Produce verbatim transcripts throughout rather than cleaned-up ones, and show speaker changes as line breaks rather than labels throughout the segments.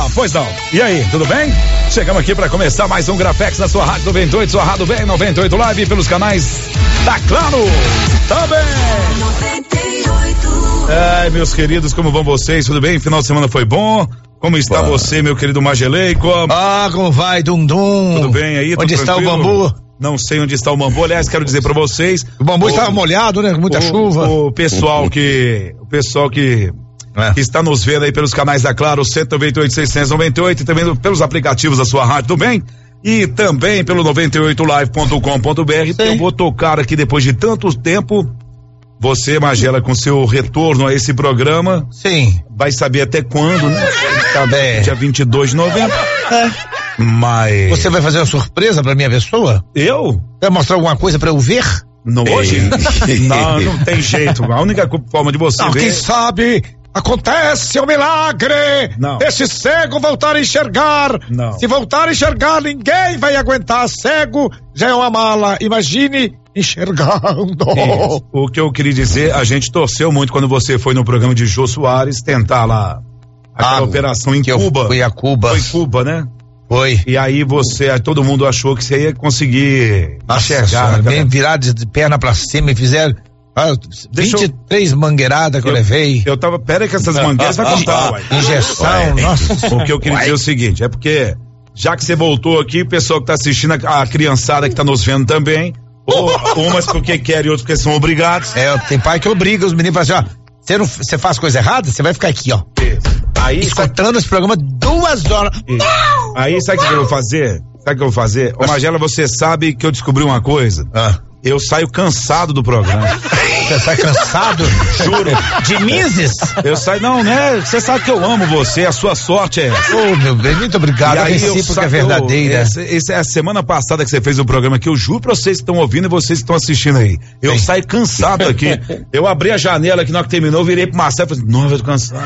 pois não. E aí, tudo bem? Chegamos aqui para começar mais um Grafex na sua Rádio noventa e oito, sua Rádio Bem noventa e oito Live pelos canais da Claro. Também. noventa e oito. Ai, meus queridos, como vão vocês? Tudo bem? Final de semana foi bom? Como está Pô. você, meu querido Mageleico?
Ah, como vai, Dundum?
Tudo bem aí?
Onde está
tranquilo?
o bambu?
Não sei onde está o bambu. Aliás, quero dizer para vocês.
O bambu estava molhado, né? Com muita
o,
chuva.
O pessoal que. O pessoal que. É. que está nos vendo aí pelos canais da Claro, cento e noventa e oito, seiscentos e noventa e oito, e também pelos aplicativos da sua rádio, tudo bem? E também pelo noventa e oito live ponto com ponto b r. Eu vou tocar aqui depois de tanto tempo. Você, Magela, com seu retorno a esse programa.
Sim.
Vai saber até quando, né? Tá bem. Dia vinte e dois de novembro.
É.
Mas.
Você vai fazer uma surpresa pra minha pessoa?
Eu?
Vai mostrar alguma coisa pra eu ver?
Não, hoje? Não, não tem jeito. A única forma de você
não,
ver.
Quem sabe acontece o milagre.
Não.
Esse cego voltar a enxergar.
Não.
Se voltar a enxergar, ninguém vai aguentar. Cego já é uma mala. Imagine enxergando.
Isso. O que eu queria dizer, a gente torceu muito quando você foi no programa de Jô Soares tentar lá aquela ah, operação em Cuba.
Foi a Cuba.
Foi Cuba, né?
Foi.
E aí você, todo mundo achou que você ia conseguir
Nossa,
enxergar.
Bem virado de perna pra cima e fizeram ah, vinte e três eu, mangueiradas que eu, eu levei.
Eu tava, pera aí que essas mangueiras vai contar, uai.
Injeção, uai. Nossa.
O que eu queria uai. dizer é o seguinte, é porque já que você voltou aqui, o pessoal que tá assistindo, a, a criançada que tá nos vendo também, ou, umas porque querem e outras porque são obrigados.
É, tem pai que obriga os meninos a falar assim, ó, você não, você faz coisa errada, você vai ficar aqui, ó.
Isso. Aí,
escutando sabe... esse programa duas horas.
Não! Aí sabe o que eu vou fazer? Sabe o que eu vou fazer? Ô Magela, você sabe que eu descobri uma coisa? Ah. Eu saio cansado do programa.
Você sai cansado?
Juro.
De Mises?
Eu saio, não, né? Você sabe que eu amo você, a sua sorte é essa.
Ô, oh, meu bem, muito obrigado. A recíproca é verdadeira.
Essa, essa é a semana passada que você fez o programa que eu juro pra vocês que estão ouvindo e vocês que estão assistindo aí. Eu Sim. saio cansado aqui. Eu abri a janela aqui na hora que terminou, virei pro Marcelo e falei, não, eu tô cansado.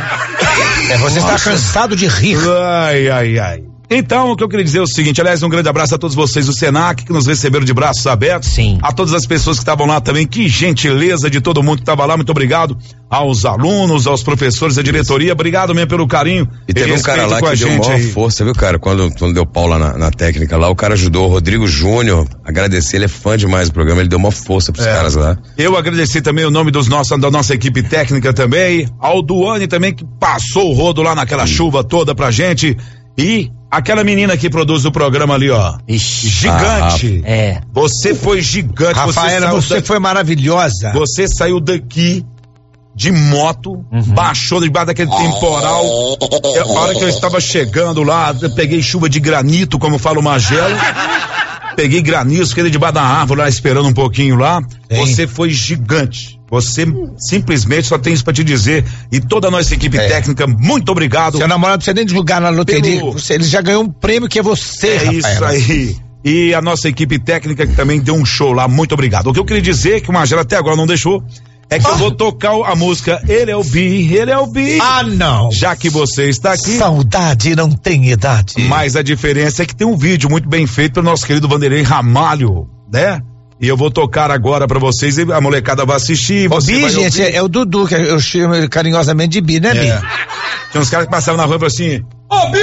É, você Nossa. está cansado de rir.
Ai, ai, ai. Então, o que eu queria dizer é o seguinte, aliás, um grande abraço a todos vocês do Senac, que nos receberam de braços abertos.
Sim.
A todas as pessoas que estavam lá também, que gentileza de todo mundo que estava lá, muito obrigado aos alunos, aos professores, à diretoria, obrigado mesmo pelo carinho.
E teve um cara lá que deu maior força, viu, cara? Quando, quando deu pau lá na, na técnica lá, o cara ajudou, o Rodrigo Júnior, agradecer, ele é fã demais do programa, ele deu uma força pros é. caras lá.
Eu agradeci também o nome dos nossos, da nossa equipe técnica também, ao Duane também, que passou o rodo lá naquela Sim. chuva toda pra gente, e aquela menina que produz o programa ali, ó.
Ixi,
gigante.
Ah, é.
Você foi gigante.
Rafaela, você, você
da...
foi maravilhosa.
Você saiu daqui de moto, uhum. baixou debaixo daquele temporal. Eu, a hora que eu estava chegando lá, eu peguei chuva de granito, como fala o Magelo. Peguei granizo, fiquei debaixo da árvore lá esperando um pouquinho lá. Sim. Você foi gigante. Você simplesmente só tem isso pra te dizer. E toda a nossa equipe é. técnica, muito obrigado.
Seu namorado não precisa nem divulgar na loteria.
Pelo...
Você, ele já ganhou um prêmio que é você,
É
Rafaela.
isso aí. E a nossa equipe técnica que também deu um show lá, muito obrigado. O que eu queria dizer, que o Magela até agora não deixou, é que ah. eu vou tocar a música Ele é o Bi, Ele é o Bi.
Ah, não.
Já que você está aqui.
Saudade não tem idade.
Mas a diferença é que tem um vídeo muito bem feito pelo nosso querido Vanderlei Ramalho, né? E eu vou tocar agora pra vocês e a molecada vai assistir.
O Bi, gente, é, é o Dudu, que eu chamo ele carinhosamente de Bi, né, é. Bi?
Tinha uns caras que passavam na rua e falavam assim, ô oh,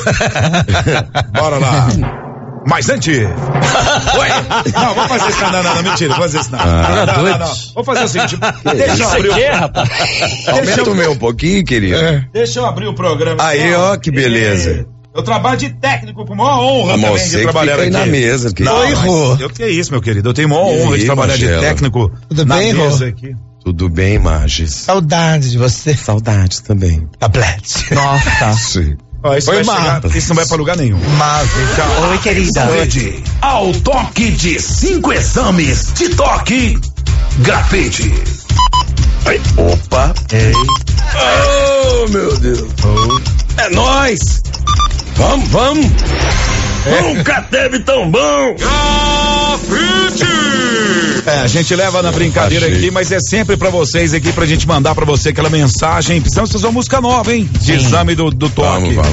Bi! Bora lá. Mas antes. Oi? Não, vamos fazer isso. Não, não, não, mentira, vamos fazer isso. Não, ah, não, não, não, não. Vamos fazer o seguinte. Deixa eu abrir o.
É, rapaz. Aumenta eu... o meu um pouquinho, querido. É.
Deixa eu abrir o programa.
Aí, ó, que beleza.
Eu trabalho de técnico com maior honra
Amor,
também de trabalhar
fica aí
aqui.
na mesa. Que...
Não, errou. Eu que é isso, meu querido. Eu tenho maior honra de trabalhar Magela. de técnico
Tudo
na
bem,
mesa
Rô?
aqui.
Tudo bem, Magis.
Saudade de você.
Saudades também.
Tablete.
Nossa. Sim.
Ó, isso, vai chegar, isso não vai pra lugar nenhum.
Mas, então,
oi, querida.
Saúde. Ao toque de cinco exames de toque grafite.
Ai, opa. Ei. Oh, meu Deus. Oh. É nóis. Vamos, vamos. É. Nunca teve tão bom.
Grafite.
É, a gente leva na brincadeira Achei. aqui, mas é sempre pra vocês aqui, pra gente mandar pra você aquela mensagem. Precisamos fazer uma música nova, hein? De Sim. exame do, do toque.
Vamos, vamos.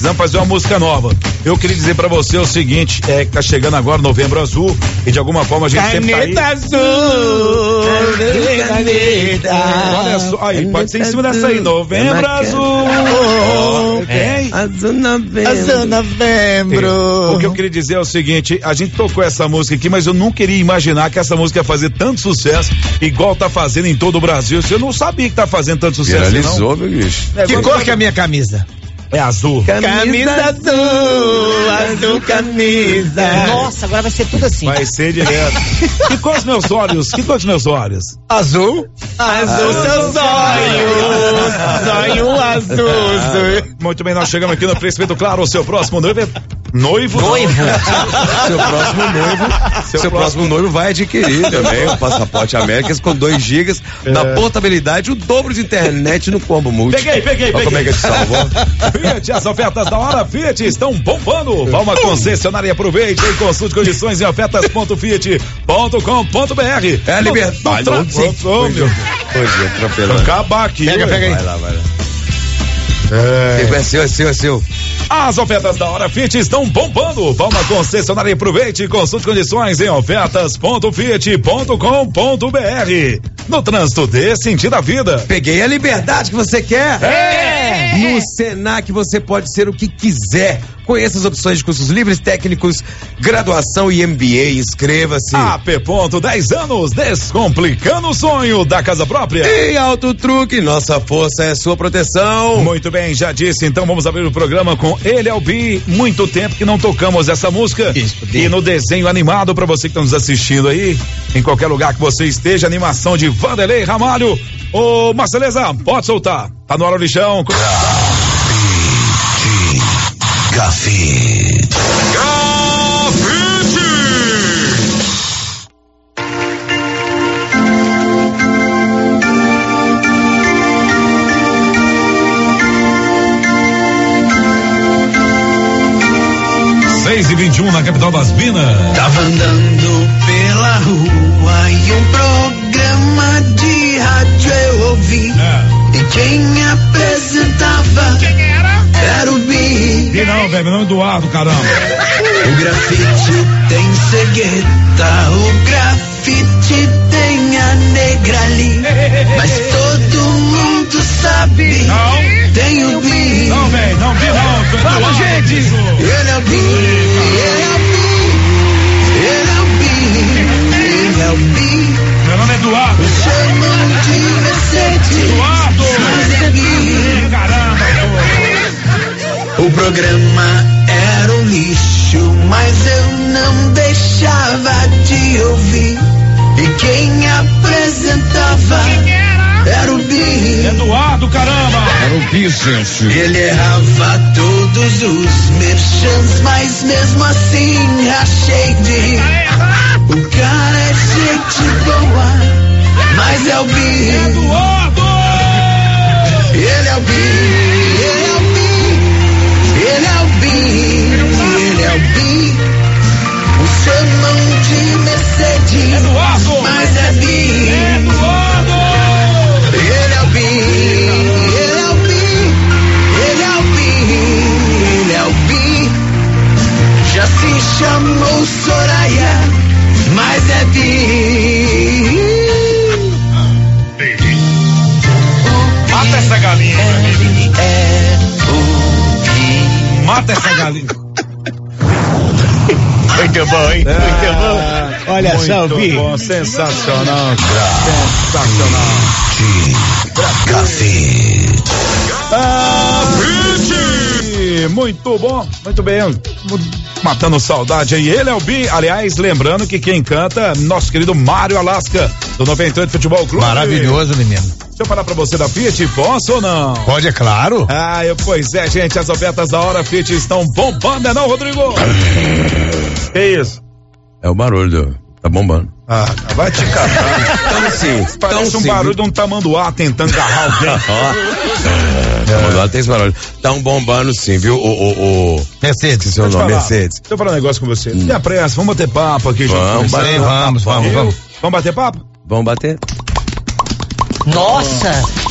precisamos fazer uma música nova. Eu queria dizer pra você o seguinte, é que tá chegando agora Novembro Azul e de alguma forma a gente sempre tá aí.
Caneta azul, caneta.
Olha só, aí, pode ser em cima dessa aí, Novembro Azul.
É. Azul Novembro.
Azul Novembro.
O que eu queria dizer é o seguinte, a gente tocou essa música aqui, mas eu não queria imaginar que essa música ia fazer tanto sucesso, igual tá fazendo em todo o Brasil. Eu não sabia que tá fazendo tanto sucesso.
Viralizou, meu bicho.
É,
que cor que é a minha camisa?
É azul.
Camisa azul, azul camisa.
Nossa, agora vai ser tudo assim.
Vai ser direto. Que cor os meus olhos? Que cor os meus olhos?
Azul? Azul seus olhos, sonho azul.
Muito bem, nós chegamos aqui no oferecimento claro, o seu próximo noivo. Noivo?
Noivo.
Seu próximo noivo, seu, seu próximo noivo vai adquirir também o passaporte Américas com dois gigas é. na portabilidade, o dobro de internet no combo multi.
Peguei, peguei,
Olha
peguei.
Como é que te salvou?
Fiat, as ofertas da hora Fiat estão bombando. Vá uma concessionária e aproveite e consulte condições em ofertas ponto fiat ponto com ponto br.
É a liberdade.
Ô, meu Deus.
Hoje, atropelando.
Acabar aqui.
Pega, pega aí.
Vai lá, vai lá. É. É seu, é seu, é seu.
As ofertas da Hora Fiat estão bombando. Vá uma concessionária e aproveite e consulte condições em ofertas ponto fiat ponto com ponto br. No trânsito, dê sentido à vida.
Peguei a liberdade que você quer.
É.
No Senac você pode ser o que quiser. Conheça as opções de cursos livres, técnicos, graduação e M B A. Inscreva-se.
A P. dez anos, descomplicando o sonho da casa própria.
E Auto Truque, nossa força é sua proteção.
Muito bem, já disse, então vamos abrir o programa com Ele é o Bi. Muito tempo que não tocamos essa música.
Isso,
e no desenho animado, pra você que tá nos assistindo aí, em qualquer lugar que você esteja, animação de Vanderlei Ramalho. Ô, Marceleza, pode soltar. Tá no ar o lixão.
Grafite. Grafite.
seis e vinte e um na capital das Minas.
Tava andando pela rua e um programa de rádio eu ouvi.
É.
E quem apresentava
Quem era?
era o Bi.
E não, velho, meu nome é Eduardo, caramba.
O grafite tem cegueta, o grafite tem a negra ali. Mas todo mundo sabe,
Não.
tem o Bi.
Não, velho, não vi não.
Vamos, gente! Ele é o Bi, ele é o Bi, ele é o Bi, ele é o Bi.
Meu nome é Eduardo.
Chamam de Mercedes,
Eduardo.
mas é Bi.
Caramba, pô.
O programa era um lixo, mas eu não deixava de ouvir. E quem apresentava era o Bi.
Eduardo, caramba.
Era o Bi, gente.
Ele errava todos os merchans, mas mesmo assim achei de rir. O cara é gente boa, mas é o Bi.
Eduardo.
Ele é o Bi, ele é o Bi, ele é o Bi, ele é o Bi. O chamam de Mercedes,
Eduardo.
mas é Bi.
Eduardo.
Ele é o Bi, ele é o Bi, ele é o Bi, ele é o Bi. Já se chamou Soraya, mas é Bi.
Mata essa galinha pra mim.
É o Bi.
Mata essa galinha.
Muito bom, hein? Muito bom. Olha só,
Muito
Bi.
bom, sensacional, cara. Sensacional.
Grafite.
Grafite. Muito bom, muito bem. Matando saudade aí. Ele é o Bi. Aliás, lembrando que quem canta, nosso querido Mário Alasca, do noventa e oito Futebol Clube.
Maravilhoso, menino.
Deixa eu falar pra você da Fiat, posso ou não?
Pode, é claro.
Ah, eu, pois é, gente, as ofertas da Hora Fiat estão bombando, não é não, Rodrigo? Que isso?
É o barulho, tá bombando.
Ah, vai te catar.
Então sim,
Parece
então,
um
sim.
barulho de um tamanduá tentando agarrar alguém.
Ó, tem esse barulho. Tão bombando sim, viu? O, o, o...
Mercedes.
Seu
Deixa eu
nome,
falar.
Mercedes.
Deixa eu falar um negócio com você. Hum. Tenha pressa, vamos bater papo aqui.
Vamos,
bater
vamos, vamos, vamos.
Vamos bater papo?
Vamos bater?
Nossa,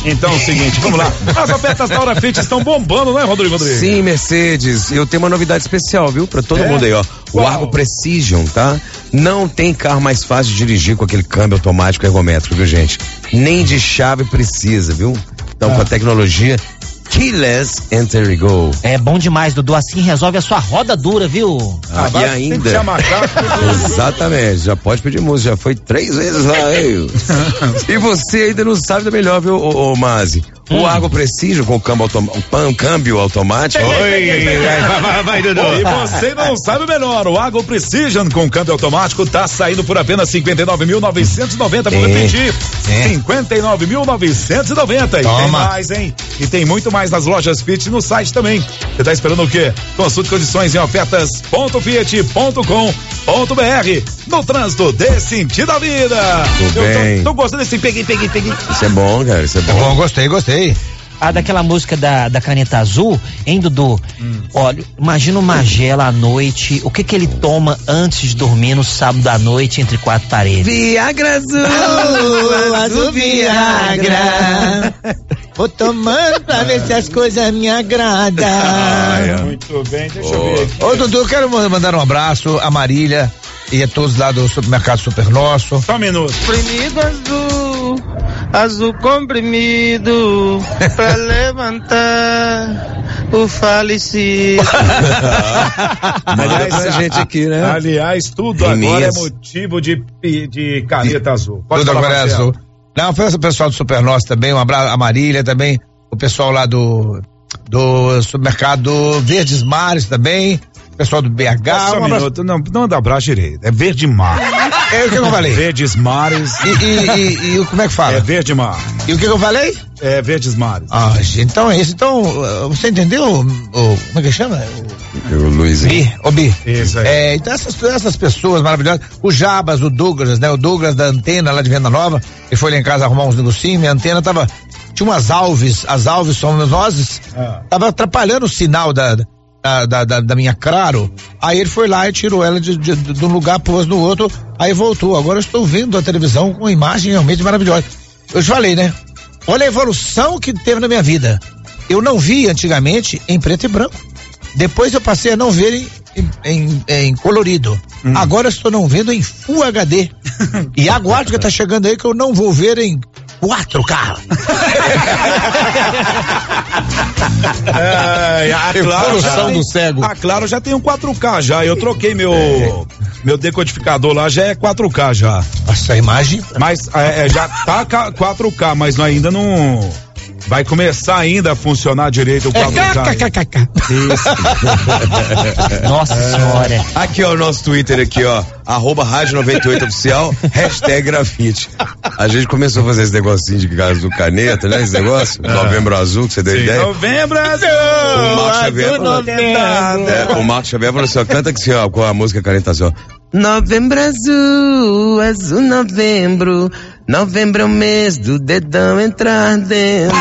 Então é o seguinte, vamos lá. As ofertas da Hora Fit estão bombando, né, Rodrigo Rodrigues?
Sim, Mercedes. Eu tenho uma novidade especial, viu? Pra todo
É?
mundo aí, ó. O
Qual?
Argo Precision, tá? Não tem carro mais fácil de dirigir com aquele câmbio automático ergométrico, viu, gente? Nem de chave precisa, viu? Então,
Ah.
com a tecnologia Keyless Enter e Go.
É bom demais, Dudu. Assim resolve a sua roda dura, viu?
Ah,
vai,
e
tem que
ainda.
te amarrar.
Exatamente, já pode pedir música, já foi três vezes lá, hein? E você ainda não sabe da melhor, viu, ô, ô Mazi? O Argo Precision com o câmbio, automa- o pan- câmbio automático.
Vai, vai, Dudu. E você não sabe melhor, o Argo Precision com câmbio automático tá saindo por apenas cinquenta e nove mil novecentos e noventa, vou
É.
repetir, cinquenta e nove mil novecentos e noventa. E tem
Toma.
mais, hein? E tem muito mais nas lojas Fit e no site também. Você tá esperando o quê? Consulte condições em ofertas ponto fiat ponto com ponto br. No trânsito, dê sentido à vida.
Tudo
Eu
bem.
tô, tô gostando desse peguei, peguei, peguei.
Isso é bom, cara, isso é
Tá
bom.
bom, gostei, gostei.
Ah, daquela música da, da caneta azul, hein, Dudu?
Hum.
Olha, imagina o Magela à noite, o que que ele toma antes de dormir no sábado à noite entre quatro paredes?
Viagra azul,
azul Viagra. Vou tomando pra ver se as coisas me agradam.
Muito bem, deixa eu ver aqui.
Ô, Dudu, eu quero mandar um abraço a Marília e a todos lá do supermercado Super Nosso.
Só um minuto.
Comprimido azul, azul comprimido, pra levantar o falecido.
Manda pra gente aqui, né?
Aliás, tudo
Em
agora
minhas.
é motivo de, de caneta azul. Pode
Tudo
falar,
agora é
Marcelo.
azul. Não, foi o pessoal do Super Nosso também, um abraço, a Marília também, o pessoal lá do, do supermercado Verdes Mares também, o pessoal do B H.
Só um
um abraço.
minuto, não, não dá abraço direito. É verde mar.
É o que eu falei.
Verdes mares.
E, e, e, e o- como é que fala?
É verde mar.
E o que eu falei?
É verdes mares.
Ah, gente, então é isso. Então, uh, você entendeu? O, o- como é que chama?
O Luizinho.
Bi, o Bi.
Isso aí.
É, então essas, essas pessoas maravilhosas, o Jabas, o Douglas, né? O Douglas da Antena lá de Venda Nova, ele foi lá em casa arrumar uns negocinhos, minha antena tava, tinha umas alves, as alves somos nós,
Ah.
tava atrapalhando o sinal da, da, da, da, da minha Claro, aí ele foi lá e tirou ela de, de, de um lugar, pôs no outro, aí voltou, agora eu estou vendo a televisão com imagem realmente maravilhosa. Eu te falei, né? Olha a evolução que teve na minha vida. Eu não vi antigamente em preto e branco. Depois eu passei a não ver em, em, em- em colorido.
Hum.
Agora eu estou não vendo em Full H D. E aguardo que tá chegando aí que eu não vou ver em quatro K.
É, a Claro
Evolução
já tem-
do cego.
A Claro já tem um quatro K já. Eu troquei meu, meu decodificador lá, já é quatro K já.
Essa imagem.
Mas é, é, já tá ca- quatro K, mas não- ainda não. Vai começar ainda a funcionar direito o
É
quatro K.
kkkk.
Nossa senhora.
Aqui, ó, o nosso Twitter aqui, ó, arroba rádio noventa e oito oficial, hashtag grafite. A gente começou a fazer esse negocinho de gás do caneta, né, esse negócio, novembro azul, que você deu ideia.
Novembro azul!
O Marcos Xavier falou, é, o Marcos Xavier falou assim, ó, canta que assim, ó, com a música caneta assim, ó. Novembro azul, azul novembro, novembro é o mês do dedão entrar dentro.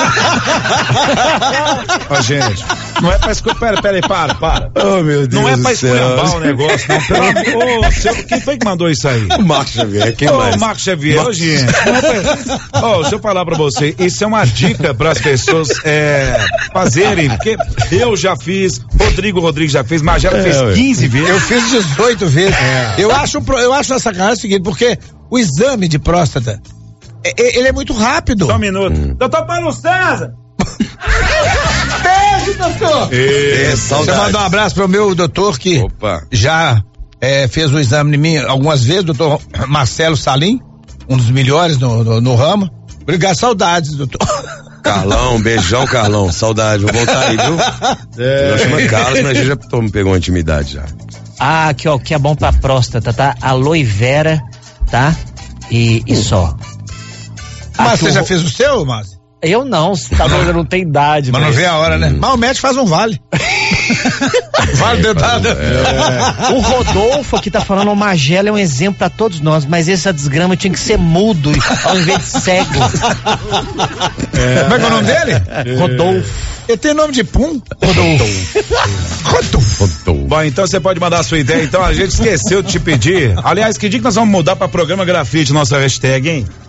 Ó, gente, não é pra escolher. Pera, pera aí, para, para.
Oh, meu Deus
Não é
do
pra
céu.
esculhambar o negócio, não. Pelo amor, ô, seu- quem foi que mandou isso aí?
O Marcos Xavier, quem
Ô,
mais?
Marcos Xavier, ô, gente. Não é pra... Ô, deixa eu falar pra você, isso é uma dica pras pessoas é, fazerem, porque eu já fiz, Rodrigo Rodrigues já fez, Magela
É,
fez
ué.
quinze vezes.
Eu fiz dezoito vezes. Eu acho, um pro- eu acho essa sacanagem o seguinte, porque o exame de próstata, é- é- ele é muito rápido.
Só um minuto. Doutor Paulo César!
Beijo, doutor!
É,
Você
saudades.
manda um abraço pro meu doutor que
Opa.
já é, fez o exame em mim algumas vezes, doutor Marcelo Salim, um dos melhores no, no, no ramo. Obrigado, saudades, doutor.
Carlão, beijão, Carlão. Saudade, vou voltar aí, viu? É. Nós chama Carlos, mas a gente já tô- me pegou uma intimidade já.
Ah, aqui ó, o que é bom pra próstata, tá? Aloe vera, tá? E, e só.
Mas
Aqui
você
o-
já fez o seu, Márcio?
Eu não, você tá doido, eu não tenho idade.
Mas não
mas-
vê a hora, né? Mas o médico faz um vale. Vale dentada.
O Rodolfo aqui tá falando, o Magela é um exemplo pra todos nós, mas essa desgrama tinha que ser mudo ao invés de cego.
Como é que é o nome dele?
Rodolfo.
Ele tem nome de Pum? Rodolfo. Rodolfo.
Bom, então você pode mandar a sua ideia. Então a gente esqueceu de te pedir. Aliás, que dia que nós vamos mudar pra programa grafite, nossa hashtag, hein?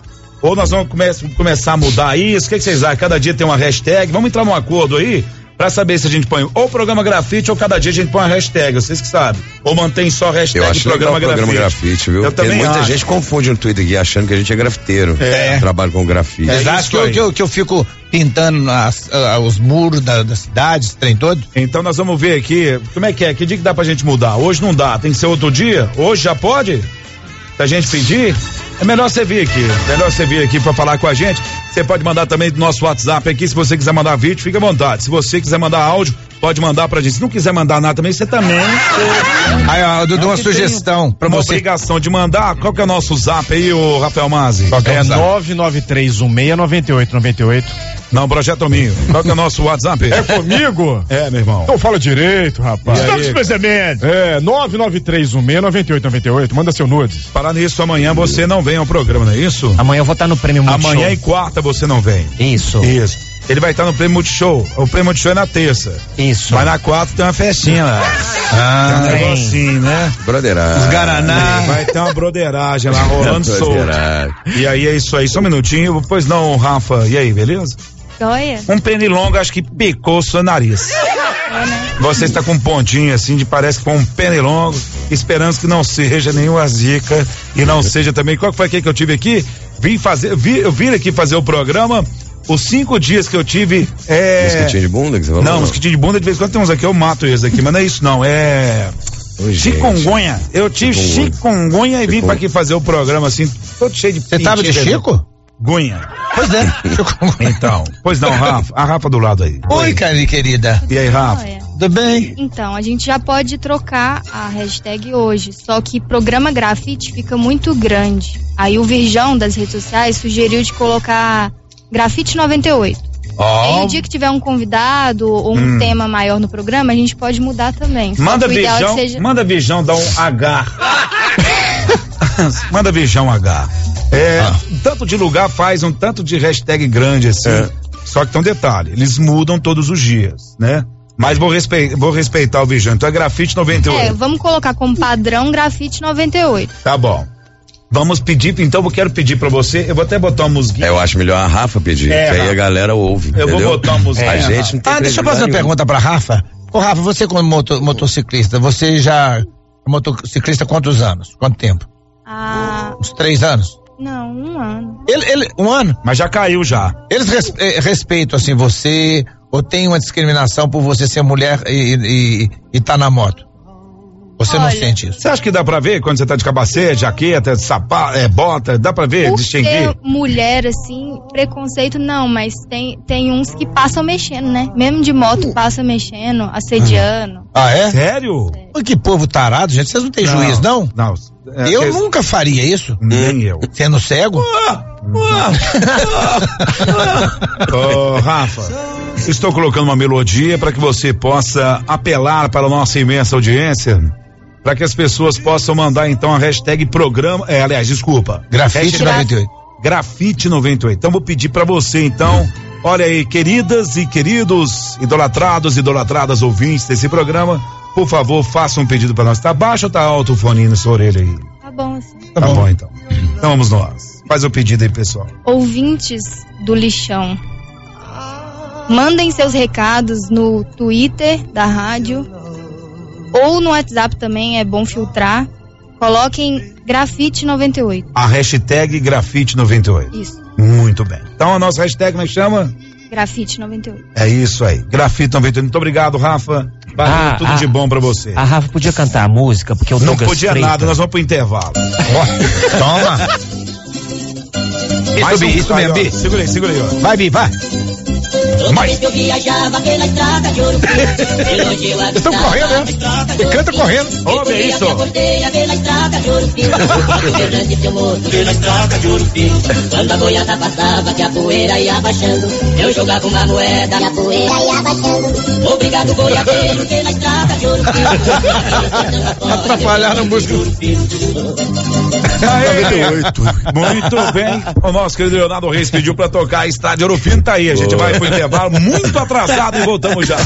Ou nós vamos come- começar a mudar isso? O que, que vocês acham? Cada dia tem uma hashtag. Vamos entrar num acordo aí pra saber se a gente põe ou programa grafite ou cada dia a gente põe uma hashtag. Vocês que sabem. Ou mantém só hashtag
Eu acho
programa
legal o programa
grafite.
grafite, viu?
Eu
Tem
também
muita
acho.
gente confunde no Twitter aqui achando que a gente é grafiteiro.
É.
Trabalho com grafite.
Vocês
É
acham
isso
que eu,
aí.
que, eu, que eu fico pintando as, ah, os muros da, da cidade, esse trem todo?
Então nós vamos ver aqui, como é que é? Que dia que dá pra gente mudar? Hoje não dá, tem que ser outro dia? Hoje já pode? Se a gente pedir? É melhor você vir aqui, melhor você vir aqui pra falar com a gente. Você pode mandar também do nosso WhatsApp aqui, se você quiser mandar vídeo, fica à vontade. Se você quiser mandar áudio, pode mandar pra gente. Se não quiser mandar nada também, você também.
Aí, ó, eu dou uma
que
sugestão
tem
pra
uma
você.
obrigação de mandar. Qual que é o nosso zap aí, ô Rafael Mazzi?
Qual que é o zap?
nove nove três um seis nove oito nove oito.
Não, projeto minho. Qual que é o nosso WhatsApp?
É comigo?
É, meu irmão.
Então fala direito, rapaz.
E aí?
Estamos precisamente. É, nove nove três um seis nove oito nove oito. Manda seu nudes.
Falar nisso, amanhã você não vem ao programa, não é isso?
Amanhã eu vou estar no Prêmio Multishow.
Amanhã e quarta você não vem.
Isso.
Isso. Ele vai estar no Prêmio Multishow. O Prêmio Multishow é na terça.
Isso.
Mas na quarta tem uma festinha lá.
Ah,
tem um
tem.
negocinho, né?
Broderagem.
Os Guaraná.
Vai ter uma broderagem lá rolando solto.
Broderagem.
E aí é isso aí. Só um minutinho. Pois não, Rafa. E aí, beleza?
Joia?
Um pernilongo acho que picou o seu nariz.
É, né?
Você está com um pontinho assim, de parece que foi um pernilongo. Esperamos que não seja nenhuma zica e não seja também. Qual que foi aquele que eu tive aqui? Vim fazer, vi, eu vim aqui fazer o programa. Os cinco dias que eu tive é.
Mosquitinho de bunda que você falou?
Não, mosquitinho de bunda, de vez em quando tem uns aqui, eu mato eles aqui, mas não é isso não, é.
Oi, gente.
Chikungunya. Eu tive
Chikungunya.
chikungunya e vim
Chikungunya.
pra aqui fazer o programa assim, todo cheio de
Você tava de
pintinho,
Chico?
Gunha.
Pois é.
Então, pois não, Rafa, a Rafa do lado aí.
Oi, cara, querida.
E aí, Rafa?
Joia.
Tudo bem?
Então, a gente já pode trocar a hashtag hoje, só que programa grafite fica muito grande. Aí o Virjão das redes sociais sugeriu de colocar grafite noventa e oito. Aí o dia que tiver um convidado ou um
Hum.
tema maior no programa, a gente pode mudar também. Só
Manda
que o ideal é que
Virjão,
seja...
manda Virjão dar um H. Manda Virjão H. É,
Ah.
um tanto de lugar faz um tanto de hashtag grande assim.
É.
Só que tem um detalhe, eles mudam todos os dias, né? Mas vou, respe- vou respeitar o Virjão. Então é grafite noventa e oito.
É, vamos colocar como padrão grafite noventa e oito.
Tá bom. Vamos pedir, então eu quero pedir pra você, eu vou até botar uma musiquinha.
É, eu acho melhor a Rafa pedir,
É,
que aí
Rafa.
a galera ouve.
Eu vou
entendeu?
botar uma musiquinha,
A gente
Rafa.
não tem
Ah, deixa eu fazer uma
credibilidade
pergunta pra Rafa. Ô, Rafa, você como moto- motociclista, você já é motociclista há quantos anos? Quanto tempo?
Ah,
Uns três anos?
não, um ano.
Ele, ele, um ano?
Mas já caiu já.
Eles res- eh, respeitam, assim, você, ou tem uma discriminação por você ser mulher e, e, e tá na moto? Você não
Olha,
sente isso?
Você acha que dá pra ver quando você tá de capacete, jaqueta, sapato, é, bota, dá pra ver,
Por
distinguir?
ser mulher, assim, preconceito não, mas tem, tem uns que passam mexendo, né? Mesmo de moto passa mexendo, assediando.
Ah, é?
Sério?
Pô, que povo tarado, gente. Vocês não têm juiz, não?
Não. é,
Eu
que-
nunca faria isso.
Nem eu.
Sendo cego?
Ô, Rafa, estou colocando uma melodia para que você possa apelar para a nossa imensa audiência, para que as pessoas possam mandar então a hashtag programa, é, aliás, desculpa.
Grafite
Hashtag
noventa e oito.
Grafite noventa e oito. Então vou pedir para você então, olha aí, queridas e queridos, idolatrados e idolatradas ouvintes desse programa, por favor, faça um pedido para nós. Tá baixo ou tá alto o fone na sua orelha aí?
Tá bom, assim.
Tá, bom. então. Então vamos nós. Faz o pedido aí, pessoal.
Ouvintes do lixão, mandem seus recados no Twitter da rádio ou no WhatsApp também, é bom filtrar. Coloquem grafite noventa e oito.
A hashtag Grafite noventa e oito.
Isso,
Muito bem. Então a nossa hashtag, como é que chama?
grafite noventa e oito.
É isso aí. Grafite noventa e oito. Muito obrigado, Rafa. Valeu,
Ah,
tudo
ah,
de bom pra você.
A Rafa podia cantar a música, porque o
Não
Douglas
podia
Freitas-
nada, nós vamos pro intervalo.
Ó, toma.
Mais
Isso, Bi, isso
aí,
mesmo,
ó.
Bi.
Segura aí, segura aí, ó.
Vai, Bi, vai.
Mais.
Eu viajava pela estrada de Ouro Preto, de longe eu
Estão correndo, né? Você canta correndo.
Ouve isso.
Acordei pela estrada de Ouro Preto, grande seu moço pela estrada de Ouro Preto. Quando a boiada passava, que a poeira ia baixando, eu jogava uma moeda, que a poeira ia baixando. Obrigado, boiadeiro, pela estrada de Ouro Preto.
Atrapalharam a música.
Muito bem. O nosso querido Leonardo Reis pediu pra tocar a Estrada de Ouro Fino, tá aí. A gente vai pro intervalo muito atrasado e voltamos já.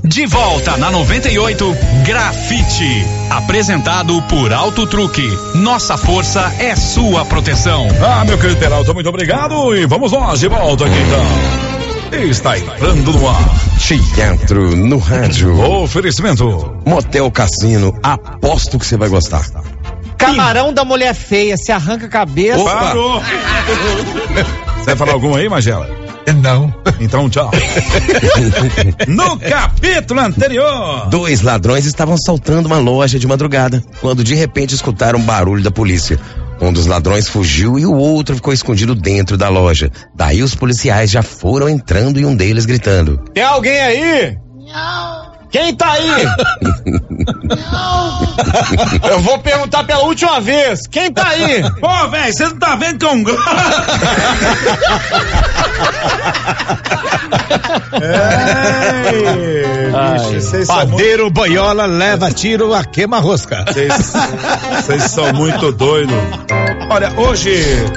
De volta na noventa e oito, Grafite. Apresentado por Auto Truque. Nossa força é sua proteção.
Ah, meu querido Peralta, muito obrigado. E vamos nós de volta aqui então. Está entrando no ar.
Teatro no rádio.
Oferecimento.
Motel Cassino. Aposto que você vai gostar.
Camarão da mulher feia. Se arranca a cabeça.
Opa. Parou. Você vai falar alguma aí, Magela?
Não.
Então, tchau. No capítulo anterior,
dois ladrões estavam assaltando uma loja de madrugada, quando de repente escutaram barulho da polícia. Um dos ladrões fugiu e o outro ficou escondido dentro da loja. Daí os policiais já foram entrando e um deles gritando:
tem alguém aí?
Não.
Quem tá aí?
Não.
Eu vou perguntar pela última vez. Quem tá aí?
Pô, velho, você não tá vendo que é um
Ei, bicho, padeiro, muito... boiola, leva tiro, a queima rosca.
Vocês são muito doidos. Olha, hoje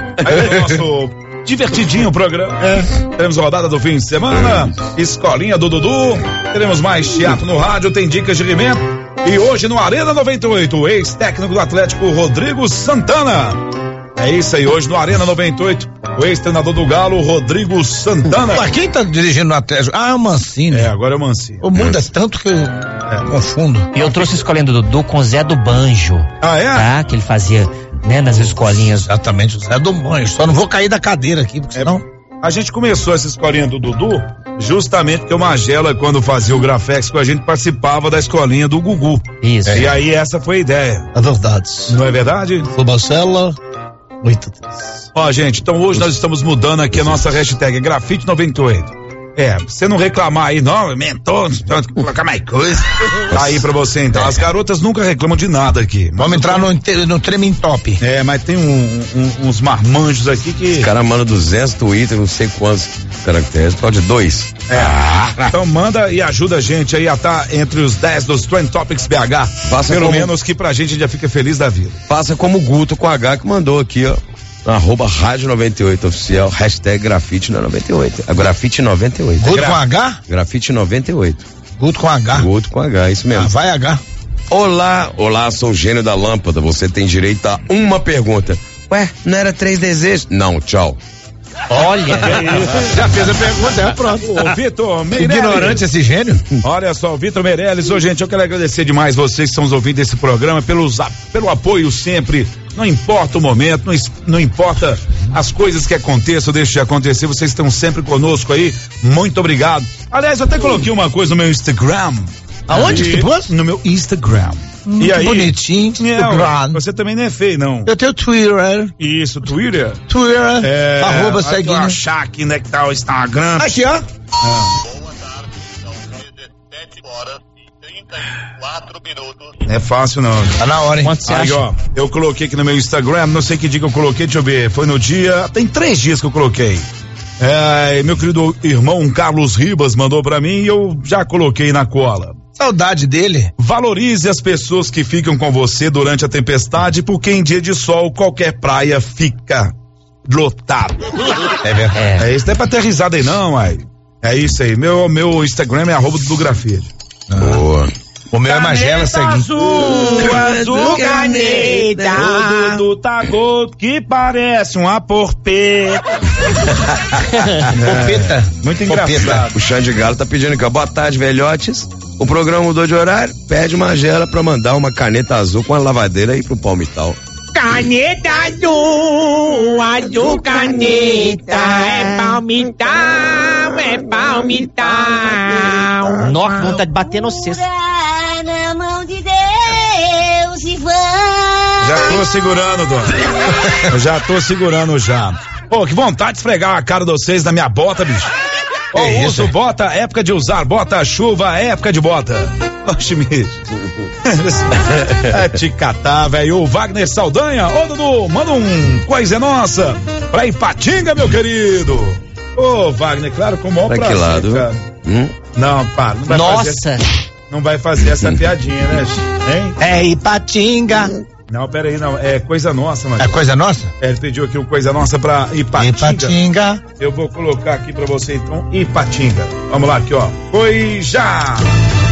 é o nosso divertidinho programa. É. Teremos a rodada do fim de semana, escolinha do Dudu, teremos mais teatro no rádio, tem dicas de alimento. E hoje no Arena noventa e oito, o ex-técnico do Atlético, Rodrigo Santana. É isso aí, hoje no Arena noventa e oito, o ex-treinador do Galo, Rodrigo Santana.
Mas quem tá dirigindo no Atlético? Ah, é o Mancini.
É, agora é o Mancini.
O mundo é tanto que eu é, confundo.
E eu trouxe a escolinha do Dudu com o Zé do Banjo.
Ah, é?
Tá? Que ele fazia, né, nas escolinhas.
Exatamente, o Zé do Banjo. Só não vou cair da cadeira aqui, porque
é,
senão...
A gente começou essa escolinha do Dudu justamente porque o Magela, quando fazia o Grafex com a gente, participava da escolinha do Gugu.
Isso.
E aí essa foi a ideia.
É verdade.
Não é verdade?
O Marcela... Muito triste.
Ó, gente, então hoje nós estamos mudando aqui a nossa hashtag Grafite noventa e oito. É, você não reclamar aí, não, mentor, colocar mais coisa. Aí pra você então, as garotas nunca reclamam de nada aqui.
Vamos entrar no, no Treming Top.
É, mas tem um, um, uns marmanjos aqui que...
Os caras mandam duzentos Twitter, não sei quantos caracteres, pode dois.
É, ah. Então manda e ajuda a gente aí a estar tá entre os dez dos Trend Topics B H.
Faça
Pelo
como...
menos que pra gente já fica feliz da vida.
Faça como o Guto com H que mandou aqui, ó. Arroba Rádio noventa e oito oficial, hashtag Grafite na noventa e oito. A Grafite noventa e oito.
Guto com H?
Grafite noventa e oito.
Guto com H?
Guto com H, isso mesmo.
Ah, vai H.
Olá, olá, sou o gênio da lâmpada. Você tem direito a uma pergunta. Ué, não era três desejos? Não, tchau.
Olha,
já fez a pergunta, é pronto.
O Vitor Meirelles.
Ignorante esse gênio.
Olha só, o Vitor Meirelles. Ô, gente, eu quero agradecer demais vocês que estão ouvindo esse programa, pelos, pelo apoio sempre. Não importa o momento, não, não importa as coisas que aconteçam, deixa de acontecer, vocês estão sempre conosco aí. Muito obrigado. Aliás, eu até coloquei uma coisa no meu Instagram.
Aonde que você pôs?
No meu Instagram.
Hum,
e
que
aí,
bonitinho.
É, você também não é feio, não.
Eu tenho Twitter.
Isso, Twitter?
Twitter.
É,
arroba seguindo.
Deixa eu achar aqui, né, que tá o Instagram.
Aqui, ó.
Ah.
Boa tarde, são dezessete horas e trinta e quatro minutos.
É fácil, não.
Tá na hora, hein?
Quanto você acha? Ó, eu coloquei aqui no meu Instagram, não sei que dia que eu coloquei, deixa eu ver. Foi no dia. Tem três dias que eu coloquei. É, meu querido irmão Carlos Ribas mandou pra mim e eu já coloquei na cola.
Saudade dele.
Valorize as pessoas que ficam com você durante a tempestade, porque em dia de sol qualquer praia fica lotada.
É verdade.
É, isso não é pra ter risada aí não, ai. É isso aí. Meu, meu Instagram é arroba do Grafite.
Ah. Boa.
O meu é Magela seguinte.
Azul, azul caneta. O Dudu tá gordo que parece uma porpeta.
Porpeta.
É, muito engraçado. Porpeta.
O Xande Galo tá pedindo aqui, ó. Boa tarde, velhotes. O programa mudou de horário. Pede Magela pra mandar uma caneta azul com a lavadeira aí pro Palmital.
Caneta azul, azul caneta, é palmital, é palmital.
Nossa, vontade de bater no cesto.
Na mão de Deus e vai.
Já tô segurando, dona. Eu já tô segurando já. Pô, que vontade de esfregar a cara de vocês na minha bota, bicho. Ó, oh, uso bota, época de usar bota, chuva, época de bota. Oxe, bicho. É te catar, velho. O Wagner Saldanha. Ô, Dudu, manda um coisa nossa pra Ipatinga, meu querido. Ô, Wagner, claro, com o maior
pra
prazer,
que lado?
cara.
Hum?
Não, para. Não vai
Nossa.
Fazer, não vai fazer essa piadinha, né, hein?
É Ipatinga.
Não, pera aí, não. É coisa nossa, mano.
É coisa nossa?
É, ele pediu aqui uma coisa nossa pra Ipatinga.
Ipatinga.
Eu vou colocar aqui pra você, então, Ipatinga. Vamos lá, aqui, ó. Coisa!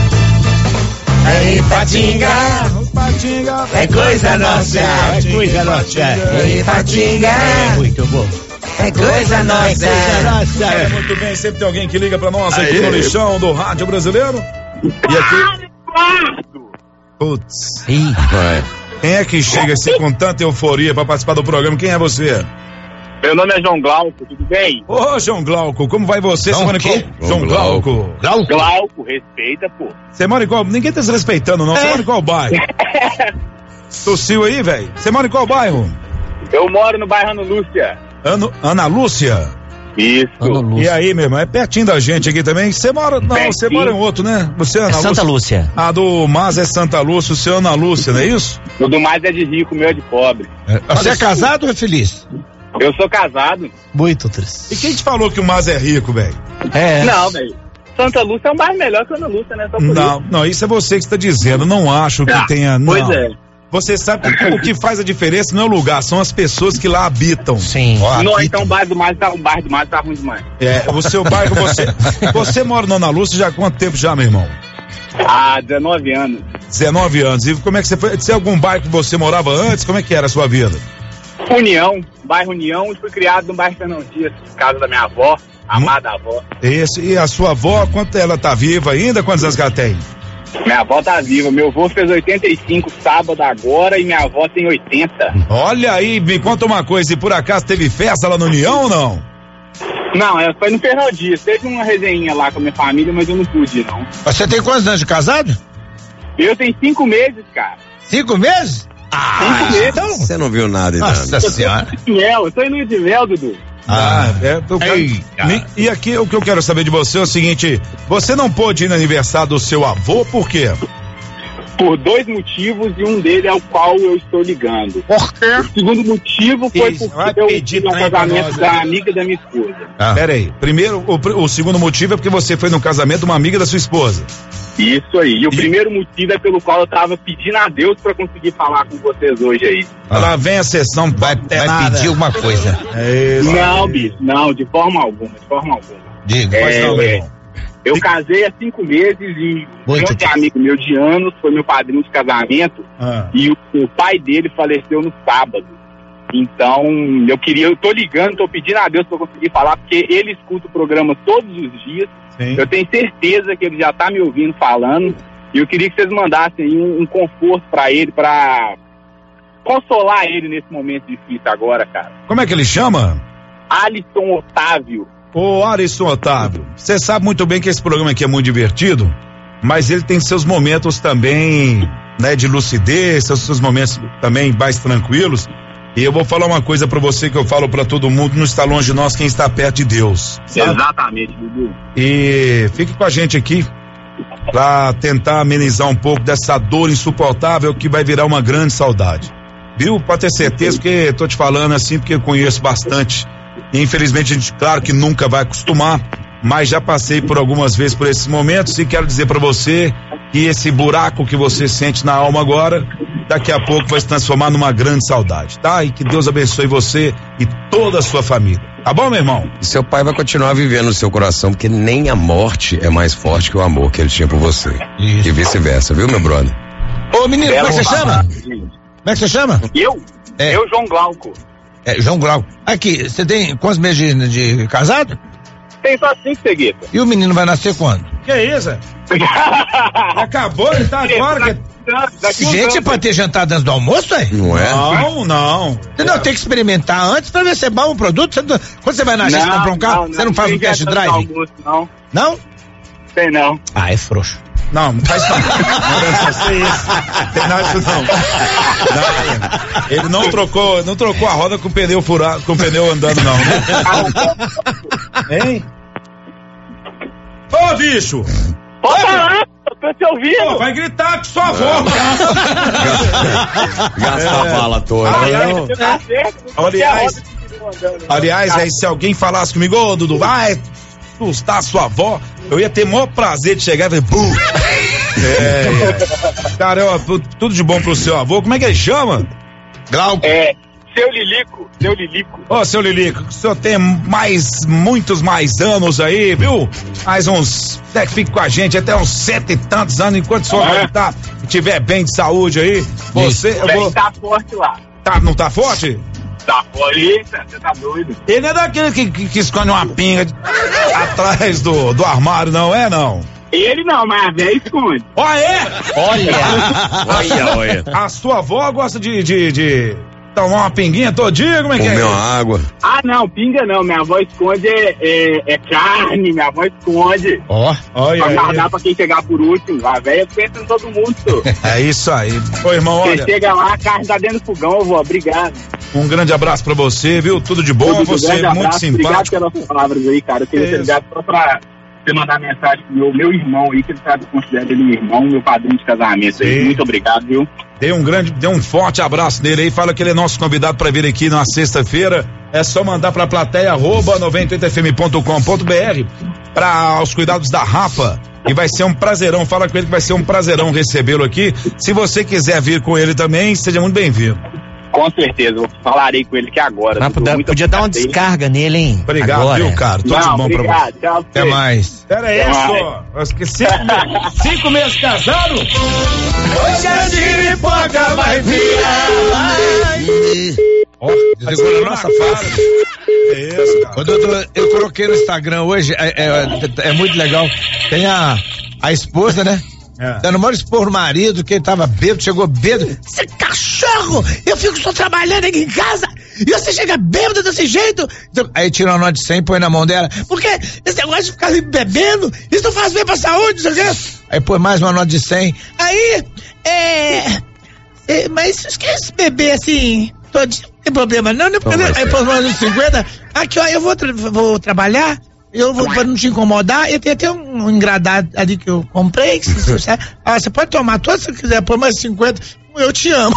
É Ipatinga,
Ipatinga,
é coisa nossa,
é coisa nossa.
É Ipatinga,
É muito bom.
é coisa nossa.
É, muito bem, sempre tem alguém que liga pra nós aqui no lixão do rádio brasileiro. E aqui. Putz.
Ih, vai.
Quem é que chega assim com tanta euforia pra participar do programa? Quem é você?
Meu nome é João Glauco, tudo bem?
Ô, João Glauco, como vai você?
João
Você mora em
quê?
qual? João Glauco.
Glauco?
Glauco, respeita, pô.
Você mora em qual? Ninguém tá se respeitando, não. Você
É.
mora em qual bairro? Tossiu aí, velho? Você mora em qual bairro?
Eu moro no bairro Ana Lúcia.
Ano, Ana Lúcia?
Isso.
E aí, meu irmão? É pertinho da gente aqui também. Você mora. Não,
Pertinho.
você mora em outro, né? Você é Ana
É Santa Lúcia.
A do Mas é Santa Lúcia, o seu é Ana Lúcia, não é isso?
O do mais é de rico, o meu é de pobre.
Você é casado ou é feliz?
Eu sou casado.
Muito triste.
E quem te falou que o Mas é rico, velho?
É.
Não, velho. Santa Lúcia é um bairro melhor que Ana Lúcia, né? Só por
Não, não, isso é você que está dizendo. Não acho que
Ah,
tenha. Não.
pois é.
Você sabe que o que faz a diferença não é o lugar, são as pessoas que lá habitam.
Sim.
Ó,
Não,
aqui
então o bairro do mais tá, o bairro do mais tá ruim demais.
É, o seu bairro, você. Você mora na Ana Lúcia já há quanto tempo já, meu irmão?
Há dezenove anos.
dezenove anos. E como é que você foi? Tem algum bairro que você morava antes? Como é que era a sua vida?
União, bairro União, e fui criado no bairro Fernão Dias, casa da minha avó, amada avó.
Esse, e a sua avó, quanto ela tá viva ainda? Quantos anos que ela tem?
Minha avó tá viva, meu avô fez oitenta e cinco sábado agora e minha avó tem oitenta.
Olha aí, me conta uma coisa, e por acaso teve festa lá no União ou não?
Não, ela foi no Fernão Dias, teve uma resenha lá com a minha família, mas eu não pude, não.
Você tem quantos anos de casado?
Eu tenho cinco meses, cara.
Cinco meses?
Cinco meses.
Então.
Você não viu nada, então.
Nossa senhora.
De mel, eu tô indo de mel, Dudu.
Ah, é, eu quero-
Eita.
Me- e aqui o que eu quero saber de você é o seguinte: você não pôde ir no aniversário do seu avô, por quê?
Por dois motivos e um deles é o qual eu estou ligando.
Por quê?
O segundo motivo foi
Isso, vai
porque eu
pedir
fui no
trem pra
casamento
nós,
da
né?
amiga da minha esposa.
Ah.
Pera aí, primeiro, o, pr- o segundo motivo é porque você foi no casamento de uma amiga da sua esposa.
Isso aí. E o
E-
primeiro motivo é pelo qual eu tava pedindo a Deus pra conseguir falar com vocês hoje aí.
Lá vem a sessão
Vai, vai pedir alguma coisa.
É isso.
Não, bicho, não, de forma alguma, de forma alguma.
Diga.
Pois não, meu irmão.
Eu
E-
casei há cinco meses e um
Muito
grande amigo meu de anos foi meu padrinho de casamento
Ah.
e o, o pai dele faleceu no sábado. Então, eu queria, eu tô ligando, tô pedindo a Deus pra eu conseguir falar, porque ele escuta o programa todos os dias.
Sim.
Eu tenho certeza que ele já tá me ouvindo falando. E eu queria que vocês mandassem aí um, um conforto pra ele, pra consolar ele nesse momento difícil agora, cara.
Como é que ele chama?
Alisson Otávio.
Ô, Arisson Otávio, você sabe muito bem que esse programa aqui é muito divertido, mas ele tem seus momentos também, né, de lucidez, seus, seus momentos também mais tranquilos. E eu vou falar uma coisa pra você que eu falo pra todo mundo: não está longe de nós quem está perto de Deus. Sabe?
Exatamente, Dudu.
E fique com a gente aqui pra tentar amenizar um pouco dessa dor insuportável que vai virar uma grande saudade. Viu? Pode ter certeza, porque tô te falando assim porque eu conheço bastante. E infelizmente a gente, claro que nunca vai acostumar, mas já passei por algumas vezes por esses momentos e quero dizer pra você que esse buraco que você sente na alma agora, daqui a pouco vai se transformar numa grande saudade, tá? E que Deus abençoe você e toda a sua família. Tá bom, meu irmão?
E seu pai vai continuar vivendo no seu coração, porque nem a morte é mais forte que o amor que ele tinha por você.
Isso.
E vice-versa, viu, meu brother?
Ô, menino, como é que você chama? Como é que você chama?
Eu?
É.
Eu, João Glauco.
É, João Glauco. Aqui, você tem quantos meses de, de casado?
Tem só cinco seguidas.
E o menino vai nascer quando?
Que isso? Acabou, ele tá agora. Que...
Gente, pode ter jantado antes do almoço, aí?
Não é?
Não, não.
Não, tem que experimentar antes pra ver se é bom o produto. Você não- quando você vai na agência comprar um carro, você não faz um
tem
test
janta
drive?
de almoço, Não,
Não?
tem não.
Ah, é frouxo.
Não, não faz não. Não só isso. Tem nada disso não. Não. Ele não trocou, não trocou a roda com o pneu furado, com o pneu andando não, né? Hein? Ô, bicho!
Pode falar, eu tô te ouvindo.
Pô, vai gritar com sua avó.
Gasta a bala toda.
Aliás,
Você tá certo, não tem a
aliás,
roda de pneu andando, não.
aliás, aí se alguém falasse comigo, ô Dudu, vai assustar a sua avó, eu ia ter o maior prazer de chegar e fazer pum. É, cara, ó, tu- tudo de bom pro seu avô. Como é que ele chama?
Glauco.
É, seu Lilico, seu Lilico.
Ô, seu Lilico, o senhor tem mais, muitos mais anos aí, viu? Mais uns, até que fique com a gente até uns cento e tantos anos, enquanto o senhor
É.
vai tá, tiver bem de saúde aí, você...
O
Eu vou,
velho tá forte lá.
tá, não tá forte?
Tá forte. Eita, você tá doido.
Ele não é daquele que, que, que esconde uma pinga de- atrás do, do armário, não é, não?
Ele não, mas a velha esconde.
Ó, é?
Olha,
Olha, olha.
A sua avó gosta de, de, de tomar uma pinguinha todinha, como é que
Comer
é?
uma água.
Ah, não, pinga não. Minha avó esconde é, é, é carne, minha avó esconde.
Ó,
Olha
Pra
aí.
guardar pra quem chegar por último. A velha pensa em todo mundo, senhor.
É isso aí. Ô, irmão,
Você
olha,
chega lá, a carne tá dentro do fogão, vó. Obrigado.
um grande abraço pra você, viu? Tudo de bom,
Tudo,
você
grande
é muito
abraço, Obrigado
simpático.
pelas palavras aí, cara. Eu queria
Isso.
ter ligado só pra você mandar mensagem pro meu, meu irmão aí, que ele sabe que eu considero ele meu irmão, meu padrinho de casamento aí.
Sim.
Muito obrigado, viu?
Dê um grande, dê um forte abraço nele aí, fala que ele é nosso convidado pra vir aqui na sexta-feira. É só mandar pra plateia arroba noventa e oito f m ponto com ponto b r para os cuidados da Rafa. E vai ser um prazerão, fala com ele que vai ser um prazerão recebê-lo aqui. Se você quiser vir com ele também, seja muito bem-vindo.
Com certeza, eu falarei com ele aqui agora.
mas
Dudu.
podia,
Muito
podia dar uma
obrigado aí.
descarga nele, hein?
Obrigado,
Agora.
viu, cara? Tudo
Não,
de bom pra você.
obrigado, tchau.
até mais.
Pera aí,
Até
só. Acho que cinco, me- cinco meses casado?
Hoje a giripoca vai
Ó, desligou na nossa face.
É isso, cara.
Ô, doutor, eu coloquei no Instagram hoje, é, é, é muito legal. Tem a, a esposa, né?
É.
Dando maior expor o marido, que ele tava bêbado, chegou bêbado. Você cachorro! Eu fico só trabalhando aqui em casa e você chega bêbado desse jeito. Então, aí tira uma nota de cem, põe na mão dela. Porque esse negócio de ficar bebendo, isso não faz bem pra saúde, não sei o quê. Aí põe mais uma nota de cem. Aí, é. é mas esquece beber assim. Todinho, não tem problema não, não tem problema. Aí pôs mais uns cinquenta. Aqui, ó, eu vou, tra- vou trabalhar. Eu vou, pra não te incomodar, eu tenho até um, um engradado ali que eu comprei. Que você, você, ah, você pode tomar todos se você quiser, põe mais cinquenta. Eu te amo.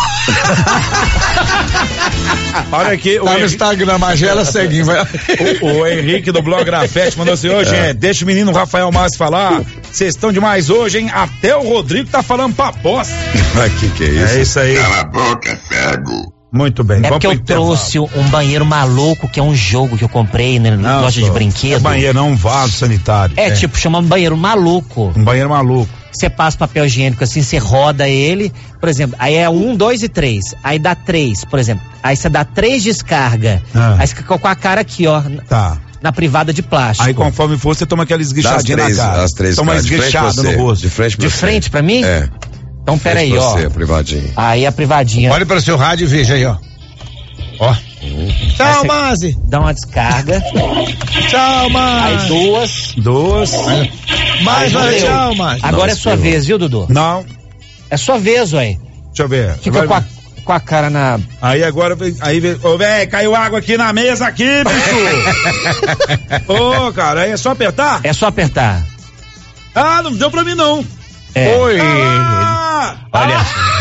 Olha aqui, o,
Tá no
Henrique,
Instagram, Magela, segue, vai.
o, o Henrique do Blog Grafete mandou assim, ô gente, deixa o menino Rafael Márcio falar, vocês estão demais hoje, hein? Até o Rodrigo tá falando pra bosta.
Mas que que é isso?
É isso aí.
Cala a boca, cego.
Muito bem,
É
vamos
porque
pro
eu
intervalo.
trouxe um banheiro maluco, que é um jogo que eu comprei na
Não,
loja de
só,
brinquedo.
É banheiro, não um vaso sanitário.
É, tipo, chama banheiro maluco.
Um banheiro maluco.
Você passa papel higiênico assim, você roda ele, por exemplo, aí é um, dois e três. Aí dá três, por exemplo. Aí você dá três descarga.
Ah.
Aí você fica com a cara aqui, ó,
Tá.
na privada de plástico.
Aí conforme for, você toma aquela esguichadinha
Das três,
na cara.
as três,
Toma uma
cara, de frente
esguichada
pra você,
no rosto.
De frente pra
De
você.
frente pra mim?
É.
Então, peraí,
Frente pra
ó.
Você, privadinho.
Aí a privadinha.
Olha para o seu rádio e veja aí, ó. Ó. Tchau,
Aí você
Mazi.
Dá uma descarga.
Tchau,
Aí
Mazi.
duas.
Duas.
Mais,
Aí
olha,
valeu.
tchau, Mazi.
Agora
Nossa,
é sua
pegou.
vez, viu, Dudu?
Não,
É sua vez, ué.
deixa eu ver.
Fica
Vai-
com a, com a cara na.
Aí agora, vem- aí, vem- ô, véi, caiu água aqui na mesa aqui, bicho. Ô, cara, aí é só apertar?
É só apertar.
Ah, não deu pra mim, não.
É.
Oi.
Ah,
Olha.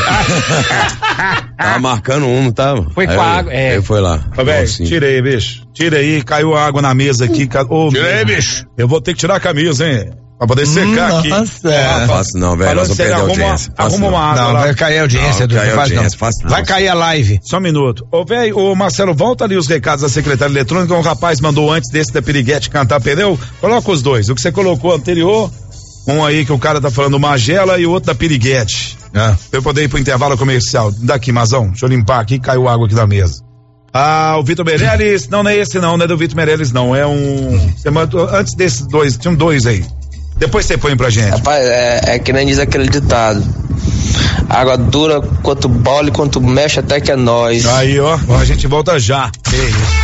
Tava marcando um, não tava?
Foi
Aí
com a
eu-
água, é.
Aí foi lá.
Ô, véi,
Sim.
tira aí, bicho. Tira aí, caiu água na mesa aqui. Ca... Ô,
Tira aí,
meu,
bicho.
Eu vou ter que tirar a camisa, hein? Pra poder secar aqui.
Nossa.
Ah,
Não faço não, velho. Nós
Falando
vamos
sério,
perder a
arruma,
audiência. Faço
arruma
não.
uma água
Não,
lá.
vai cair a audiência,
Não,
Dudu,
cai a
faz não.
audiência, faz não.
Vai cair a live.
Só um minuto. Ô, velho, ô Marcelo, volta ali os recados da secretária eletrônica. Um rapaz mandou antes desse da Piriguete cantar pneu. Coloca os dois. O que você colocou anterior, um aí que o cara tá falando Magela e o outro da Piriguete.
Ah.
Pra eu poder ir pro intervalo comercial. Daqui, Mazão. Deixa eu limpar aqui, caiu água aqui na mesa. Ah, o Vitor Meirelles. Não, não é esse não, não é do Vitor Meirelles não. É um. Você mandou, antes desses dois, tinham dois aí. Depois você põe pra gente.
Rapaz, é, é que nem diz aquele ditado. Água dura quanto bola, quanto mexe até que é nós.
Aí, ó, a gente volta já. Que isso.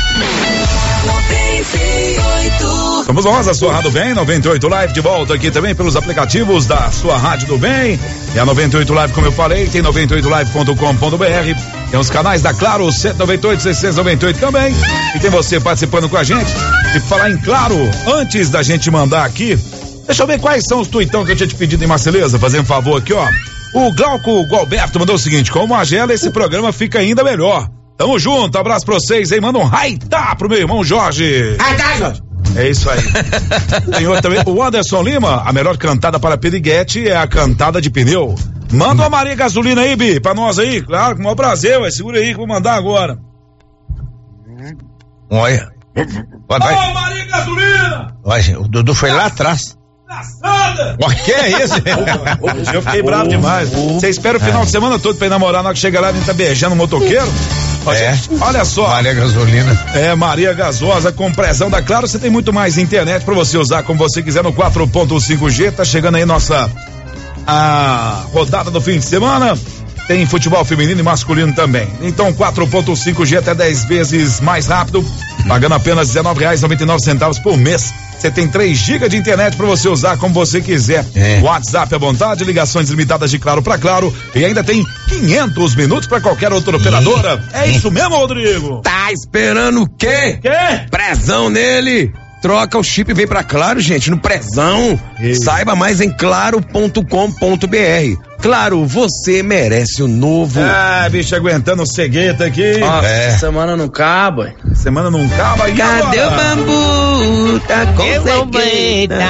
Somos nós, a sua Rádio Bem, noventa e oito Live de volta aqui também pelos aplicativos da sua Rádio do Bem. E a noventa e oito Live, como eu falei, tem noventa e oito live ponto com ponto b r. Tem os canais da Claro, cento e noventa e oito, seiscentos e noventa e oito também. E tem você participando com a gente. E falar em Claro, antes da gente mandar aqui, deixa eu ver quais são os tuitão que eu tinha te pedido em Marceleza, fazer um favor aqui, ó. O Glauco Gualberto mandou o seguinte: com o Magela esse programa fica ainda melhor. Tamo junto, abraço pra vocês, hein? Manda um raitá pro meu irmão Jorge.
Raitá, Jorge.
É isso aí. Tem outro também, o Anderson Lima, a melhor cantada para piriguete é a cantada de pneu. Manda uma Maria Gasolina aí, Bi, pra nós aí, claro, com o maior prazer, ué, segura aí que eu vou mandar agora.
Olha.
Ô, vai. Maria Gasolina!
Olha, o Dudu foi lá atrás.
Engraçada!
O que é isso?
Eu fiquei bravo demais. Você espera o final de semana todo pra ir namorar, na hora que chega lá a gente tá beijando o motoqueiro?
É.
Olha só.
Maria Gasolina.
É, Maria Gasosa com prezão da Claro. Você tem muito mais internet pra você usar como você quiser no quatro ponto cinco G. Tá chegando aí nossa a rodada do fim de semana. Tem futebol feminino e masculino também. Então quatro ponto cinco G até dez vezes mais rápido, pagando apenas dezenove reais e noventa e nove centavos por mês. Você tem três gigas de internet para você usar como você quiser. É. WhatsApp à vontade, ligações limitadas de Claro para Claro e ainda tem quinhentos minutos para qualquer outra operadora. É, é isso mesmo, Rodrigo?
Tá esperando o quê?
Quê?
Prezão nele. Troca o chip e vem pra Claro, gente, no prezão. Ei. Saiba mais em claro ponto com ponto br. Claro, você merece o novo.
Ah, bicho, aguentando o cegueta aqui.
Nossa, é. Semana não acaba.
Semana não acaba. E
cadê
agora?
o bambu? Tá com cegueta.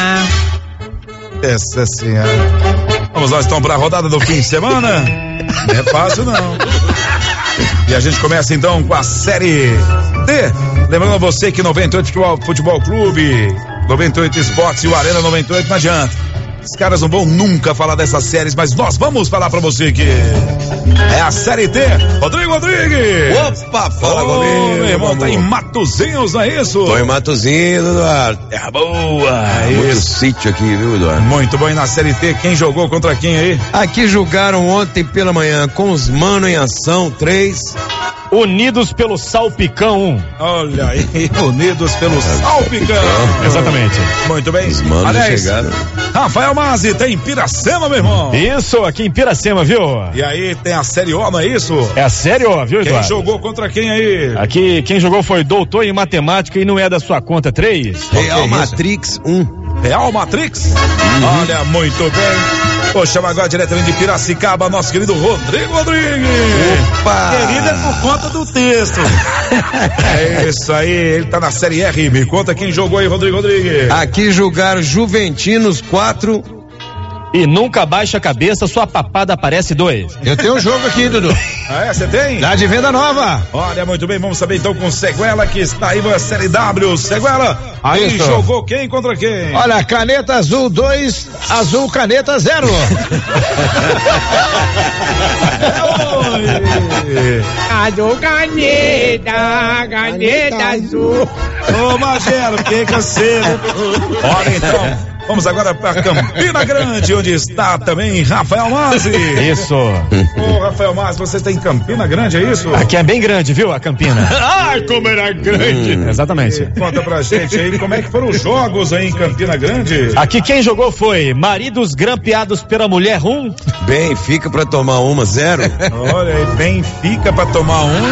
Essa senhora. Vamos lá, então, pra rodada do fim de semana. Não é fácil, não. E a gente começa então com a Série D. Lembrando a você que noventa e oito Futebol, Futebol Clube, noventa e oito Esportes e o Arena noventa e oito não adianta. Os caras não vão nunca falar dessas séries, mas nós vamos falar pra você que é a Série D. Rodrigo Rodrigues.
Opa, fala,
oh,
goleiro.
Meu irmão, tá em Matozinhos, não é isso?
Tô em Matozinhos, Eduardo. Terra boa. É muito isso. Sítio aqui, viu, Eduardo?
Muito bom. E na Série T, quem jogou contra quem aí?
Aqui jogaram ontem pela manhã com os Mano em Ação, três.
Unidos pelo Salpicão um.
Olha aí, Unidos pelo Salpicão.
Exatamente.
Muito bem.
Os manos
Aliás,
chegaram.
Rafael Mazzi, tem Piracema, meu irmão.
Isso, aqui em Piracema, viu?
E aí tem a Série O, não é isso?
É a Série O, viu, Eduardo?
Quem jogou contra quem aí?
Aqui, quem jogou foi doutor em matemática e não é da sua conta, três.
Real é Matrix um.
Real Matrix? Uhum. Olha, muito bem. Vou chamar agora diretamente de Piracicaba, nosso querido Rodrigo Rodrigues.
Opa!
Querida, é por conta do texto. É isso aí, ele tá na Série R. Me conta quem jogou aí, Rodrigo Rodrigues.
Aqui jogaram Juventinos quatro.
E nunca baixa a cabeça, sua papada aparece dois.
Eu tenho um jogo aqui, Dudu.
Ah, é? Você tem?
Lá de Venda Nova.
Olha, muito bem, vamos saber então com o Seguela, que está aí na Série W. Seguela, aí
Isso.
jogou quem contra quem?
Olha, caneta azul dois, azul caneta zero.
Azul caneta, caneta azul.
Ô, Magelo, que canseiro. Olha então. Vamos agora para Campina Grande, onde está também Rafael Mazzi.
Isso.
Ô, Rafael Mazzi, você está em Campina Grande, é isso?
Aqui é bem grande, viu, a Campina?
Ai, como era grande.
Hum, exatamente.
E conta pra gente aí, como é que foram os jogos aí em Campina Grande?
Aqui quem jogou foi Maridos Grampeados pela Mulher um.
Bem, fica pra tomar uma, zero.
Olha aí, bem, fica pra tomar um.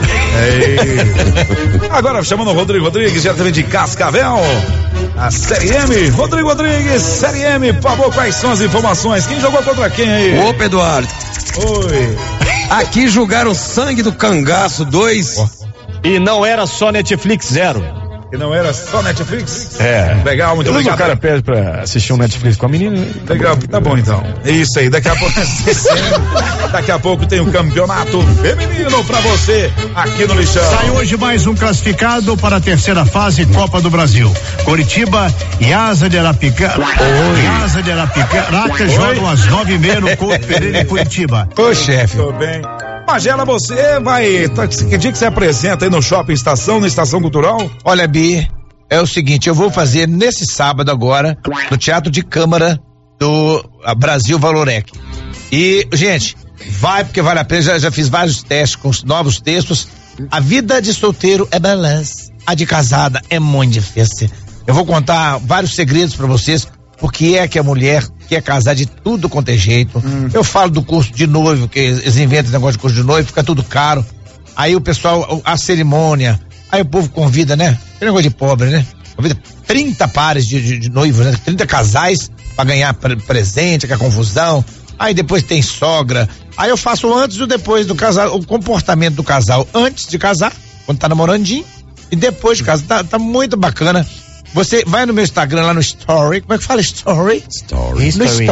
É. Agora chamando o Rodrigo Rodrigues, diretamente de Cascavel. A Série M, Rodrigo Rodrigues, Série M, por favor, quais são as informações? Quem jogou contra quem aí?
Opa, Eduardo.
Oi.
Aqui jogaram Sangue do Cangaço dois.
E não era só Netflix zero.
E não era só Netflix?
É.
Legal, muito obrigado.
O cara pede pra assistir um Netflix com a menina.
Legal, tá bom então. É isso aí, daqui a pouco daqui a pouco tem um campeonato feminino pra você aqui no Lixão.
Sai hoje mais um classificado para a terceira fase Copa do Brasil. Coritiba e Asa de Arapicá. Oi. Asa de Arapicá jogam às nove e meia no Couto Pereira em Curitiba.
Ô, chefe.
Tudo bem. Magela, você vai. Tá, que dia que você apresenta aí no Shopping Estação, na Estação Cultural?
Olha, Bi, é o seguinte, eu vou fazer nesse sábado agora, no Teatro de Câmara do Brasil Valorec. E, gente, vai porque vale a pena, já, já fiz vários testes com os novos textos. A vida de solteiro é beleza, a de casada é muito difícil. Eu vou contar vários segredos pra vocês, porque é que a mulher quer casar de tudo quanto é jeito. Hum. Eu falo do curso de noivo, que eles inventam esse negócio de curso de noivo, fica tudo caro. Aí o pessoal, a cerimônia, aí o povo convida, né? Que negócio de pobre, né? Convida trinta pares de, de, de noivos, né? trinta casais pra ganhar pre- presente, que é confusão. Aí depois tem sogra. Aí eu faço antes e depois do casal, o comportamento do casal antes de casar, quando tá namorandinho, e depois de casar. Tá, tá muito bacana. Você vai no meu Instagram, lá no Story. Como é que fala Story?
Story.
No Story.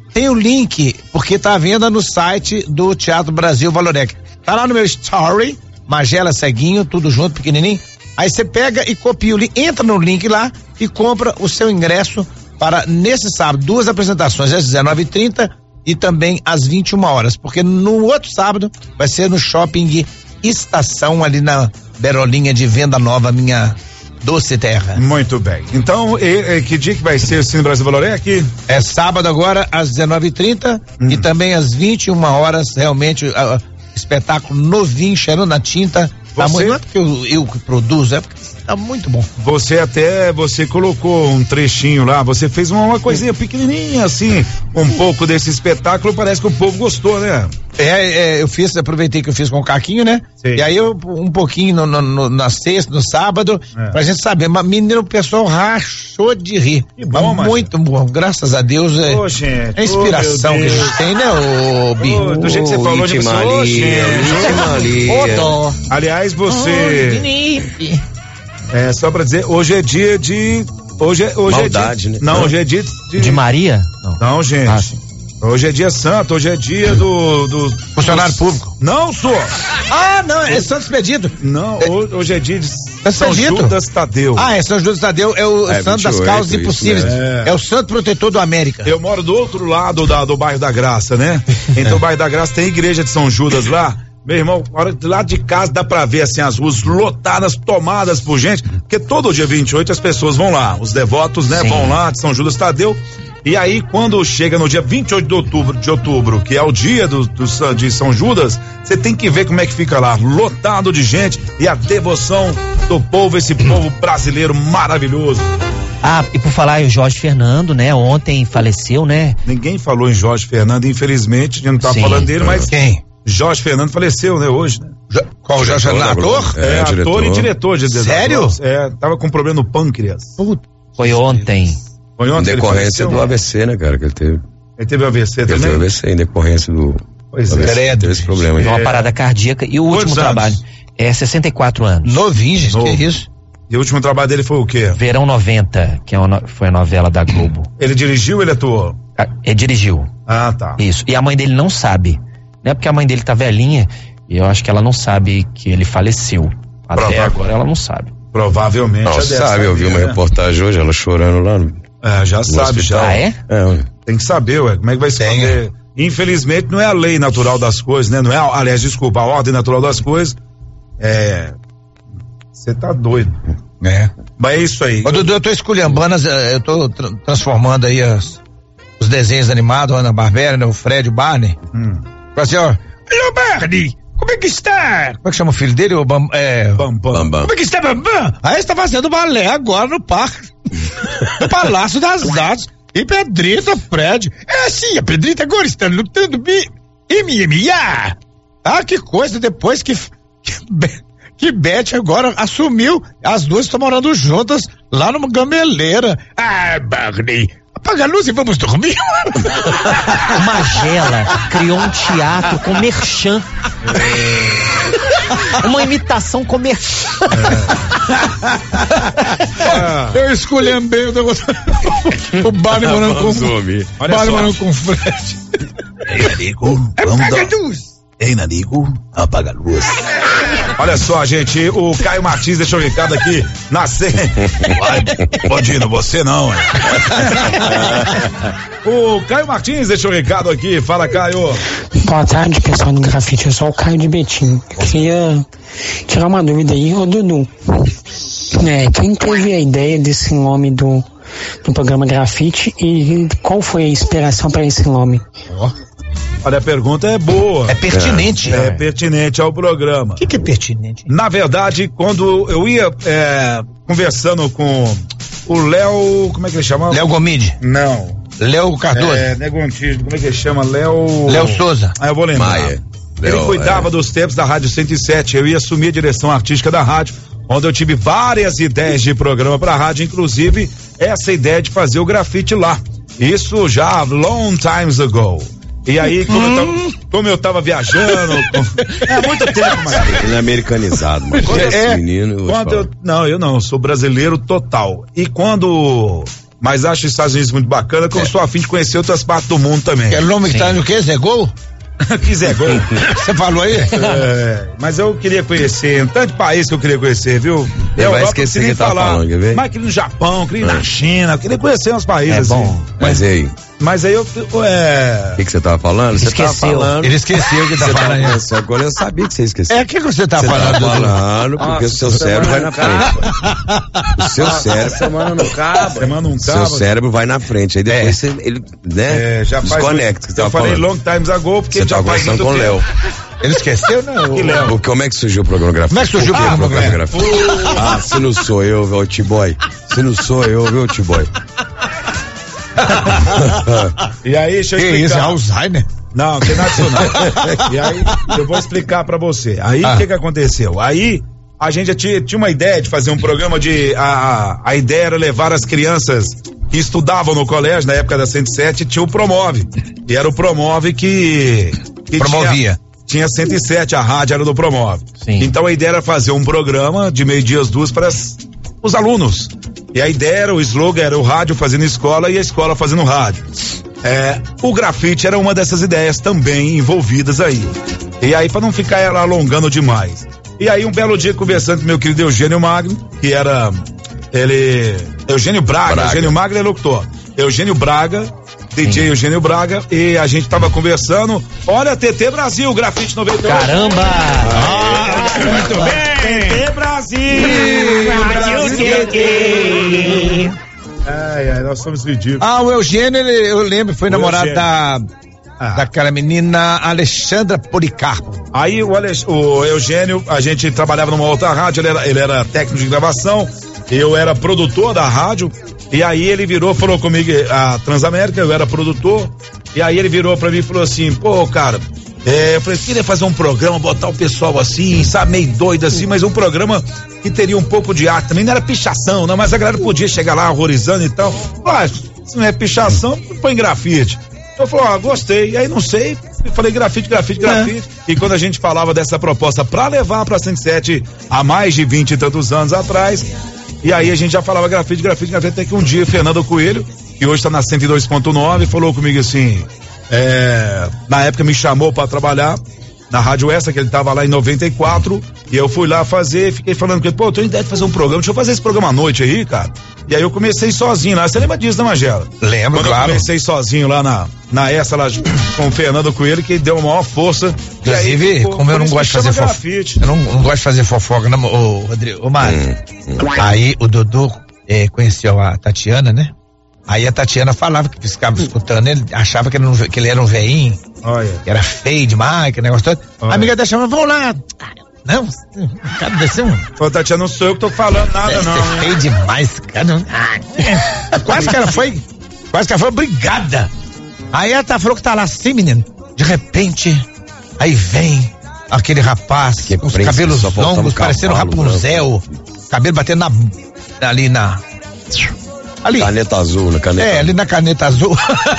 tem o link, porque tá à venda no site do Teatro Brasil Valorec. Tá lá no meu story, Magela Ceguinho, tudo junto, pequenininho. Aí você pega e copia o link, entra no link lá e compra o seu ingresso para nesse sábado, duas apresentações, às dezenove e trinta e também às vinte e uma horas, porque no outro sábado vai ser no Shopping Estação, ali na Berolinha de Venda Nova, minha doce terra.
Muito bem. Então, e, e, que dia que vai ser o Cine Brasil Valorec?
É sábado agora, às dezenove e trinta hum. e também às vinte e uma horas, realmente, uh, espetáculo novinho, cheirando na tinta. Tá muito, não é porque eu, eu que produzo, é porque tá muito bom.
Você até, você colocou um trechinho lá, você fez uma, uma coisinha pequenininha assim, um pouco desse espetáculo, parece que o povo gostou, né?
É, é eu fiz, aproveitei que eu fiz com o Caquinho, né? Sim. E aí eu, um pouquinho no, no, no, na sexta, no sábado, é. pra gente saber, mas menino, o pessoal rachou de rir. Que bom, mas muito bom, graças a Deus, é,
ô, gente,
é a inspiração que a gente tem, né, ô, Bi?
Ô, do jeito que você falou, de
Maria,
Maria. Aliás, você... É, só pra dizer, hoje é dia de... Hoje é, hoje
Maldade,
é dia,
né?
Não, hoje é dia de...
De Maria?
Não, não gente. Ah, hoje é dia santo, hoje é dia do... do
funcionário do, público.
Não, sou.
Ah, não, é Santo Expedito.
Não,
é,
hoje é dia de
é
São Judas Tadeu.
Ah, é São Judas Tadeu, é o é, santo das causas impossíveis. É. é o santo protetor do América.
Eu moro do outro lado da, do bairro da Graça, né? Então o bairro da Graça tem igreja de São Judas lá. Meu irmão, lá de casa dá pra ver assim as ruas lotadas, tomadas por gente, porque todo dia vinte e oito as pessoas vão lá, os devotos, né, Sim. vão lá de São Judas Tadeu, e aí quando chega no dia vinte e oito de outubro, de outubro, que é o dia do, do, de São Judas, você tem que ver como é que fica lá, lotado de gente e a devoção do povo, esse povo brasileiro maravilhoso.
Ah, e por falar em Jorge Fernando, né, ontem faleceu, né?
Ninguém falou em Jorge Fernando, infelizmente, a gente não tá Sim. falando dele, mas...
Quem?
Jorge Fernando faleceu, né, hoje, né?
Jo, qual o Jorge Fernando? Ator?
É, é ator diretor. e diretor de
Sério?
É, tava com problema no pâncreas.
Puta. Foi ontem.
Foi ontem. Em decorrência do A V C, né, cara, que ele teve.
Ele teve A V C
ele
também?
Ele teve A V C em decorrência do...
Pois
é.
é.
Teve esse problema aí.
Uma é. parada cardíaca e o Quantos último anos? trabalho é sessenta e quatro anos.
Novinho, gente, Novo. que isso?
E o último trabalho dele foi o quê?
Verão noventa, que é uma, foi a novela da Globo.
Ele dirigiu ou ele atuou?
Ele dirigiu.
Ah, tá.
Isso. E a mãe dele não sabe. Não é porque a mãe dele tá velhinha e eu acho que ela não sabe que ele faleceu. Até Provável. agora ela não sabe.
Provavelmente.
Não sabe, eu vi uma né? reportagem hoje, ela chorando lá no,
É, já no sabe, já.
Ah, é?
é?
Tem que saber, ué, como é que vai se fazer? Infelizmente não é a lei natural das coisas, né? Não é, aliás, desculpa, a ordem natural das coisas. É... Você tá doido.
É.
Mas é isso aí.
Ô, Dudu, eu tô esculhambando, eu tô tra- transformando aí as, os desenhos animados, Ana Barbera, né? O Fred, o Barney.
Hum.
Assim, ó, alô Barney, como é que está? Como é que chama o filho dele? O Bam, é...
Bambam.
Bambam.
Como é que está, Bambam? Aí está fazendo balé agora no parque, no Palácio das Artes. E Pedrita, Fred, é sim, a Pedrita agora está lutando bi, M M A. Ah, que coisa, depois que, que, que Beth agora assumiu, as duas estão morando juntas lá numa gameleira. Ah, Barney, apaga a luz e vamos dormir.
O Magela criou um teatro com merchan. É. Uma imitação com merchan.
É. Eu esculhambei o o Barney morando com o Barney morando com o Fred.
Ei, Nanico, vamos dar... Ei, Nanico, apaga a luz. Olha só, gente, o Caio Martins deixou um recado aqui na cena. Bandino, você não, é? O Caio Martins deixou um recado aqui, fala, Caio.
Boa tarde, pessoal do Grafite, eu sou o Caio de Betim. Queria tirar uma dúvida aí, ô Dudu. É, quem teve a ideia desse nome do, do programa Grafite e qual foi a inspiração para esse nome?
Oh. Olha, a pergunta é boa.
É pertinente.
É, é pertinente ao programa.
O que, que é pertinente?
Na verdade, quando eu ia é, conversando com o Léo, como é que ele chama?
Léo Gomide.
Não.
Léo Cardoso.
É, Léo Gontijo, como é que ele chama? Léo...
Léo Souza.
Ah, eu vou lembrar.
Maia.
Ele
Léo,
cuidava
é.
dos tempos da Rádio cento e sete, eu ia assumir a direção artística da rádio, onde eu tive várias ideias de programa pra rádio, inclusive essa ideia de fazer o grafite lá. Isso já long times ago. E aí, como, hum. eu, tava, como eu tava viajando. Com... É muito tempo, mas.
Ele é americanizado, mas
é,
esse menino. Eu
quando eu, não, eu não, eu sou brasileiro total. E quando mas acho os Estados Unidos muito bacana, que eu sou a fim de conhecer outras partes do mundo também.
É o nome que tá no quê? Zé Gol?
Que Zé Gol?
Você falou aí?
É, mas eu queria conhecer, um tanto de país que eu queria conhecer, viu?
Ele vai esquecer que tá falando, quer ver?
Mas queria no Japão, queria na China, eu queria conhecer uns países
é
assim.
Bom. Mas e aí?
Mas aí eu, é...
O que que você tava falando? Você
esqueceu.
Tava falando.
Ele esqueceu o que tá
você
falando.
Tava, só agora eu sabia que você esqueceu.
É, o que que você tá
você
falando?
Tá falando, porque
Nossa,
o seu cérebro vai na frente. O seu
Nossa,
cérebro...
semana no cabo. Semana um
cabo. Seu cérebro vai na frente, aí depois você, ele, né,
é, já
desconecta.
Faz, que eu falei falando. Long times ago, porque
você
já
tá
faz muito
com o Léo.
Ele esqueceu, né?
Que Léo?
Como é que surgiu o programa Grafite?
Como é que surgiu o
ah,
programa Grafite?
Ah, se não sou eu, viu, T-Boy? Se não sou eu, viu, T-Boy?
E aí, deixa eu
que
explicar.
Isso, é Alzheimer?
Não, não tem nada disso não. E aí, eu vou explicar pra você. Aí, o ah. que que aconteceu? Aí, a gente tinha, tinha uma ideia de fazer um programa de... A, a ideia era levar as crianças que estudavam no colégio, na época da cento e sete, tinha o Promove. E era o Promove que... que
promovia.
Tinha, tinha cento e sete, a rádio era do Promove.
Sim.
Então, a ideia era fazer um programa de meio-dia às duas para as, os alunos. E a ideia era, o slogan era o rádio fazendo escola e a escola fazendo rádio. É, o grafite era uma dessas ideias também envolvidas aí. E aí, para não ficar ela alongando demais. E aí, um belo dia, conversando com meu querido Eugênio Magno, que era, ele, Eugênio Braga, Braga. Eugênio Magno é locutor. Eugênio Braga, D J Sim. Eugênio Braga, e a gente tava conversando, olha, T T Brasil, grafite noventa e oito.
Caramba!
Ah, muito bem! T T Brasil! Brasil T T! Ai, ai, nós somos ridículos.
Ah, o Eugênio, ele, eu lembro, foi o namorado Eugênio. da... Ah. daquela menina Alexandra Policarpo.
Aí o, Alex, o Eugênio, a gente trabalhava numa outra rádio, ele era, ele era técnico de gravação, eu era produtor da rádio, e aí ele virou, falou comigo, a Transamérica, eu era produtor, e aí ele virou pra mim e falou assim, pô, cara, é, eu falei, queria fazer um programa, botar o pessoal assim, sabe, meio doido assim, mas um programa que teria um pouco de arte também, não era pichação, não, mas a galera podia chegar lá horrorizando e tal. Ah, se não é pichação, põe grafite. Eu falei, ó, ah, gostei, e aí não sei, eu falei grafite, grafite, grafite, é. E quando a gente falava dessa proposta pra levar pra cento e sete há mais de vinte e tantos anos atrás, e aí a gente já falava grafite, grafite, grafite, até que um dia Fernando Coelho, que hoje tá na cento e dois ponto nove, falou comigo assim, é, na época me chamou pra trabalhar na Rádio Essa, que ele tava lá em noventa e quatro, e eu fui lá fazer, fiquei falando com ele, pô, eu tenho ideia de fazer um programa, deixa eu fazer esse programa à noite aí, cara. E aí eu comecei sozinho lá, você lembra disso, né, Magela?
Lembro,
Quando
claro.
eu comecei sozinho lá na, na Essa, lá com o Fernando Coelho, que deu a maior força.
Inclusive, aí, pô, como eu não gosto de fazer fofoca, eu não, não gosto de fazer fofoca, não, ô, Rodrigo, ô, Mário. Hum, hum. Aí o Dodô é, conheceu a Tatiana, né? Aí a Tatiana falava que ficava escutando ele, achava que ele, não, que ele era um veinho, que era feio demais, que negócio todo. A amiga da chama, vamos lá. Não, cara, desceu.
Ô, Tatiana, não sou eu que tô falando nada, é, não.
É feio demais, cara. Ah, quase que ela foi, quase que ela foi obrigada. Aí ela tá, falou que tá lá assim, menino. De repente, aí vem aquele rapaz, que com os cabelos longos, parecendo um Rapunzel, cabelo batendo na, ali na... Ali.
Caneta azul, na caneta
É, ali na caneta azul.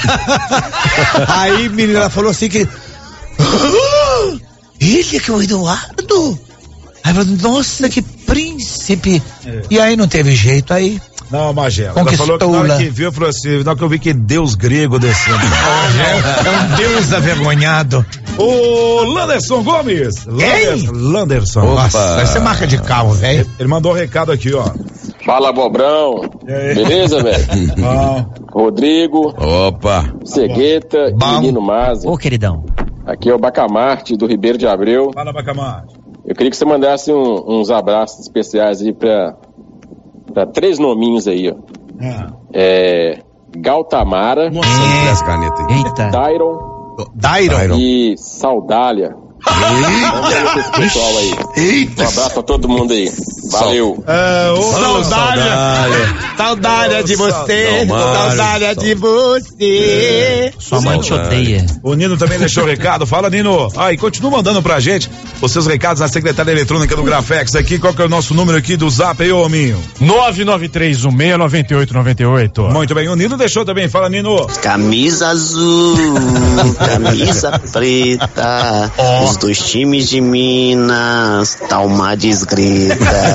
Aí, menina, ela falou assim que... Oh, ele é que é o Eduardo? Aí falou, nossa, que príncipe. É. E aí não teve jeito, aí...
Não, Magela, ela falou que na hora que viu, falou assim, na hora que eu vi que Deus grego descendo.
É um Deus avergonhado.
O Landerson Gomes.
Quem?
Landerson.
Nossa, vai ser marca de carro, velho.
Ele mandou um recado aqui, ó.
Fala, Bobrão. Beleza, velho? Rodrigo.
Opa.
Cegueta
Bom.
E Menino Mazi.
Ô, queridão.
Aqui é o Bacamarte, do Ribeiro de Abreu.
Fala, Bacamarte.
Eu queria que você mandasse um, uns abraços especiais aí pra, pra três nominhos aí, ó. Ah. É... Galtamara.
Nossa, é. As canetas aí.
Eita.
Dairon.
Dairon.
E Saudália. Vamos esse pessoal aí.
Eita.
Um abraço pra todo mundo aí. Valeu.
É, oh, saudade. Saudade de você. Saudade de você.
Sua mãe te odeia.
O Nino também deixou o recado. Fala, Nino. Ah, e continua mandando pra gente os seus recados na secretária eletrônica do Grafex aqui. Qual que é o nosso número aqui do Zap aí, ô Minho?
nove nove três um seis nove oito nove oito.
Muito bem. O Nino deixou também. Fala, Nino.
Camisa azul, camisa preta, oh. Os dois Nos times de Minas, tá uma desgrita.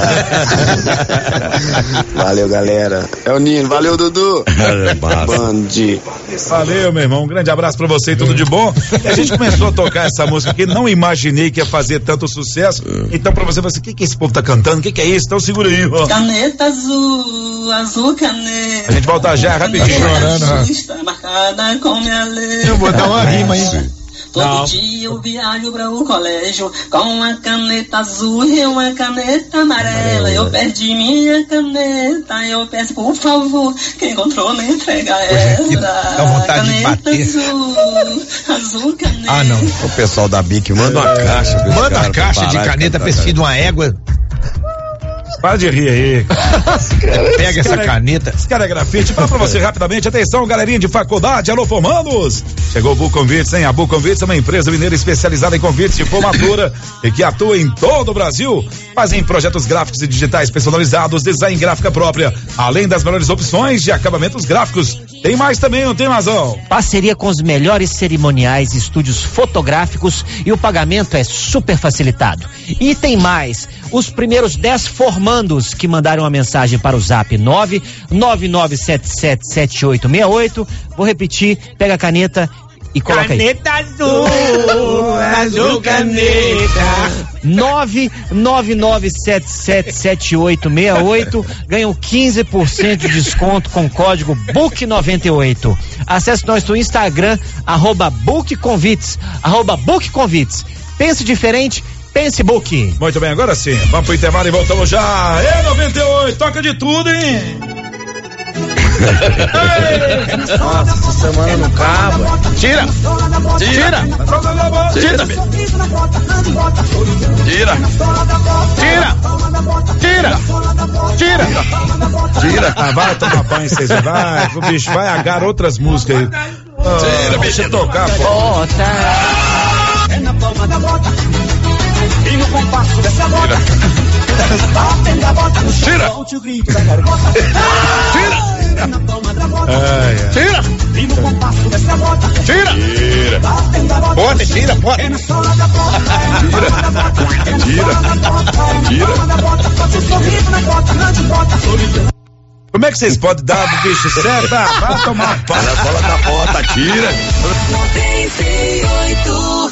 Valeu, galera. É o Nino, valeu, Dudu. Band.
Valeu, meu irmão, um grande abraço pra você e tudo de bom. E a gente começou a tocar essa música aqui, não imaginei que ia fazer tanto sucesso. Então pra você, você, o que que esse povo tá cantando? O que que é isso? Então segura aí, ó.
Caneta azul, azul caneta.
A gente volta já, rapidinho.
Chorando, está marcada com minha letra.
Eu vou dar uma rima aí.
Todo
Não.
dia eu viajo para o colégio com uma caneta azul e uma caneta amarela. Eu perdi minha caneta, eu peço por favor, quem encontrou me entrega ela.
Dá vontade de bater.
Azul, azul caneta.
Ah, não.
O pessoal da Bic manda uma caixa. pra esse
Manda
cara
uma caixa
pra
de
parar
caneta
cantar,
pra esse filho de uma égua.
Para de rir aí.
Pega essa caneta.
Esse cara é grafite. Fala pra você rapidamente. Atenção, galerinha de faculdade. Alô, formandos. Chegou o Bu Convites, hein? A Bu Convites é uma empresa mineira especializada em convites de formatura e que atua em todo o Brasil. Fazem projetos gráficos e digitais personalizados, design gráfica própria, além das melhores opções de acabamentos gráficos. Tem mais também, não tem razão?
Parceria com os melhores cerimoniais e estúdios fotográficos e o pagamento é super facilitado. E tem mais. Os primeiros dez formandos que mandaram uma mensagem para o zap nove nove nove sete sete sete oito seis oito. Vou repetir, pega a caneta e coloca aí.
Caneta azul, azul caneta.
nove nove nove sete sete sete oito seis oito. Ganham quinze por cento de desconto com o código B U C noventa e oito. Acesse nosso Instagram, arroba BookConvites, arroba BookConvites. Pense diferente, pense Book.
Muito bem, agora sim. Vamos pro intervalo e voltamos já. É noventa e oito, toca de tudo, hein?
Nossa, essa semana não acaba.
Tira! Tira!
Tira!
Tira! Tira! Tira! Tira!
Tira! Ah, vai tomar banho, vocês vai. O bicho vai agarrar outras músicas aí. Ah,
Tira,
deixa
bicho.
tocar, pô.
Bota.
É na palma da bota. E no compasso dessa bota. Batendo a bota no chão.
Tira!
Solte o grito da garganta.
Tira!
É na palma da bota.
Ai, ai.
Tira!
E no compasso dessa bota.
Tira!
Tira! Batendo a bota.
Pode, tira, pode.
É na sola da bota. Tira! Tira! Tira! Solte o sorriso na bota. Não te bota. Solidão.
Como é que vocês podem dar do bicho certo? Ah, vai tomar pau.
Olha a bola da bota, tira.
noventa e oito.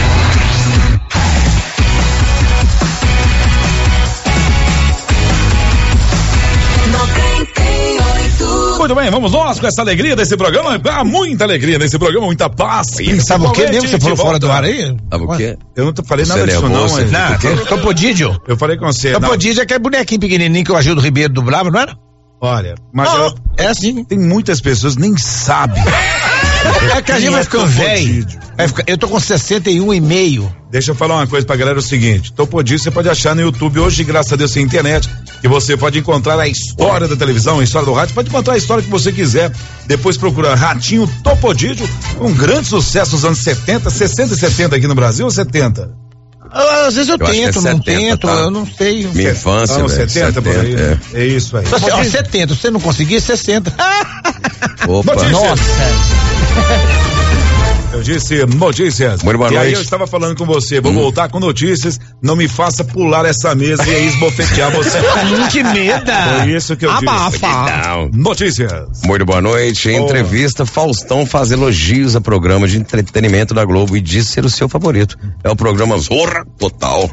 Muito bem, vamos nós com essa alegria desse programa. Ah, muita alegria nesse programa, muita paz.
Sabe o que mesmo que você falou fora do ar aí?
Sabe o quê?
Eu não falei
Você
nada disso
levou,
não,
você-
mas...
Não, Topodídio.
Eu falei com você. não.
Topodídio é aquele bonequinho pequenininho que o Agildo Ribeiro dublava, não era?
Olha, mas
Não,
ela-
é assim.
tem muitas pessoas que nem sabem.
É que a gente vai ficando velho. Vai ficar- Eu tô com sessenta e um e meio.
Deixa eu falar uma coisa pra galera, é o seguinte, Topodício você pode achar no YouTube hoje, graças a Deus, tem internet, que você pode encontrar a história da televisão, a história do rádio, pode encontrar a história que você quiser, depois procura Ratinho Topodídio, um grande sucesso nos anos setenta, sessenta e setenta aqui no Brasil, ou setenta?
Às vezes eu,
Eu acho que é
tento, não
setenta,
tento,
tá?
eu não sei.
Minha infância,
Anos
velho.
setenta, por aí,
setenta,
é. é isso aí.
Você, ó, setenta, se você não conseguir, sessenta.
Opa.
Notícias.
Nossa.
Eu disse notícias.
Muito boa
e aí
noite.
eu estava falando com você, vou voltar com notícias, não me faça pular essa mesa e aí esbofetear você.
Que meda!
Foi isso que eu
Abafa.
Não.
disse. Notícias.
Muito boa noite. Em
Boa.
entrevista, Faustão faz elogios a programa de entretenimento da Globo e diz ser o seu favorito. É o programa Zorra Total.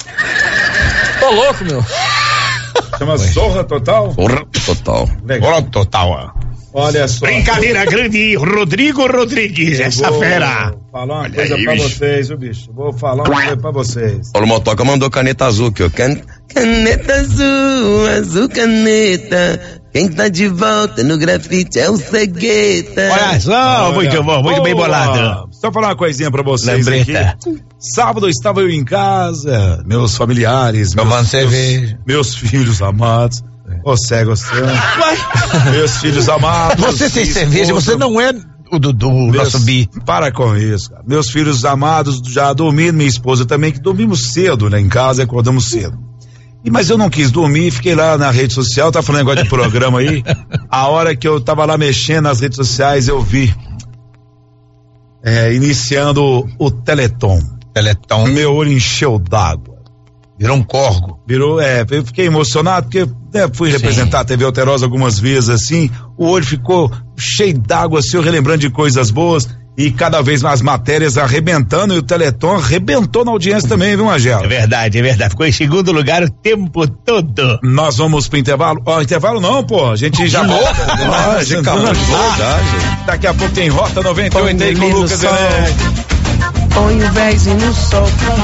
Tô louco, meu.
Chama Zorra Total?
Zorra Total.
Legal.
Bora total.
Olha só.
Brincadeira grande, Rodrigo Rodrigues, essa
Vou
fera.
falar uma
Olha
coisa
aí,
pra
bicho.
vocês, viu, bicho? Vou falar uma coisa pra vocês.
Paulo Motoca mandou caneta azul aqui, ó. Can... Caneta azul, azul caneta. Quem tá de volta no grafite é o Cegueta.
Olha só,
Olha,
muito bom, muito bem
boa.
bolado.
Só falar uma coisinha pra vocês
Lembreta.
aqui. Sábado estava eu em casa, meus familiares, meus,
Tomando cerveja.
meus filhos amados. Ô cego, você. Meus filhos amados.
Você tem
minha
cerveja,
esposa,
você não é o do, do
meus-
nosso bi.
Para com isso, cara. Meus filhos amados já dormindo, minha esposa também, que dormimos cedo, né? Em casa, acordamos cedo. E, mas eu não quis dormir, fiquei lá na rede social, tá falando negócio de programa aí. A hora que eu tava lá mexendo nas redes sociais, eu vi é, iniciando o Teleton.
Teleton.
Meu olho encheu d'água.
Virou um corgo.
Virou, é, eu fiquei emocionado porque né, fui
Sim.
representar a T V Alterosa algumas vezes assim, o olho ficou cheio d'água assim, eu relembrando de coisas boas e cada vez mais matérias arrebentando e o Teleton arrebentou na audiência também, viu, Magela?
É verdade, é verdade, ficou em segundo lugar o tempo todo.
Nós vamos pro intervalo, ó, intervalo não, pô, a gente já volta.
Ah, a gente acabou de voltar, gente.
Daqui a pouco tem Rota noventa e oito aí com o Lucas Enéas.
Põe o véizinho no sol,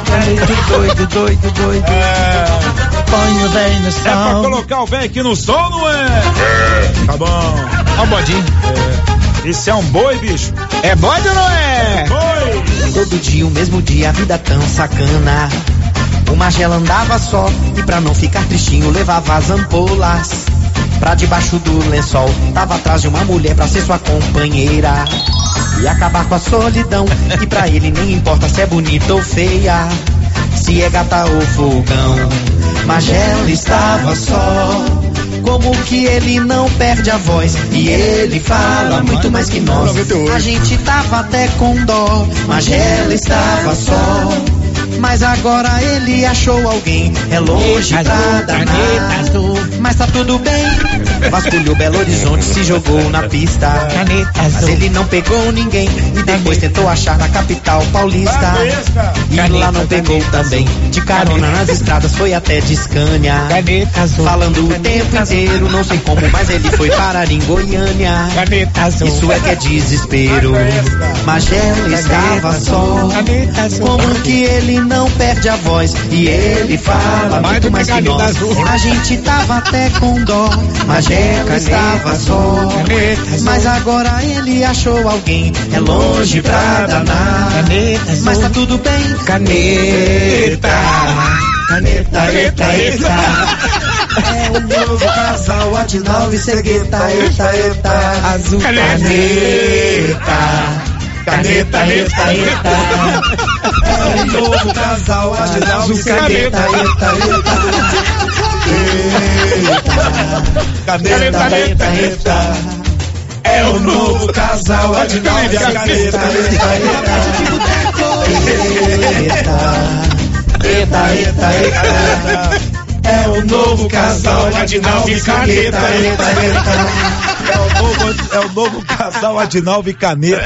doido, doido, doido.
É.
Põe o véio no sol.
É pra colocar o velho aqui no sol, não é? Tá bom.
Ó o bodinho.
É. Isso é um boi, bicho?
É bode ou não é?
É boi.
Todo dia, o mesmo dia, a vida tão sacana. O Magela andava só e pra não ficar tristinho levava as ampolas. Pra debaixo do lençol, tava atrás de uma mulher pra ser sua companheira. E acabar com a solidão, e pra ele nem importa se é bonita ou feia, se é gata ou fogão. Magela estava só, como que ele não perde a voz, e ele fala muito mais que nós. A gente tava até com dó, Magela estava só, mas agora ele achou alguém, é longe pra danar, mas tá tudo bem. Vasculhou Belo Horizonte, se jogou na pista, mas ele não pegou ninguém, e depois tentou achar na capital paulista, e lá não pegou também. De carona nas estradas foi até de Scania, falando o tempo inteiro, não sei como, mas ele foi parar em Goiânia. Isso é que é desespero. Magela estava só, como que ele não perde a voz, e ele fala muito mais que nós. A gente tava até com dó, Magela estava só, mas agora ele achou alguém, é longe pra danar, mas tá tudo bem. Caneta, caneta, eta, eta. É o novo casal, Adinaldo e Cegueta, eta, eta. Azul caneta, caneta, eta, eta. É o novo casal, Adinaldo e Cegueta, eta, eta. Caneta, caneta, caneta. É o novo casal, Adinaldo e a caneta, Eita, eita, eita. É o novo casal, Adinaldo e caneta, eita, eita.
É o novo, é o novo casal, Adinaldo e caneta.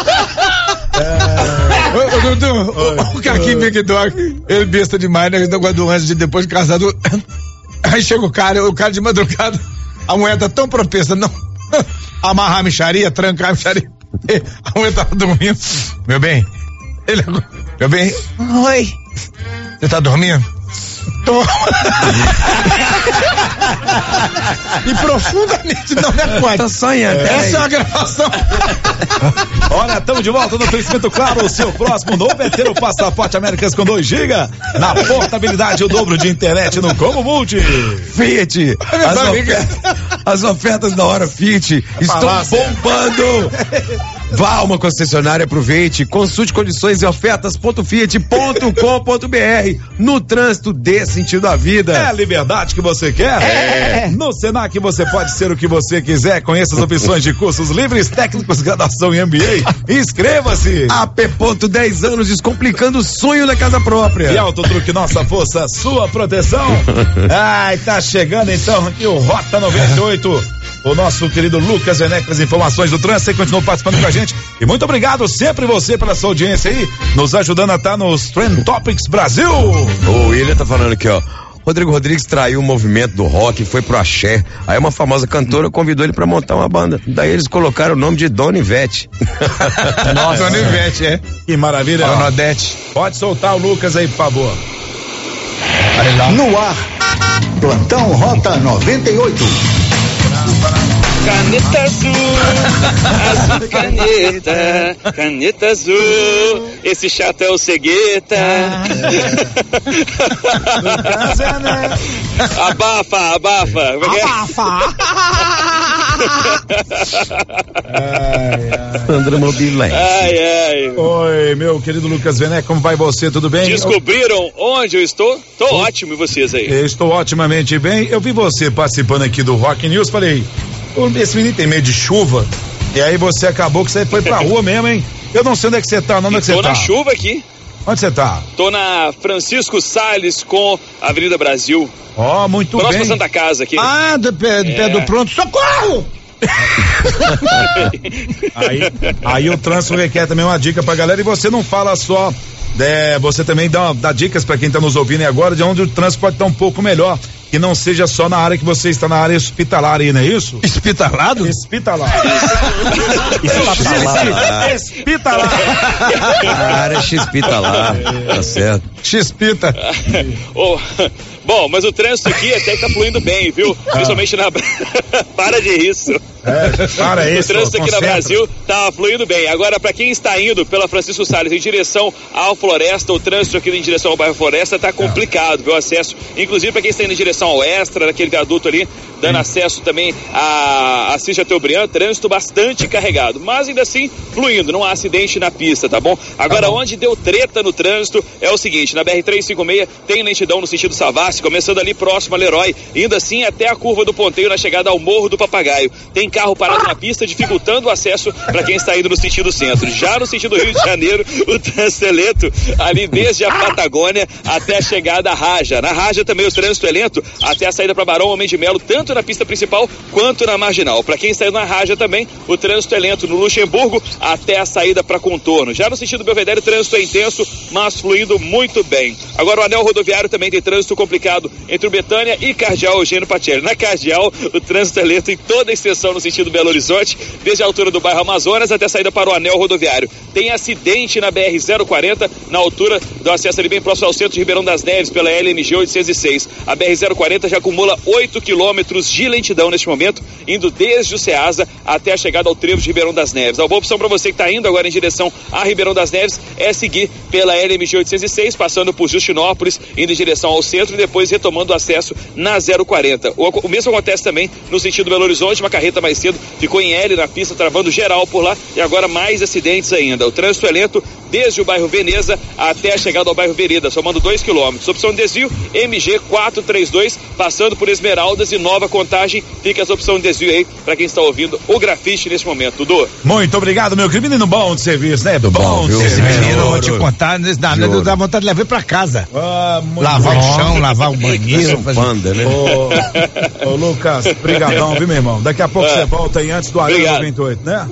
Ô, ô, Dudu, o Caquinho McDog, ele besta demais, né? Ele negócio do antes de depois de casado. Aí chega o cara, o cara de madrugada, a mulher tá tão propensa, não amarrar a micharia, trancar a micharia. A mulher tava dormindo. Meu bem, ele, meu bem, oi, você tá dormindo? Tô. E profundamente não me acorda.
Tô sonhando.
Essa é a gravação.
Olha, estamos de volta no oferecimento claro. O seu próximo novo é ter o passaporte Américas com dois gigas. Na portabilidade, o dobro de internet no Combo Multi.
Fiat. As, ofer- as ofertas da hora Fiat estão Palácia. bombando. Vá a uma concessionária, aproveite, consulte condições e ofertas ponto fiat ponto com ponto br. No trânsito, dê sentido à vida.
É a liberdade que você quer?
É.
No Senac você pode ser o que você quiser. Conheça as opções de cursos livres, técnicos, graduação em M B A. Inscreva-se.
A P. dez anos descomplicando o sonho da casa própria.
E Autotruque, nossa força, sua proteção. Ai, tá chegando então aqui o Rota noventa e oito. O nosso querido Lucas Enéas, as informações do trânsito, você continua participando com a gente. E muito obrigado sempre você pela sua audiência aí, nos ajudando a estar nos Trend Topics Brasil.
O William tá falando aqui, ó. Rodrigo Rodrigues traiu o movimento do rock, foi pro axé. Aí uma famosa cantora convidou ele pra montar uma banda. Daí eles colocaram o nome de Dona Ivete.
Nossa, Dona Ivete, é.
Que maravilha.
Dona Odete.
Pode soltar o Lucas aí, por favor.
No ar, Plantão Rota noventa e oito.
Caneta azul, azul caneta, caneta azul, esse chato é o Cegueta. Abafa, abafa.
Abafa.
Sandra Mobilete.
Ai, ai.
Oi, meu querido Lucas Vené, como vai você? Tudo bem?
Descobriram onde eu estou? Tô oh. ótimo, e vocês aí?
Eu estou otimamente bem. Eu vi você participando aqui do Rock News, falei, esse menino tem medo de chuva, e aí você acabou que você foi pra rua mesmo, hein? Eu não sei onde é que você tá, onde é que você tá?
Tô na chuva aqui.
Onde você tá?
Tô na Francisco Salles com Avenida Brasil.
Ó, oh, muito
Próxima
bem.
Santa Casa aqui.
Ah, do pé, do,
É.
pé do pronto, socorro!
aí, aí o trânsito requer também uma dica pra galera, e você não fala só, é, você também dá, dá dicas pra quem tá nos ouvindo agora de onde o trânsito pode estar um pouco melhor, que não seja só na área que você está, na área hospitalar aí, não é isso?
Hospitalado?
Hospitalar.
Hospitalar.
Hospitalar.
A área X-pitalar, tá certo.
X-pita.
Oh, bom, mas o trânsito aqui até que tá fluindo bem, viu? Principalmente na... Para de isso.
É, para isso.
O trânsito aqui
concentra.
no Brasil tá fluindo bem. Agora, pra quem está indo pela Francisco Salles em direção ao Floresta, o trânsito aqui em direção ao bairro Floresta tá complicado, viu? O acesso, inclusive pra quem está indo em direção ao Extra, naquele viaduto ali, dando Sim. acesso também a Assis Chateaubriand, trânsito bastante carregado, mas ainda assim fluindo, não há acidente na pista, tá bom? Agora, tá bom. Onde deu treta no trânsito é o seguinte, na B R trezentos e cinquenta e seis tem lentidão no sentido Savassi, começando ali próximo a Leroy, indo assim até a curva do Ponteio na chegada ao Morro do Papagaio. Tem carro parado na pista, dificultando o acesso para quem está indo no sentido centro. Já no sentido Rio de Janeiro, o trânsito é lento ali desde a Patagônia até a chegada à Raja. Na Raja também o trânsito é lento até a saída para Barão Homem de Melo, tanto na pista principal quanto na marginal. Para quem está indo na Raja também, o trânsito é lento no Luxemburgo até a saída para Contorno. Já no sentido Belvedere, o trânsito é intenso, mas fluindo muito bem. Agora o anel rodoviário também tem trânsito complicado entre o Betânia e Cardeal Eugênio Pacelli. Na Cardeal, o trânsito é lento em toda a extensão no sentido Belo Horizonte, desde a altura do bairro Amazonas até a saída para o anel rodoviário. Tem acidente na B R zero quarenta, na altura do acesso ali bem próximo ao centro de Ribeirão das Neves, pela L N G oitocentos e seis. A B R zero quarenta já acumula oito quilômetros de lentidão neste momento, indo desde o Ceasa até a chegada ao trevo de Ribeirão das Neves. A boa opção para você que está indo agora em direção a Ribeirão das Neves é seguir pela L M G oitocentos e seis, passando por Justinópolis, indo em direção ao centro e depois retomando o acesso na zero quarenta. O, o mesmo acontece também no sentido Belo Horizonte, uma carreta mais cedo ficou em L na pista, travando geral por lá, e agora mais acidentes ainda. O trânsito é lento desde o bairro Veneza até a chegada ao bairro Vereda, somando dois quilômetros. Opção de desvio, M G quatrocentos e trinta e dois, passando por Esmeraldas e Nova Contagem. Fica essa opção de desvio aí para quem está ouvindo o Grafite nesse momento, Dudu.
Muito obrigado, meu querido. Menino bom de serviço, né?
Do
bom,
bom
de
esse
serviço.
menino, eu vou te contar, dá, dá vontade de levar pra casa.
Ah,
lavar bom. O chão, lavar o banheiro.
Panda, né?
Ô, ô Lucas, brigadão, viu, meu irmão? Daqui a pouco você é. volta aí antes do Arena noventa e oito, né?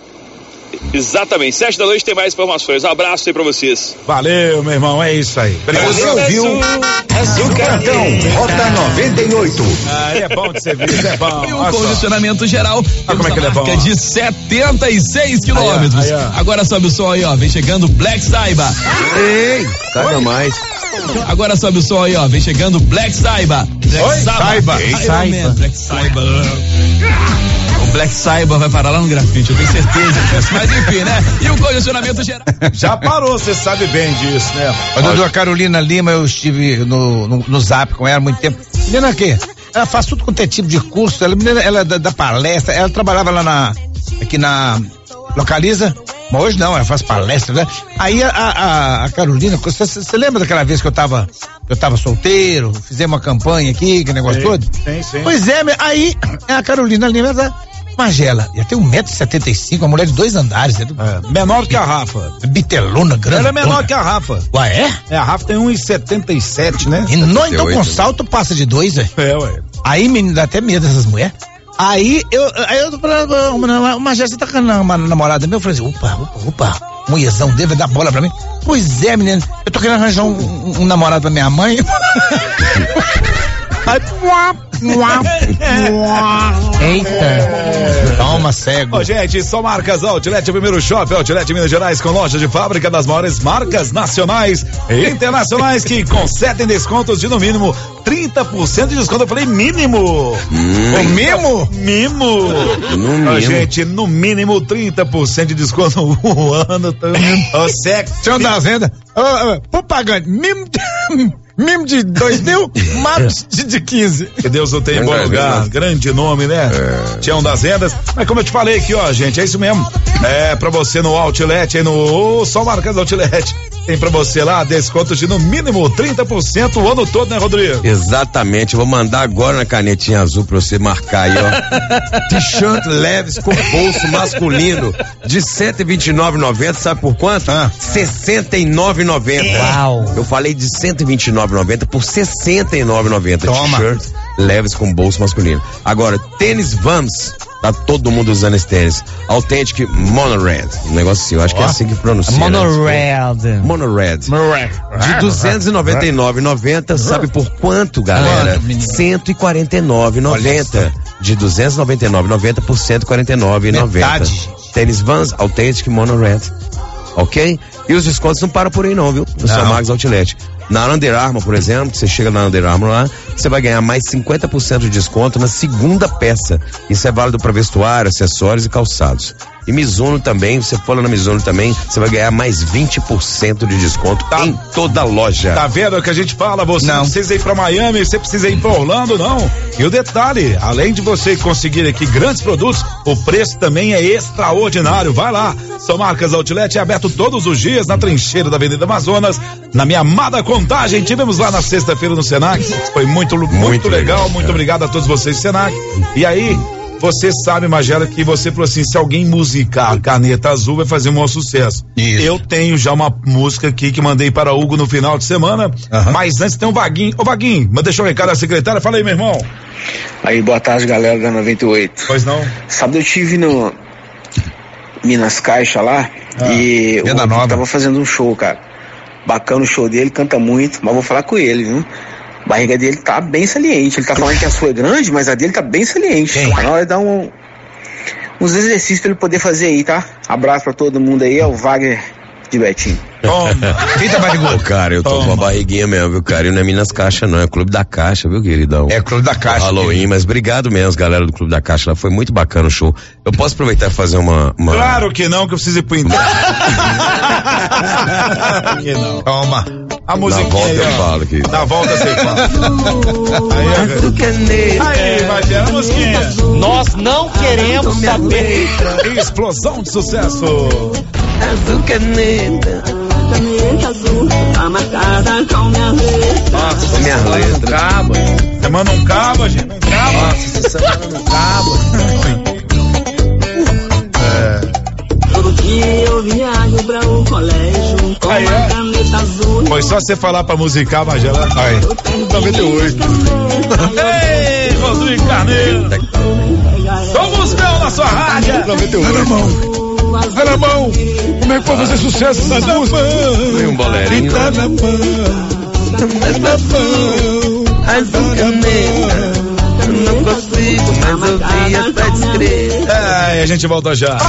Exatamente, sete da noite tem mais informações. Um abraço aí pra vocês.
Valeu, meu irmão, é isso aí.
Obrigado. Você ouviu? Açucardão, Rota noventa e oito.
Ah, é bom de serviço, é bom.
E o condicionamento só. geral
ah, como é que ele é bom?
de setenta e seis quilômetros. Aí, aí, Agora sobe o som aí, ó. Vem chegando Black Saiba.
Ei, saiba mais.
Agora sobe o som aí, ó. Vem chegando Black Saiba. Black
Oi? Saiba.
Saiba. Black Saiba. O Black Saiba vai parar lá no Grafite, eu tenho certeza disso. Mas enfim, né? E o condicionamento geral.
Já parou, você sabe bem disso, né?
A doutora Carolina Lima, eu estive no, no, no Zap com ela há muito tempo. Menina aqui, ela faz tudo quanto é tipo de curso, ela, ela da, da palestra, ela trabalhava lá na, aqui na Localiza, mas hoje não, ela faz palestra, né? Aí a, a, a Carolina, você, você lembra daquela vez que eu tava, eu tava solteiro, fizemos uma campanha aqui, que negócio
sim,
todo?
Sim, sim.
Pois é, aí a Carolina Lima, ela, magela, já tem um metro e setenta e cinco, uma mulher de dois andares. É do...
é, menor que a Rafa.
Bitelona, grande.
Ela é menor que a Rafa.
Ué, é?
É, a Rafa tem um e setenta e sete, né?
E não, então com salto passa de dois, velho.
É, ué.
Aí, menino, dá até medo dessas mulheres. Aí, eu, aí eu tô falando, Magela, você tá com uma namorada minha? Eu falei assim, opa, opa, opa, mulherzão dele vai dar bola pra mim. Pois é, menino, eu tô querendo arranjar um, um, um namorado pra minha mãe. Aí,
eita.
Toma, cego.
Ô, gente, só marcas Outlet, o primeiro shopping Outlet Minas Gerais, com loja de fábrica das maiores marcas nacionais e internacionais que concedem descontos de no mínimo trinta por cento de desconto. Eu falei mínimo.
Hum. O mimo?
Mimo.
No
Ô, gente, no mínimo trinta por cento de desconto no ano. Ô, sexo.
Senhor da Venda, propaganda, mimo. Mimo de dois mil, Maps de quinze.
Que Deus o tenha em bom lugar. Grande nome, né? É. Tião das Vendas. Mas como eu te falei aqui, ó, gente, é isso mesmo. É pra você no Outlet, aí no oh, só marcas Outlet. tem pra você lá descontos de no mínimo trinta por cento o ano todo, né, Rodrigo?
Exatamente, eu vou mandar agora na canetinha azul pra você marcar aí, ó. T-shirt leves com bolso masculino de cento e vinte e nove reais e noventa centavos, sabe por quanto? Ah. sessenta e nove reais e noventa centavos.
Uau.
Eu falei de cento e vinte e nove reais e noventa centavos por sessenta e nove reais e noventa centavos. T-shirt leves com bolso masculino. Agora, tênis Vans. Tá todo mundo usando esse tênis. Authentic Monored. Um negócio assim, eu acho oh. que é assim que pronuncia.
Monored.
Né? Monored. De duzentos e noventa e nove reais e noventa centavos. Sabe por quanto, galera? cento e quarenta e nove reais e noventa centavos. De duzentos e noventa e nove reais e noventa centavos por cento e quarenta e nove reais e noventa centavos. Tênis Vans Authentic Monored. Ok? E os descontos não param por aí não, viu? No seu Max Outlet. Na Under Armour, por exemplo, você chega na Under Armour lá, você vai ganhar mais cinquenta por cento de desconto na segunda peça. Isso é válido para vestuário, acessórios e calçados. E Mizuno também, você for lá na Mizuno também, você vai ganhar mais vinte por cento de desconto tá, em toda a loja.
Tá vendo o que a gente fala? Você não. não precisa ir pra Miami, você precisa ir pra Orlando, não. E o detalhe, além de você conseguir aqui grandes produtos, o preço também é extraordinário. Vai lá, São Marcos Outlet é aberto todos os dias na trincheira da Avenida Amazonas, na minha amada Contagem. Tivemos lá na sexta-feira no Senac, foi muito, muito, muito legal, legal. Muito é. obrigado a todos vocês, Senac. E aí, você sabe, Magela, que você falou assim, se alguém musicar Caneta Azul vai fazer um maior sucesso. Isso. Eu tenho já uma música aqui que mandei para Hugo no final de semana, uhum. mas antes tem um Vaguinho. Ô Vaguinho, mas deixa eu recado da secretária, fala aí, meu irmão.
Aí, boa tarde, galera da noventa e oito.
Pois não.
Sábado eu tive no Minas Caixa lá, ah, e o Hugo tava fazendo um show, cara. Bacana o show dele, canta muito, mas vou falar com ele, viu? A barriga dele tá bem saliente. Ele tá falando que a sua é grande, mas a dele tá bem saliente. Sim. Na hora de dar um, uns exercícios pra ele poder fazer aí, tá? Abraço pra todo mundo aí, é o Wagner de Betinho.
Toma. Eita, barrigudo. Cara, eu tô Toma. com uma barriguinha mesmo, viu, cara? E não é Minas Caixa, não, é Clube da Caixa, viu, queridão?
É Clube da Caixa.
Halloween, querido. Mas obrigado mesmo, galera do Clube da Caixa. Lá foi muito bacana o show. Eu posso aproveitar e fazer uma. uma...
Claro que não, que eu preciso ir pro interno. que não.
Toma.
A musiquinha.
Na volta
aí,
eu falo aqui.
Na volta você fala. aí, aí, vai ter a musiquinha.
Nós não queremos saber.
Explosão de sucesso.
Azul caneta, caneta azul, tá marcada com minha letra.
Nossa, minha letra.
Caba. Semana não caba, gente. Não caba.
Nossa, essa semana não caba.
é. Todo dia eu viajo pra um colégio com
aí,
uma é. caneta azul.
Foi só você falar pra musicar, Magela. Aí. noventa e oito. Ei, Rodrigo Carneiro. Tô musicão na sua rádio.
noventa e oito. Alemão, como é que pode fazer sucesso essa música?
Foi um bolerinho.
Tá na mão, tá na mão,
azul caneta, eu não consigo mais ouvir essa descreta.
É, a gente volta já.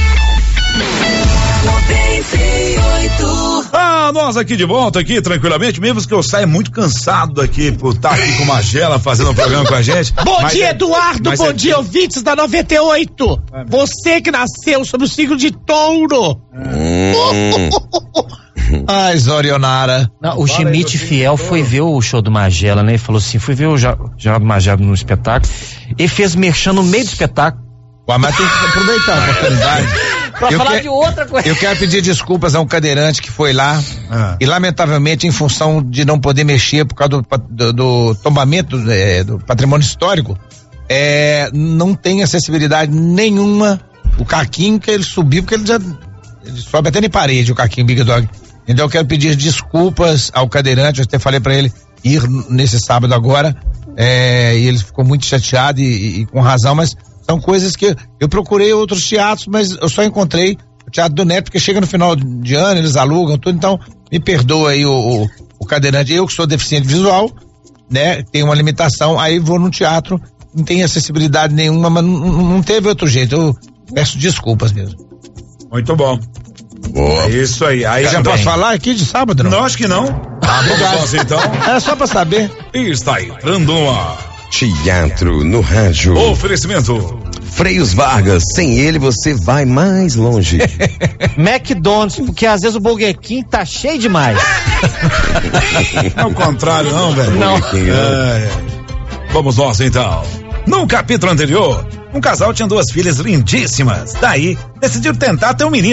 Ah, nós aqui de volta, aqui, tranquilamente, mesmo que eu saia muito cansado daqui por estar aqui com Magela fazendo um programa com a gente.
Bom dia,
é,
Eduardo, bom é dia, ouvintes da noventa e oito. É, você que nasceu sob o signo de touro.
Hum.
Ai, Zorionara.
Não, o Schmidt Fiel foi ver o show do Magela, né? Ele falou assim, fui ver o Geraldo Magela no espetáculo e fez merchan no meio do espetáculo.
Ué, mas tem que aproveitar a oportunidade.
Pra eu falar que, de outra coisa.
Eu quero pedir desculpas a um cadeirante que foi lá ah. e lamentavelmente em função de não poder mexer por causa do, do, do tombamento é, do patrimônio histórico, é, não tem acessibilidade nenhuma. O Caquinho que ele subiu, porque ele já ele sobe até em parede, o Caquinho Big Dog. Então eu quero pedir desculpas ao cadeirante, eu até falei pra ele ir nesse sábado agora, é, e ele ficou muito chateado e, e, e com razão, mas são coisas que eu procurei outros teatros, mas eu só encontrei o Teatro do Neto, porque chega no final de ano, eles alugam tudo, então me perdoa aí o, o, o cadeirante, eu que sou deficiente visual, né, tenho uma limitação, aí vou no teatro, não tem acessibilidade nenhuma, mas não, não teve outro jeito, eu peço desculpas mesmo.
Muito bom.
Boa.
É isso aí. Aí
já posso falar aqui de sábado, não?
Não, acho que não.
Ah, obrigado.
Então.
É só pra saber.
E está entrando no ar.
Teatro no rádio.
Oferecimento.
Freios Vargas, sem ele você vai mais longe.
McDonald's, porque às vezes o Burger King tá cheio demais.
Não é o contrário não, velho.
Não.
É. Vamos nós então. No capítulo anterior, um casal tinha duas filhas lindíssimas. Daí, decidiram tentar ter um menino.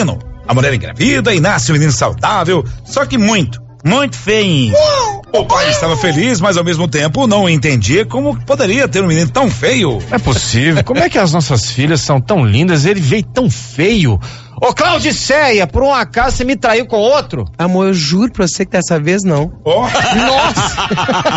A mulher engravida e nasce um menino saudável, só que muito, muito feio. O pai estava feliz, mas ao mesmo tempo não entendia como poderia ter um menino tão feio.
Não é possível. Como é que as nossas filhas são tão lindas e ele veio tão feio? Ô, Claudiceia, por um acaso você me traiu com outro?
Amor, eu juro pra você que dessa vez não.
Oh.
Nossa!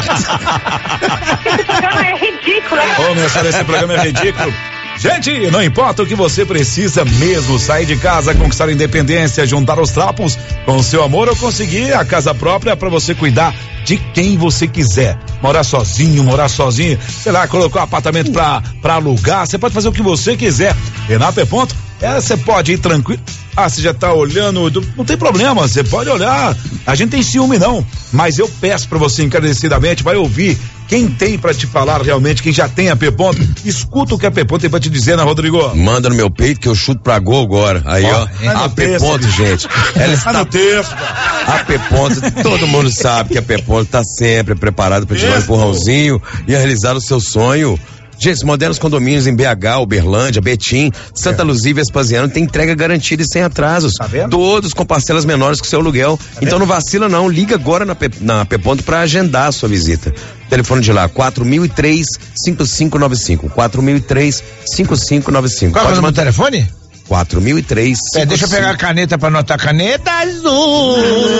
Esse programa é ridículo.
Ô, minha senhora, esse programa é ridículo. Gente, não importa o que você precisa mesmo, sair de casa, conquistar a independência, juntar os trapos com o seu amor ou conseguir a casa própria para você cuidar de quem você quiser. Morar sozinho, morar sozinho, sei lá, colocar um apartamento pra, pra alugar, você pode fazer o que você quiser. E na P-Ponto, é, você pode ir tranquilo. Ah, você já tá olhando, não tem problema, você pode olhar. A gente tem ciúme não, mas eu peço pra você encarecidamente, vai ouvir quem tem pra te falar realmente, quem já tem a P-Ponto. Escuta o que a P-Ponto tem pra te dizer, né, Rodrigo?
Manda no meu peito que eu chuto pra gol agora. Aí, ó, ó a P-Ponto, gente. Ela está
no texto.
A P-Ponto, todo mundo sabe que a P-Ponto tá sempre preparada pra te dar um empurrãozinho e realizar o seu sonho. Gente, modernos condomínios em B H, Uberlândia, Betim, Santa Luzia e Vespasiano tem entrega garantida e sem atrasos.
Tá vendo?
Todos com parcelas menores que o seu aluguel. Tá então não vacila não, liga agora na, P, na P-Ponto pra agendar a sua visita. Telefone de lá, quatro mil e três, cinco cinco nove cinco. quatro mil e três, cinco cinco nove cinco.
Qual é o número do telefone?
quatro mil e três.
É, deixa eu pegar a caneta pra anotar. Caneta azul.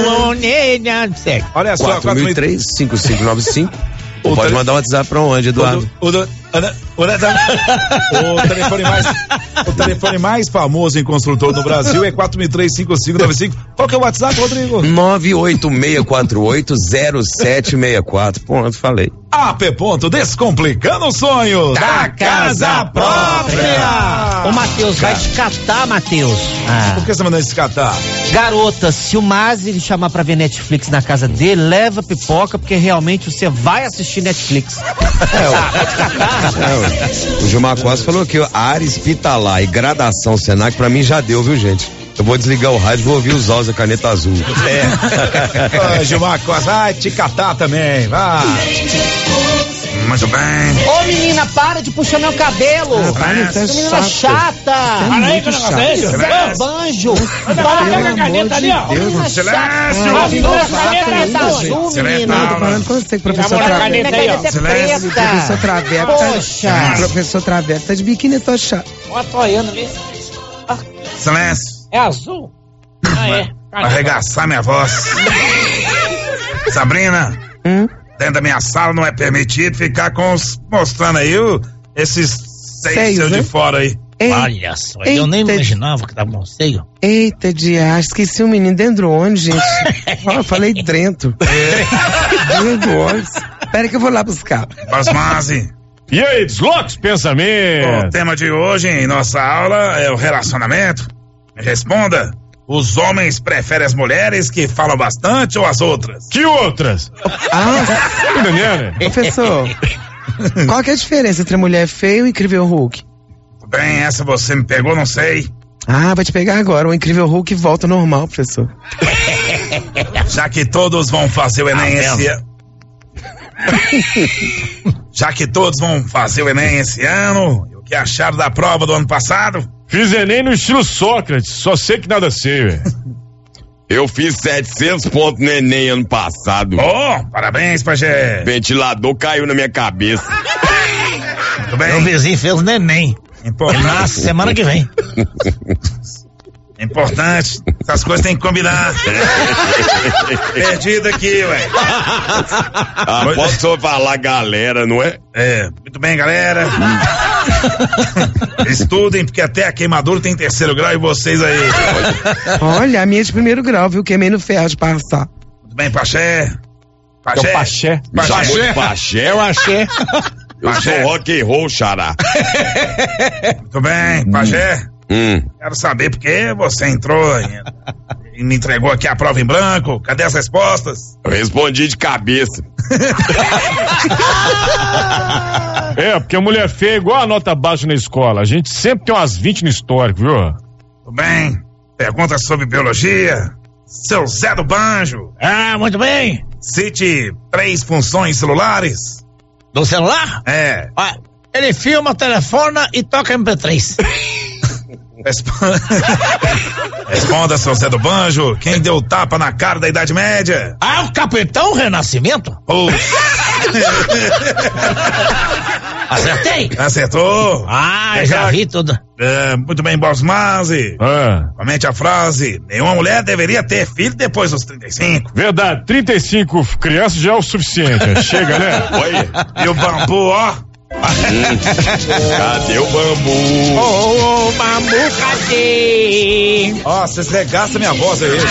Olha só,
quatro mil e três, cinco cinco nove cinco. Ou pode mandar um WhatsApp pra onde, Eduardo?
O, o, o, o, o, telefone mais, o telefone mais famoso em construtor no Brasil é quatro mil e três, cinco cinco nove cinco. Qual que é o WhatsApp, Rodrigo?
nove oito seis quatro oito zero sete seis quatro. Pronto, falei.
A P-Ponto descomplicando o sonho da, da casa própria.
Ô, Matheus, vai te catar, Matheus.
Ah. Por que você mandou te catar?
Garota, se o Mazi lhe chamar pra ver Netflix na casa dele, leva pipoca, porque realmente você vai assistir Netflix.
É, o, é, o Gilmar Costa falou que área hospitalar e gradação Senac pra mim já deu, viu, gente? Eu vou desligar o rádio e vou ouvir os áudios da caneta azul.
É. Ô, Gilmar Costa, vai te catar também, vai. Muito bem.
Ô, menina, para de puxar meu cabelo.
Ah,
Essa menina é chata.
Para aí, que negócio é esse?
Ô, banjo.
Para a caneta ali, ó.
Silêncio.
A caneta azul,
menina. Eu tô falando com você, professor
Traveta.
Professor Traveta.
Poxa.
Professor Traveta tá de biquíni, tô chato.
Ó, tô olhando ali.
Silêncio.
É azul? Ah, é.
Arregaçar minha voz. Sabrina.
Hum?
Dentro da minha sala não é permitido ficar com os, mostrando aí o, esses seios seus de fora aí.
Ei, olha só, eu nem imaginava que tava um seio.
Eita, diacho, esqueci o menino dentro do ônibus, gente. Ó, eu falei dentro. É. Dentro do ônibus. Pera que eu vou lá buscar.
Basmazi.
E aí, desloca os pensamentos.
O tema de hoje em nossa aula é o relacionamento. Responda. Os homens preferem as mulheres que falam bastante ou as outras?
Que outras?
Ah,
Daniela.
Professor, qual que é a diferença entre a mulher feia e o Incrível Hulk?
Bem, essa você me pegou, não sei.
Ah, vai te pegar agora. O Incrível Hulk volta ao normal, professor.
Já que todos vão fazer o Enem ah, esse ano. Já que todos vão fazer o Enem esse ano, e o que acharam da prova do ano passado?
Fiz Enem no estilo Sócrates, só sei que nada sei, velho.
Eu fiz setecentos pontos no Enem ano passado.
Oh, parabéns, pajé.
Ventilador caiu na minha cabeça.
Muito bem.
Meu vizinho fez o neném.
Importante.
Nasce semana que vem.
Importante. Essas coisas tem que combinar. Perdido aqui, ué.
Ah, posso só falar galera, não é?
É, muito bem, galera. Estudem, porque até a queimadura tem terceiro grau e vocês aí.
Olha, a minha é de primeiro grau, viu? Queimei no ferro de passar.
Muito bem, Paxé.
Paxé. É o Paxé.
Paxé. Paxé ou Axé? Eu sou rock and roll, xará.
Muito bem, Pajé.
Hum.
Quero saber por que você entrou e, e me entregou aqui a prova em branco. Cadê as respostas?
Eu respondi de cabeça.
É, porque a mulher feia é igual a nota baixa na escola. A gente sempre tem umas vinte no histórico, viu?
Tudo bem. Pergunta sobre biologia. Seu Zé do Banjo.
Ah, muito bem.
Cite três funções celulares.
Do celular?
É.
Ah, ele filma, telefona e toca M P três.
Responda, Responda, seu Zé do Banjo. Quem deu tapa na cara da Idade Média?
Ah, o Capitão Renascimento?
Oh.
Acertei?
Acertou.
Ah, eu já vi tudo.
É, muito bem, Boss Mazi.
Ah.
Comente a frase: nenhuma mulher deveria ter filho depois dos trinta e cinco.
Verdade, trinta e cinco crianças já é o suficiente. Chega, né?
Oi. E o bambu, ó.
Cadê o bambu?
Ô, oh, oh, bambu, cadê?
Ó, vocês regastam minha voz aí.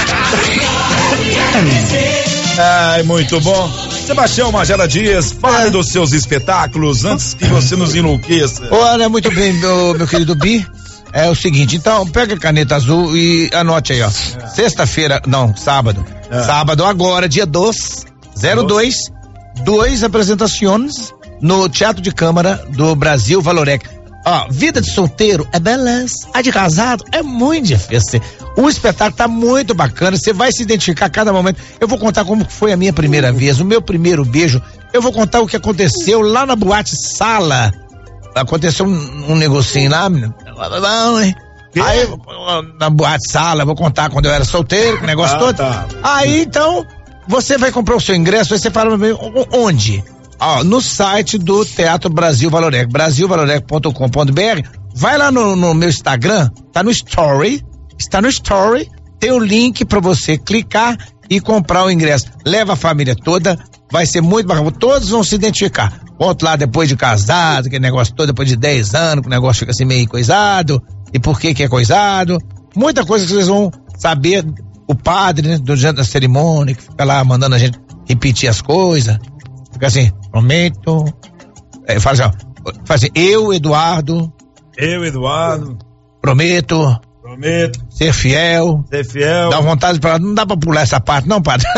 Ai, muito bom. Sebastião Magela Dias, fale é. dos seus espetáculos antes que você nos enlouqueça.
Olha, muito bem, meu, meu querido Bi. É o seguinte, então, pega a caneta azul e anote aí, ó. É. Sexta-feira, não, sábado. É. Sábado agora, dia dois, zero dois, duas apresentações no Teatro de Câmara do Brasil Valorec. Ó, vida de solteiro é beleza, a de casado é muito difícil. O espetáculo tá muito bacana, você vai se identificar a cada momento. Eu vou contar como foi a minha primeira vez, o meu primeiro beijo. Eu vou contar o que aconteceu lá na boate Sala. Aconteceu um, um negocinho lá, menino. Aí, na boate Sala, vou contar quando eu era solteiro, o negócio ah, todo. Tá. Aí, então, você vai comprar o seu ingresso, aí você fala pra mim, onde? Ó, no site do Teatro Brasil Valorec, brasil valorec ponto com ponto b r. Vai lá no, no meu Instagram, tá no Story, está no Story, tem o link pra você clicar e comprar o ingresso. Leva a família toda, vai ser muito bacana, todos vão se identificar. Ponto lá depois de casado, aquele negócio todo, depois de dez anos, que o negócio fica assim meio coisado, e por que que é coisado. Muita coisa que vocês vão saber, o padre, né, durante da cerimônia, que fica lá mandando a gente repetir as coisas. Fica assim, prometo. É, fala assim, ó, fala assim, eu, Eduardo.
Eu, Eduardo.
Prometo.
Prometo.
Ser fiel.
Ser fiel.
Dá vontade pra. Não dá pra pular essa parte, não, padre?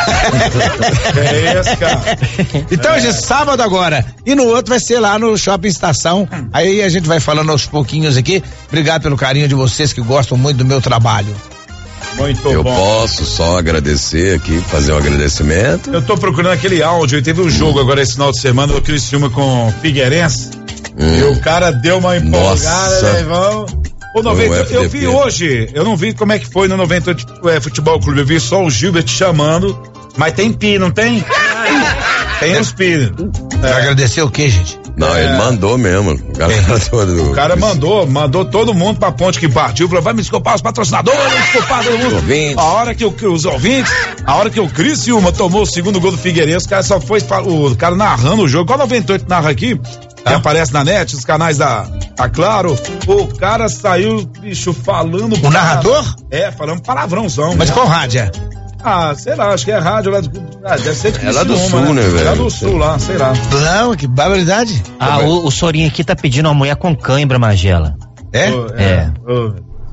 É isso, cara.
Então,
é.
gente, sábado agora. E no outro vai ser lá no Shopping Estação. Aí a gente vai falando aos pouquinhos aqui. Obrigado pelo carinho de vocês que gostam muito do meu trabalho.
Muito
eu
bom.
posso só agradecer aqui, fazer um agradecimento.
Eu tô procurando aquele áudio, teve um jogo hum. agora esse final de semana do Criciúma com Figueirense, hum. e o cara deu uma empolgada, né, vamos. O noventa, eu, eu vi hoje, eu não vi como é que foi no noventa e oito é, Futebol Clube, eu vi só o Gilbert chamando, mas tem pi, não tem? Tem os pi.
É. Agradecer o quê, gente?
Não, é. ele mandou mesmo. O cara,
é. todo, o cara mandou, mandou todo mundo pra ponte que partiu, falou, vai me desculpar os patrocinadores, desculpar todo mundo. A hora que o, os ouvintes, a hora que o Criciúma tomou o segundo gol do Figueirense, o cara só foi, o cara narrando o jogo, igual noventa e oito narra aqui, que aparece na net, os canais da, da Claro, o cara saiu, bicho, falando...
O narrador?
É, falando palavrãozão.
Mas qual rádio é?
Ah, sei lá, acho que é rádio lá, de, ah, deve ser de
é lá do sul, né, né velho?
É lá do sul, lá, sei lá.
Não, que barbaridade.
Ah, o, o Sorinho aqui tá pedindo uma mulher com cãibra, Magela.
É?
Oh, é. é. Oh.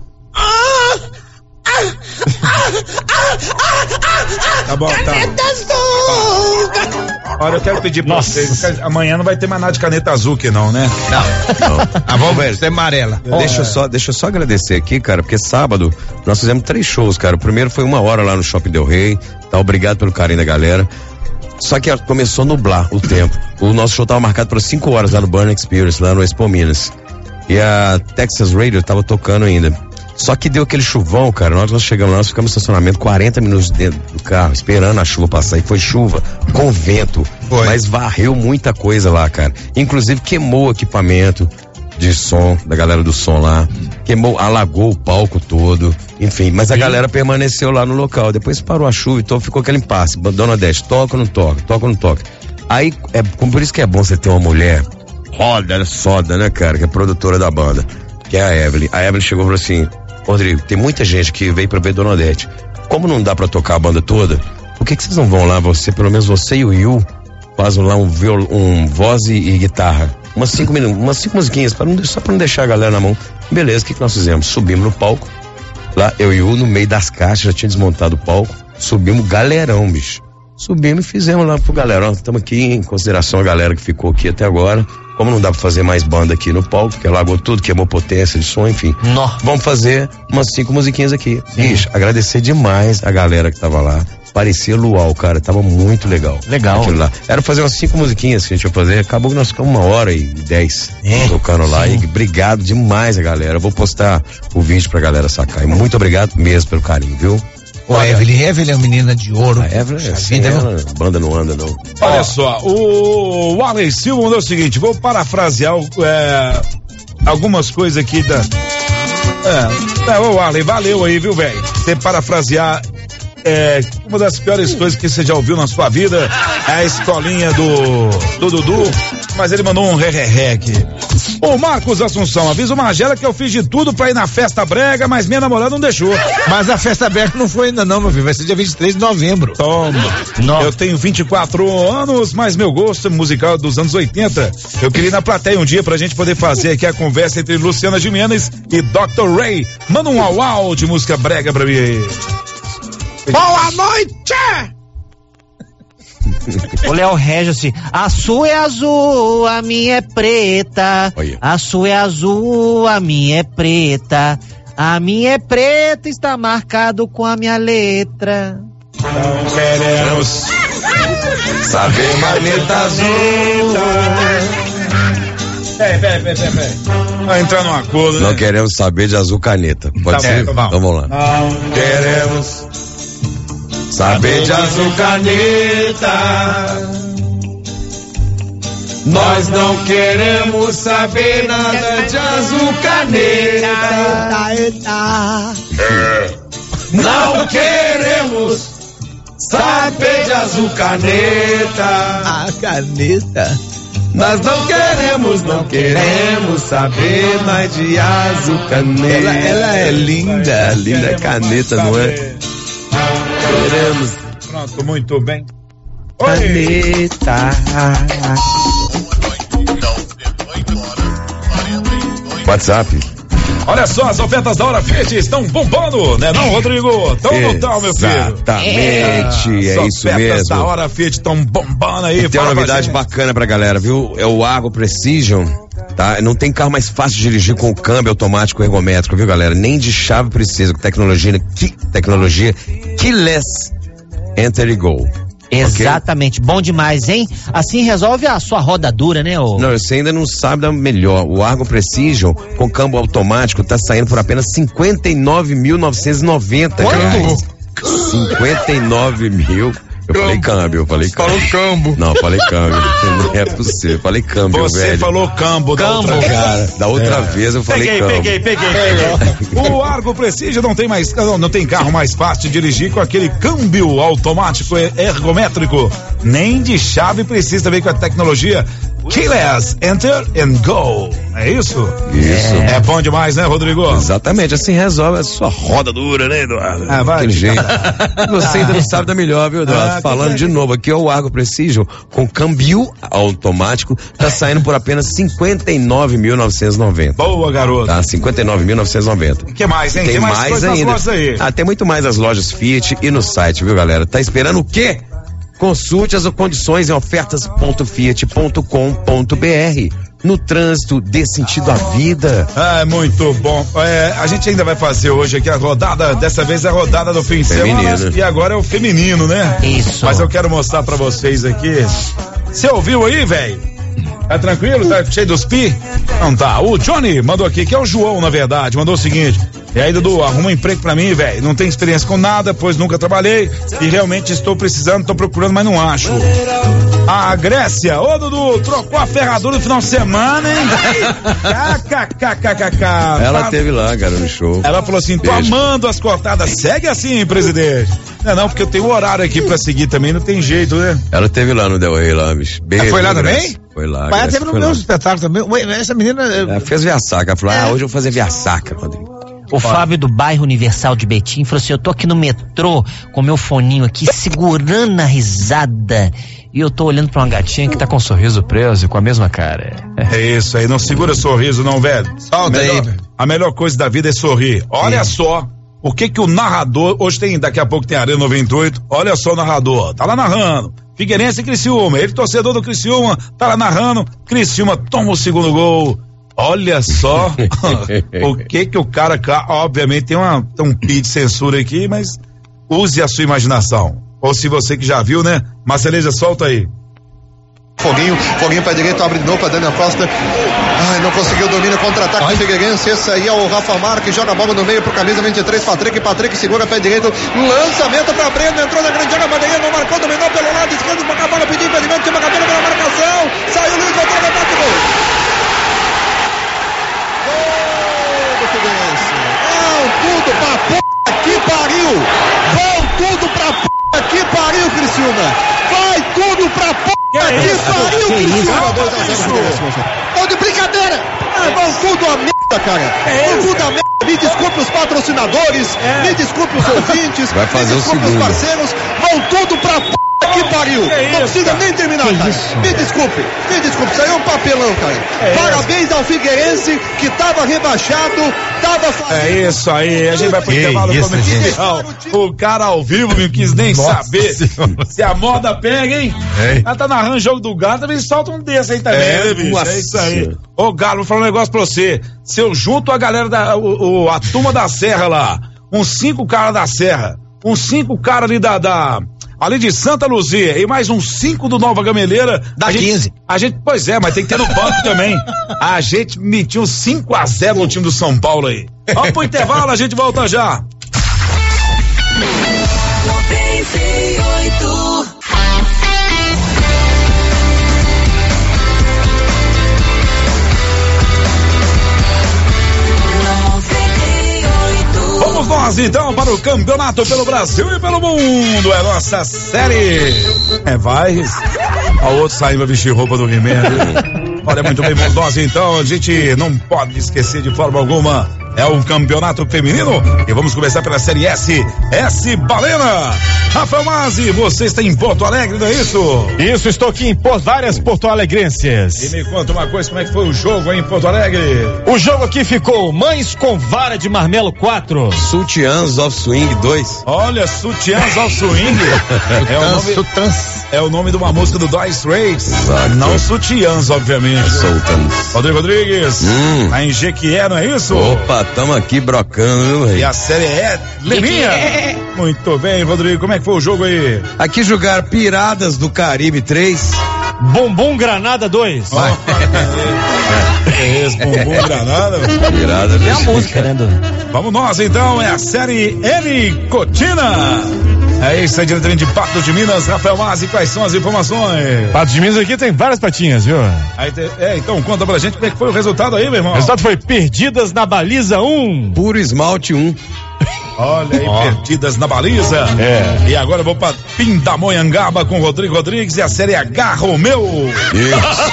Tá bom, tá.
Caneta azul!
Olha, eu quero pedir pra Nossa. vocês, amanhã não vai ter mais nada de caneta azul que não, né?
Não. não. Ah, vamos ver, tem amarela.
É. Deixa eu só, deixa eu só agradecer aqui, cara, porque sábado nós fizemos três shows, cara. O primeiro foi uma hora lá no Shopping Del Rey, tá? Obrigado pelo carinho da galera. Só que começou a nublar o tempo. O nosso show tava marcado para cinco horas lá no Burn Experience, lá no Expo Minas. E a Texas Radio tava tocando ainda. Só que deu aquele chuvão, cara. Nós, nós chegamos lá, nós ficamos no estacionamento quarenta minutos dentro do carro, esperando a chuva passar. E foi chuva com vento. Foi. Mas varreu muita coisa lá, cara. Inclusive queimou o equipamento de som, da galera do som lá. Queimou, alagou o palco todo. Enfim, mas a Sim. galera permaneceu lá no local. Depois parou a chuva, então ficou aquele impasse. Dona Dete, toca ou não toca? Toca ou não toca? Aí, é, por isso que é bom você ter uma mulher roda, soda, né, cara? Que é produtora da banda. Que é a Evelyn. A Evelyn chegou e falou assim: Rodrigo, tem muita gente que veio pra ver Dona Odete. Como não dá pra tocar a banda toda, por que que vocês não vão lá, você, pelo menos você e o Yu, fazem lá um, viol, um voz e, e guitarra? Umas cinco minutos, umas cinco musiquinhas, pra não, só pra não deixar a galera na mão. Beleza, o que que nós fizemos? Subimos no palco, lá eu e o Yu, no meio das caixas, já tinha desmontado o palco, subimos galerão, bicho. Subimos e fizemos lá pro galera, ó, estamos aqui em consideração a galera que ficou aqui até agora, como não dá pra fazer mais banda aqui no palco, porque largou tudo, queimou potência de som, enfim.
Nó.
Vamos fazer umas cinco musiquinhas aqui. Bicho, agradecer demais a galera que tava lá. Parecia luau, cara, tava muito legal.
Legal.
Aquilo lá. Era fazer umas cinco musiquinhas que a gente ia fazer, acabou que nós ficamos uma hora e dez é, tocando lá. Sim. E obrigado demais a galera. Eu vou postar o vídeo pra galera sacar. E muito obrigado mesmo pelo carinho, viu?
O Evelyn, Evelyn é uma menina de ouro.
A Evelyn, assim, ela, banda não anda, não.
Olha oh. só, o Warley Silva mandou o seguinte, vou parafrasear é, algumas coisas aqui da... É, ô Warley, valeu aí, viu, velho? Você parafrasear é, uma das piores coisas que você já ouviu na sua vida é a escolinha do, do Dudu, mas ele mandou um ré-ré-ré aqui. Ô Marcos Assunção, avisa o Magela que eu fiz de tudo pra ir na festa brega, mas minha namorada não deixou.
Mas a festa brega não foi ainda não, meu filho, vai ser dia vinte e três de novembro.
Toma. Não. Eu tenho vinte e quatro anos, mas meu gosto musical é dos anos oitenta. Eu queria ir na plateia um dia pra gente poder fazer aqui a conversa entre Luciana Gimenez e doutor Ray. Manda um au-au de música brega pra mim aí.
Boa noite!
O Léo Regis, a sua é azul, a minha é preta. Olha. A sua é azul, a minha é preta. A minha é preta, está marcado com a minha letra.
Não queremos saber maneta azul. Peraí, peraí, peraí, peraí. Vai entrar num acordo, né?
Não queremos saber de azul caneta. Pode tá ser? Bom, então vamos lá.
Não queremos saber de azul caneta. Nós não queremos saber nada de azul caneta. Não queremos saber de azul caneta.
A caneta.
Nós não queremos, não queremos saber mais de azul caneta.
Ela, ela é linda, linda caneta, não é?
Queremos. Pronto, muito bem.
Caneta.
WhatsApp.
Olha só, as ofertas da Hora Fiat estão bombando, né não, Rodrigo? Tão no tal, meu filho.
Exatamente, é, é isso mesmo. As ofertas
da Hora Fiat estão bombando aí.
E tem uma novidade bacana pra galera, viu? É o Argo Precision, tá? Não tem carro mais fácil de dirigir com o câmbio automático ergométrico, viu, galera? Nem de chave precisa, com tecnologia, tecnologia keyless, enter e go.
Exatamente, okay? Bom demais, hein? Assim resolve a sua roda dura, né? Ô?
Não, você ainda não sabe da melhor. O Argo Precision com câmbio automático tá saindo por apenas cinquenta e nove mil novecentos e noventa reais. cinquenta e nove mil. Eu cambo. falei câmbio, eu falei câmbio.
Falou cambo.
Não, falei câmbio. Não é possível, eu falei câmbio,
Você
velho.
Você falou cambo, da
cambo,
outra
cara. Da outra é. vez eu falei
peguei,
cambo.
Peguei, peguei, peguei. O Argo Precision não tem mais, não, não tem carro mais fácil de dirigir com aquele câmbio automático ergométrico. Nem de chave precisa, também com a tecnologia keyless, enter and go. É isso?
Isso.
É, é bom demais, né, Rodrigo?
Exatamente, assim resolve a sua roda dura, né, Eduardo?
Ah, vai.
Daquele jeito. Você ainda não sabe da melhor, viu, Eduardo? Ah, Falando de novo, aqui é o Argo Precision com câmbio automático, tá saindo por apenas cinquenta e nove mil novecentos e noventa.
Boa, garoto.
Tá, cinquenta e nove mil novecentos e noventa.
O que mais, hein?
Tem,
tem mais,
mais
coisa
ainda.
Nas lojas aí.
Ah, tem muito mais nas lojas Fiat e no site, viu, galera? Tá esperando o quê? Consulte as condições em ofertas ponto fiat ponto com ponto br. No trânsito, dê sentido à vida.
É, muito bom. É, a gente ainda vai fazer hoje aqui a rodada, dessa vez é a rodada do fim de semana. E agora é o feminino, né?
Isso.
Mas eu quero mostrar pra vocês aqui. Você ouviu aí, velho? Tá tranquilo? Tá cheio dos pi? Não tá. O Johnny mandou aqui, que é o João, na verdade, mandou o seguinte: e aí, Dudu, arruma um emprego pra mim, velho. Não tenho experiência com nada, pois nunca trabalhei e realmente estou precisando, estou procurando, mas não acho. A Grécia, ô Dudu, trocou a ferradura no final de semana, hein? KKKKK.
Ela teve lá, cara, no show.
Ela falou assim: tô Beijo. amando as cortadas, segue assim, presidente. Não, não, porque eu tenho horário aqui pra seguir também, não tem jeito, né?
Ela teve lá no Del Rey, lá, bicho.
Beijo,
foi lá também?
Foi lá.
Mas ela teve no meu espetáculo também. Ué, essa menina.
Ela fez via sacra. Ela falou: é. ah, hoje eu vou fazer via sacra, Rodrigo.
O Fábio do bairro Universal de Betim falou assim: eu tô aqui no metrô com meu foninho aqui, segurando a risada. E eu tô olhando pra uma gatinha que tá com um sorriso preso e com a mesma cara.
É isso aí, não segura sorriso não, velho.
Solta aí.
A melhor coisa da vida é sorrir. Olha Sim. só o que que o narrador, hoje tem, daqui a pouco tem Arena noventa e oito, olha só o narrador, tá lá narrando. Figueirense e Criciúma. Ele, torcedor do Criciúma, tá lá narrando. Criciúma toma o segundo gol. Olha só o que que o cara, obviamente tem uma, tem um pi de censura aqui, mas use a sua imaginação. Ou se você que já viu, né? Marceleja, solta aí.
Foguinho, Foguinho pra direita, abre de novo pra Daniel Costa. Ai, não conseguiu, domina, contra-ataque do Figueirense. Esse aí é o Rafa Marques, joga a bola no meio pro camisa vinte e três, Patrick, Patrick segura pé direito, lançamento pra Breno, entrou na grande área, Bandeirinha não marcou, dominou pelo lado esquerdo, a bola pediu impedimento, tinha uma cabelo pela marcação, saiu Luiz, voltou, bate, gol. Gol do Figueirense. Vão tudo pra p*** que pariu. Vão tudo pra p*** que pariu, Criciúma. Vai tudo pra p*** que pariu, Criciúma. dois a zero. Tô de brincadeira. Ah, vão tudo a merda, cara. Vão tudo a merda. Me desculpe os patrocinadores, é. me desculpe os ouvintes,
Vai fazer
me desculpe
o
os parceiros. Vão tudo pra p*** que pariu. Que não precisa cara? nem terminar, que cara. Isso? Me desculpe, me desculpe. Isso aí é um papelão, cara. É Parabéns isso. ao Figueirense que tava rebaixado, tava fazendo...
É isso aí, a gente vai pro que intervalo comercial. O cara ao vivo não quis nem Nossa saber senhora. se a moda pega, hein? Ela tá narrando o jogo do Galo, também solta um desse aí também, é, né, bicho? É isso aí. Ô, Galo, vou falar um negócio pra você. Se eu junto a galera da, o, o, a turma da Serra lá, uns cinco caras da Serra, uns cinco caras ali da, da ali de Santa Luzia e mais uns cinco do Nova Gameleira.
Dá quinze.
A gente, pois é, mas tem que ter no banco também. A gente metiu um cinco a zero no time do São Paulo aí. Vamos pro intervalo, a gente volta já.
noventa e oito
Vamos nós então para o campeonato pelo Brasil e pelo mundo. É nossa série. É, vai. A outro saiu a vestir roupa do He-Man. Olha, muito bem, vamos nós então. A gente não pode esquecer de forma alguma. É um campeonato feminino e vamos começar pela série S. S Balena. Rafael Mazzi, você está em Porto Alegre, não é isso?
Isso, estou aqui em por várias porto-alegrenses.
E me conta uma coisa, como é que foi o jogo aí em Porto Alegre?
O jogo aqui ficou Mães com Vara de Marmelo quatro.
Sutiãs of Swing dois.
Olha, Sutiãs of Swing. é, o nome, é o nome de uma música do Dire Straits. Exato. Não Sutiãs, obviamente.
Sultans.
Rodrigo Rodrigues, hum. a em Jequié, não é isso?
Opa, tamo aqui brocando, viu, rei?
E a série é Leminha. Muito bem, Rodrigo, como é que foi o jogo aí?
Aqui jogar Piradas do Caribe três.
Bumbum Granada dois.
Oh, é esse, Bumbum Granada?
Pirada
é a música, né, do...
Vamos nós então, é a série Helicotina. É isso, é diretamente de Pato de Minas. Rafael Mazzi, quais são as informações?
Pato de Minas aqui tem várias patinhas, viu?
Aí te, é, então conta pra gente como é que foi o resultado aí, meu irmão.
O resultado foi Perdidas na Baliza um.
Puro Esmalte um.
Olha aí, oh. Perdidas na Baliza.
É.
E agora eu vou pra Pindamonhangaba com o Rodrigo Rodrigues e a série H Romeu.
Isso.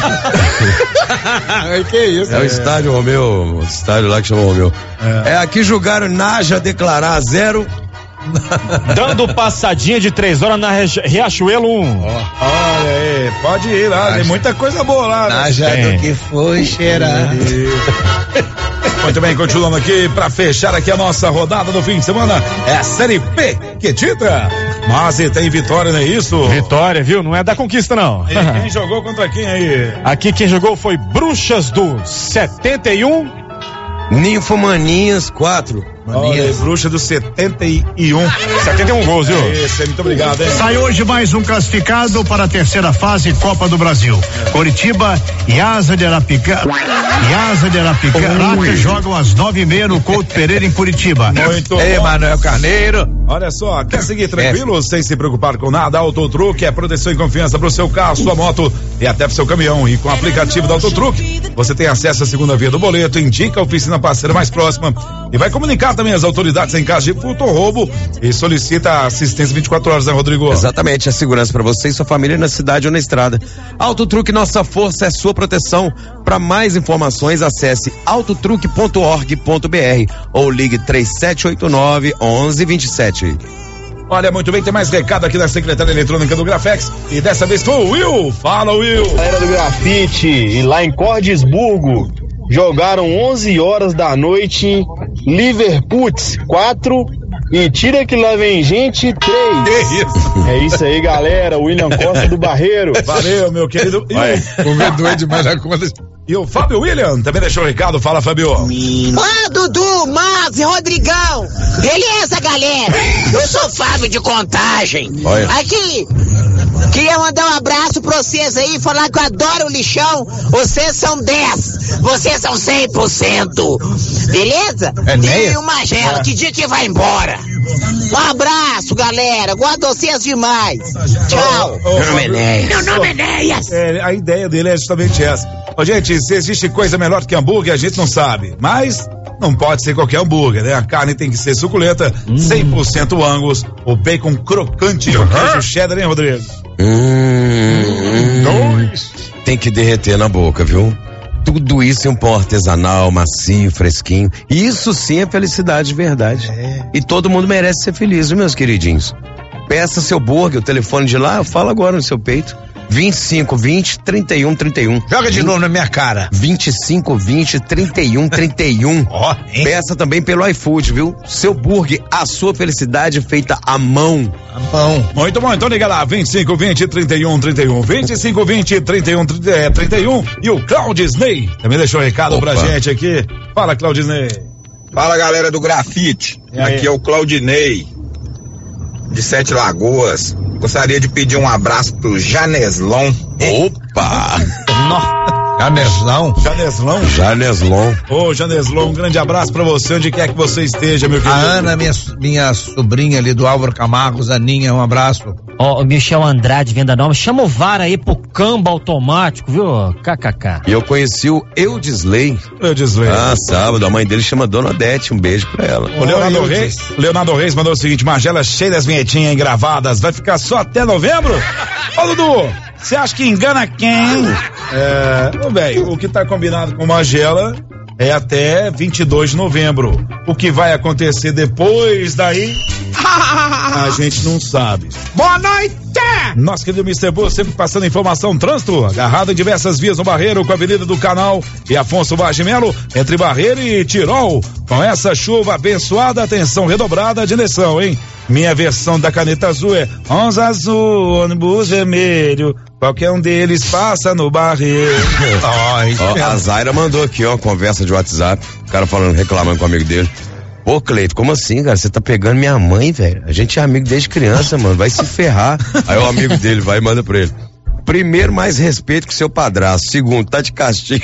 Que isso?
É, é o estádio Romeu, o estádio lá que chama Romeu. É, é aqui jogaram Naja declarar zero.
Dando passadinha de três horas na Riachuelo um.
Oh. Olha aí, pode ir lá, Naja. Tem muita coisa boa lá.
Naja né? do que foi cheirar.
Muito bem, continuando aqui pra fechar aqui a nossa rodada do fim de semana. É a série P que titra. Mas tem vitória, não é isso?
Vitória, viu? Não é da conquista, não.
E quem jogou contra quem aí?
Aqui quem jogou foi Bruxas do setenta e um.
Ninfomaninhas quatro.
Olha, Bruxa do setenta e um.
setenta e um gols, viu?
É isso, muito obrigado, hein?
Sai hoje mais um classificado para a terceira fase Copa do Brasil. É. Coritiba e Asa de Arapica. E Asa de Arapiraca jogam às nove e meia no Couto Pereira em Curitiba.
Muito
Ei,
bom.
Manuel Carneiro.
Olha só, quer seguir tranquilo, é. sem se preocupar com nada? Autotruque é proteção e confiança pro seu carro, sua moto e até pro seu caminhão. E com o aplicativo da Autotruque, você tem acesso à segunda via do boleto, indica a oficina parceira mais próxima e vai comunicar também as autoridades em caso de furto ou roubo e solicita assistência vinte e quatro horas, né, Rodrigo?
Exatamente, a segurança para você e sua família na cidade ou na estrada. Autotruque, nossa força é sua proteção. Para mais informações, acesse autotruque ponto org ponto br ou ligue três sete oito nove, onze vinte e sete.
Olha, muito bem, tem mais recado aqui da secretária eletrônica do Grafex e dessa vez foi o Will. Fala, Will.
Galera do Grafite, e lá em Cordesburgo, jogaram onze horas da noite, Liverpool quatro, E tira que lá vem gente três.
Que isso?
É isso aí, galera. William Costa do Barreiro.
Valeu, meu querido.
O medo é demais da conta.
E o Fábio William também deixou o recado. Fala, Fábio.
Ô, Dudu, Márcio, Rodrigão. Beleza, galera? Eu sou Fábio de Contagem.
Olha.
Aqui, queria mandar um abraço pra vocês aí, falar que eu adoro o lixão. Vocês são dez. Vocês são cem por cento. Beleza?
É
e o Magela, que dia que vai embora? Um abraço, galera. Gosto de vocês demais. Tchau.
Meu nome é
Enéas. Meu nome é Enéas.
É, a ideia dele é justamente essa. Ô, gente, se existe coisa melhor que hambúrguer, a gente não sabe. Mas não pode ser qualquer hambúrguer, né? A carne tem que ser suculenta, hum. cem por cento Angus, o bacon crocante, uhum. o queijo cheddar, hein, Rodrigo?
Hum, Dois. Tem que derreter na boca, viu? Tudo isso em um pão artesanal, macio, fresquinho. Isso sim é felicidade de verdade. É. E todo mundo merece ser feliz, viu, meus queridinhos? Peça seu burger, o telefone de lá, fala agora no seu peito. vinte e cinco, vinte, trinta e um, trinta e um.
Joga de novo na minha cara.
vinte e cinco, vinte, trinta e um, trinta e um. Ó, oh, peça também pelo iFood, viu? Seu burger, a sua felicidade feita à mão.
À mão.
Muito bom, então liga lá, vinte e cinco, vinte, trinta e um, trinta e um. vinte e cinco, vinte, trinta e um, trinta e um. E o Claudisney também deixou um recado Opa. pra gente aqui. Fala, Claudisney.
Fala, galera do Grafite. Aqui é o Claudinei, de Sete Lagoas. Gostaria de pedir um abraço pro Janeslon.
Opa!
Janeslon?
Janeslon?
Janeslon.
Ô, Janeslon, um grande abraço pra você, onde quer que você esteja, meu querido.
A Ana, minha, minha sobrinha ali do Álvaro Camargos, Aninha, um abraço.
Ó, oh, o Michel Andrade, Venda Nova, chama o V A R aí pro câmbio automático, viu? K K K.
E eu conheci o Eudisley.
Eudisley.
Ah, sábado, a mãe dele chama Dona Odete, um beijo pra ela.
O Leonardo Reis, Leonardo Reis mandou o seguinte: Magela cheia das vinhetinhas engravadas, vai ficar só até novembro? Ô, Dudu, você acha que engana quem? É, ô, velho, o que tá combinado com Magela é até vinte e dois de novembro. O que vai acontecer depois daí, a gente não sabe.
Boa noite!
Nosso querido mister Boa sempre passando informação, trânsito, agarrado em diversas vias no Barreiro, com a Avenida do Canal e Afonso Vaz de Melo, entre Barreiro e Tirol. Com essa chuva abençoada, atenção redobrada de direção, hein? Minha versão da caneta azul é onze azul, ônibus vermelho, qualquer um deles passa no Barreiro.
Oh, a Zaira mandou aqui, ó, conversa de WhatsApp, o cara falando, reclamando com o amigo dele. Ô, Cleito, como assim, cara? Você tá pegando minha mãe, velho? A gente é amigo desde criança, mano. Vai se ferrar. Aí o amigo dele vai e manda pra ele. Primeiro, mais respeito com seu padrasto. Segundo, tá de castigo.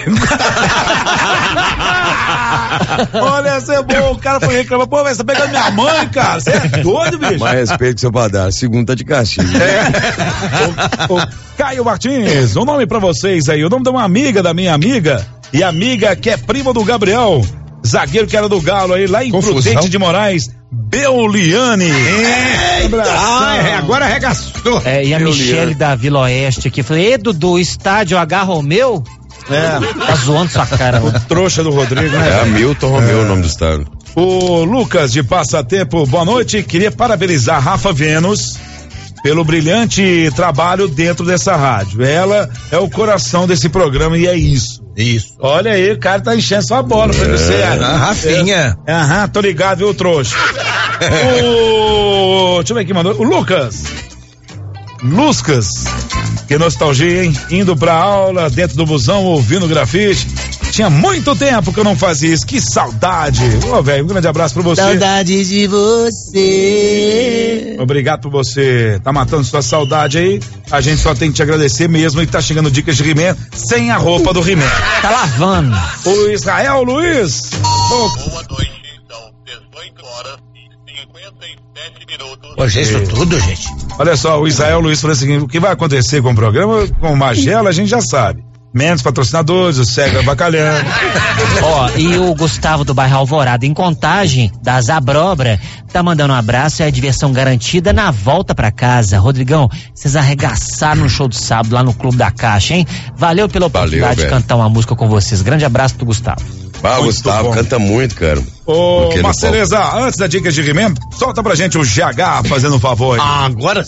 Olha, isso é bom. O cara foi reclamar. Pô, você tá pegando minha mãe, cara? Você é doido, bicho?
Mais respeito com seu padrasto. Segundo, tá de castigo.
É. O, o Caio Martins, um nome pra vocês aí. O nome de uma amiga da minha amiga. E amiga que é prima do Gabriel. Zagueiro que era do Galo aí, lá em Confusão. Prudente de Moraes, Beuliane.
É, ah, é, agora arregaçou.
É, e a
Beuliane.
Michele da Vila Oeste aqui, falei, Edu, do estádio H. Romeu?
É.
Tá zoando sua cara.
O trouxa do Rodrigo, né?
É, Hamilton Romeu, é. O nome do estado.
O Lucas de Passatempo, boa noite, queria parabenizar Rafa Vênus pelo brilhante trabalho dentro dessa rádio. Ela é o coração desse programa e é isso.
Isso.
Olha aí, o cara tá enchendo sua bola pra você.
É, Rafinha.
É, aham, tô ligado, viu, trouxa. o, deixa eu ver quem mandou. O Lucas. Lucas. Que nostalgia, hein? Indo pra aula, dentro do busão, ouvindo grafite. Tinha muito tempo que eu não fazia isso. Que saudade. Ô, velho, um grande abraço pra você.
Saudade de você.
Obrigado por você tá matando sua saudade aí. A gente só tem que te agradecer mesmo e tá chegando dicas de He-Man sem a roupa do He-Man.
Tá lavando.
O Israel Luiz.
Boa noite, são dezoito horas e cinquenta e sete minutos.
Hoje é isso tudo, gente.
Olha só, o Israel Luiz falou o seguinte: o que vai acontecer com o programa, com o Magela, a gente já sabe. Menos patrocinadores, o Cega Bacalhau.
Ó, oh, e o Gustavo do bairro Alvorada, em Contagem, da Zabrobra, tá mandando um abraço e a diversão garantida na volta pra casa. Rodrigão, vocês arregaçaram no show do sábado lá no Clube da Caixa, hein? Valeu pela oportunidade Valeu, de cantar uma música com vocês. Grande abraço do Gustavo.
Ah, o Gustavo
bom.
Canta muito, cara.
Ô, Marceleza, antes da dica de He-Man, solta pra gente o G H fazendo um favor aí.
Ah, agora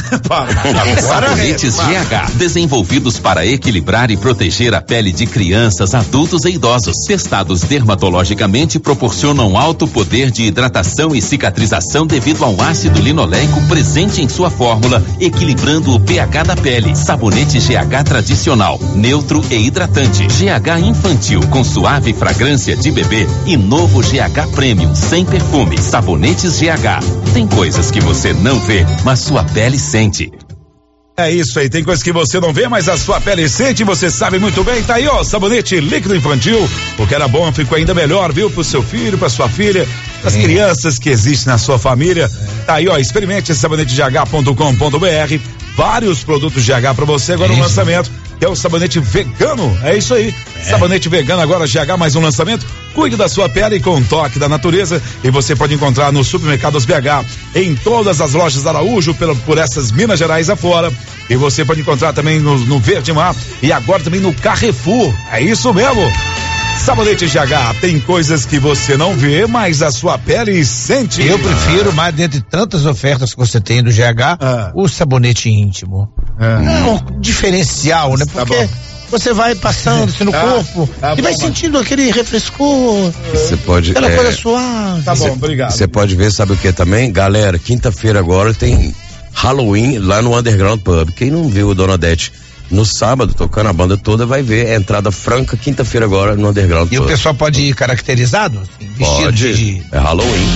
Sabonetes G H, desenvolvidos para equilibrar e proteger a pele de crianças, adultos e idosos. Testados dermatologicamente, proporcionam alto poder de hidratação e cicatrização devido ao ácido linoleico presente em sua fórmula, equilibrando o pH da pele. Sabonete G H tradicional, neutro e hidratante. G H infantil, com suave fragrância de bebê. E novo G H Premium, sem perfume. Sabonetes G H. Tem coisas que você não vê, mas sua pele sente.
É isso aí, tem coisas que você não vê, mas a sua pele sente, você sabe muito bem. Tá aí, ó, sabonete líquido infantil. O que era bom ficou ainda melhor, viu? Pro seu filho, pra sua filha, pras é. crianças que existem na sua família. É. Tá aí, ó, experimente esse sabonete G H ponto com ponto B R. Vários produtos G H pra você, agora um lançamento, que é o sabonete vegano. É isso aí. É. Sabonete vegano, agora G H, mais um lançamento. Cuide da sua pele com um toque da natureza. E você pode encontrar nos supermercados B H, em todas as lojas Araújo, pelo, por essas Minas Gerais afora. E você pode encontrar também no, no Verde Mar e agora também no Carrefour. É isso mesmo. Sabonete G H, tem coisas que você não vê, mas a sua pele sente.
Eu prefiro, mas dentre tantas ofertas que você tem do G H, ah. o sabonete íntimo. Ah. É um diferencial, né? Porque tá você vai passando no tá, corpo tá e bom, vai mas... sentindo aquele refrescor.
Você pode.
Aquela
é...
coisa suave.
Tá bom, obrigado.
Você pode ver, sabe o que também? Galera, quinta-feira agora tem Halloween lá no Underground Pub. Quem não viu o Dona Odete no sábado, tocando a banda toda, vai ver a entrada franca quinta-feira agora no Underground
E
Pub.
o pessoal pode ir caracterizado? Assim, vestido
pode.
de...
É Halloween.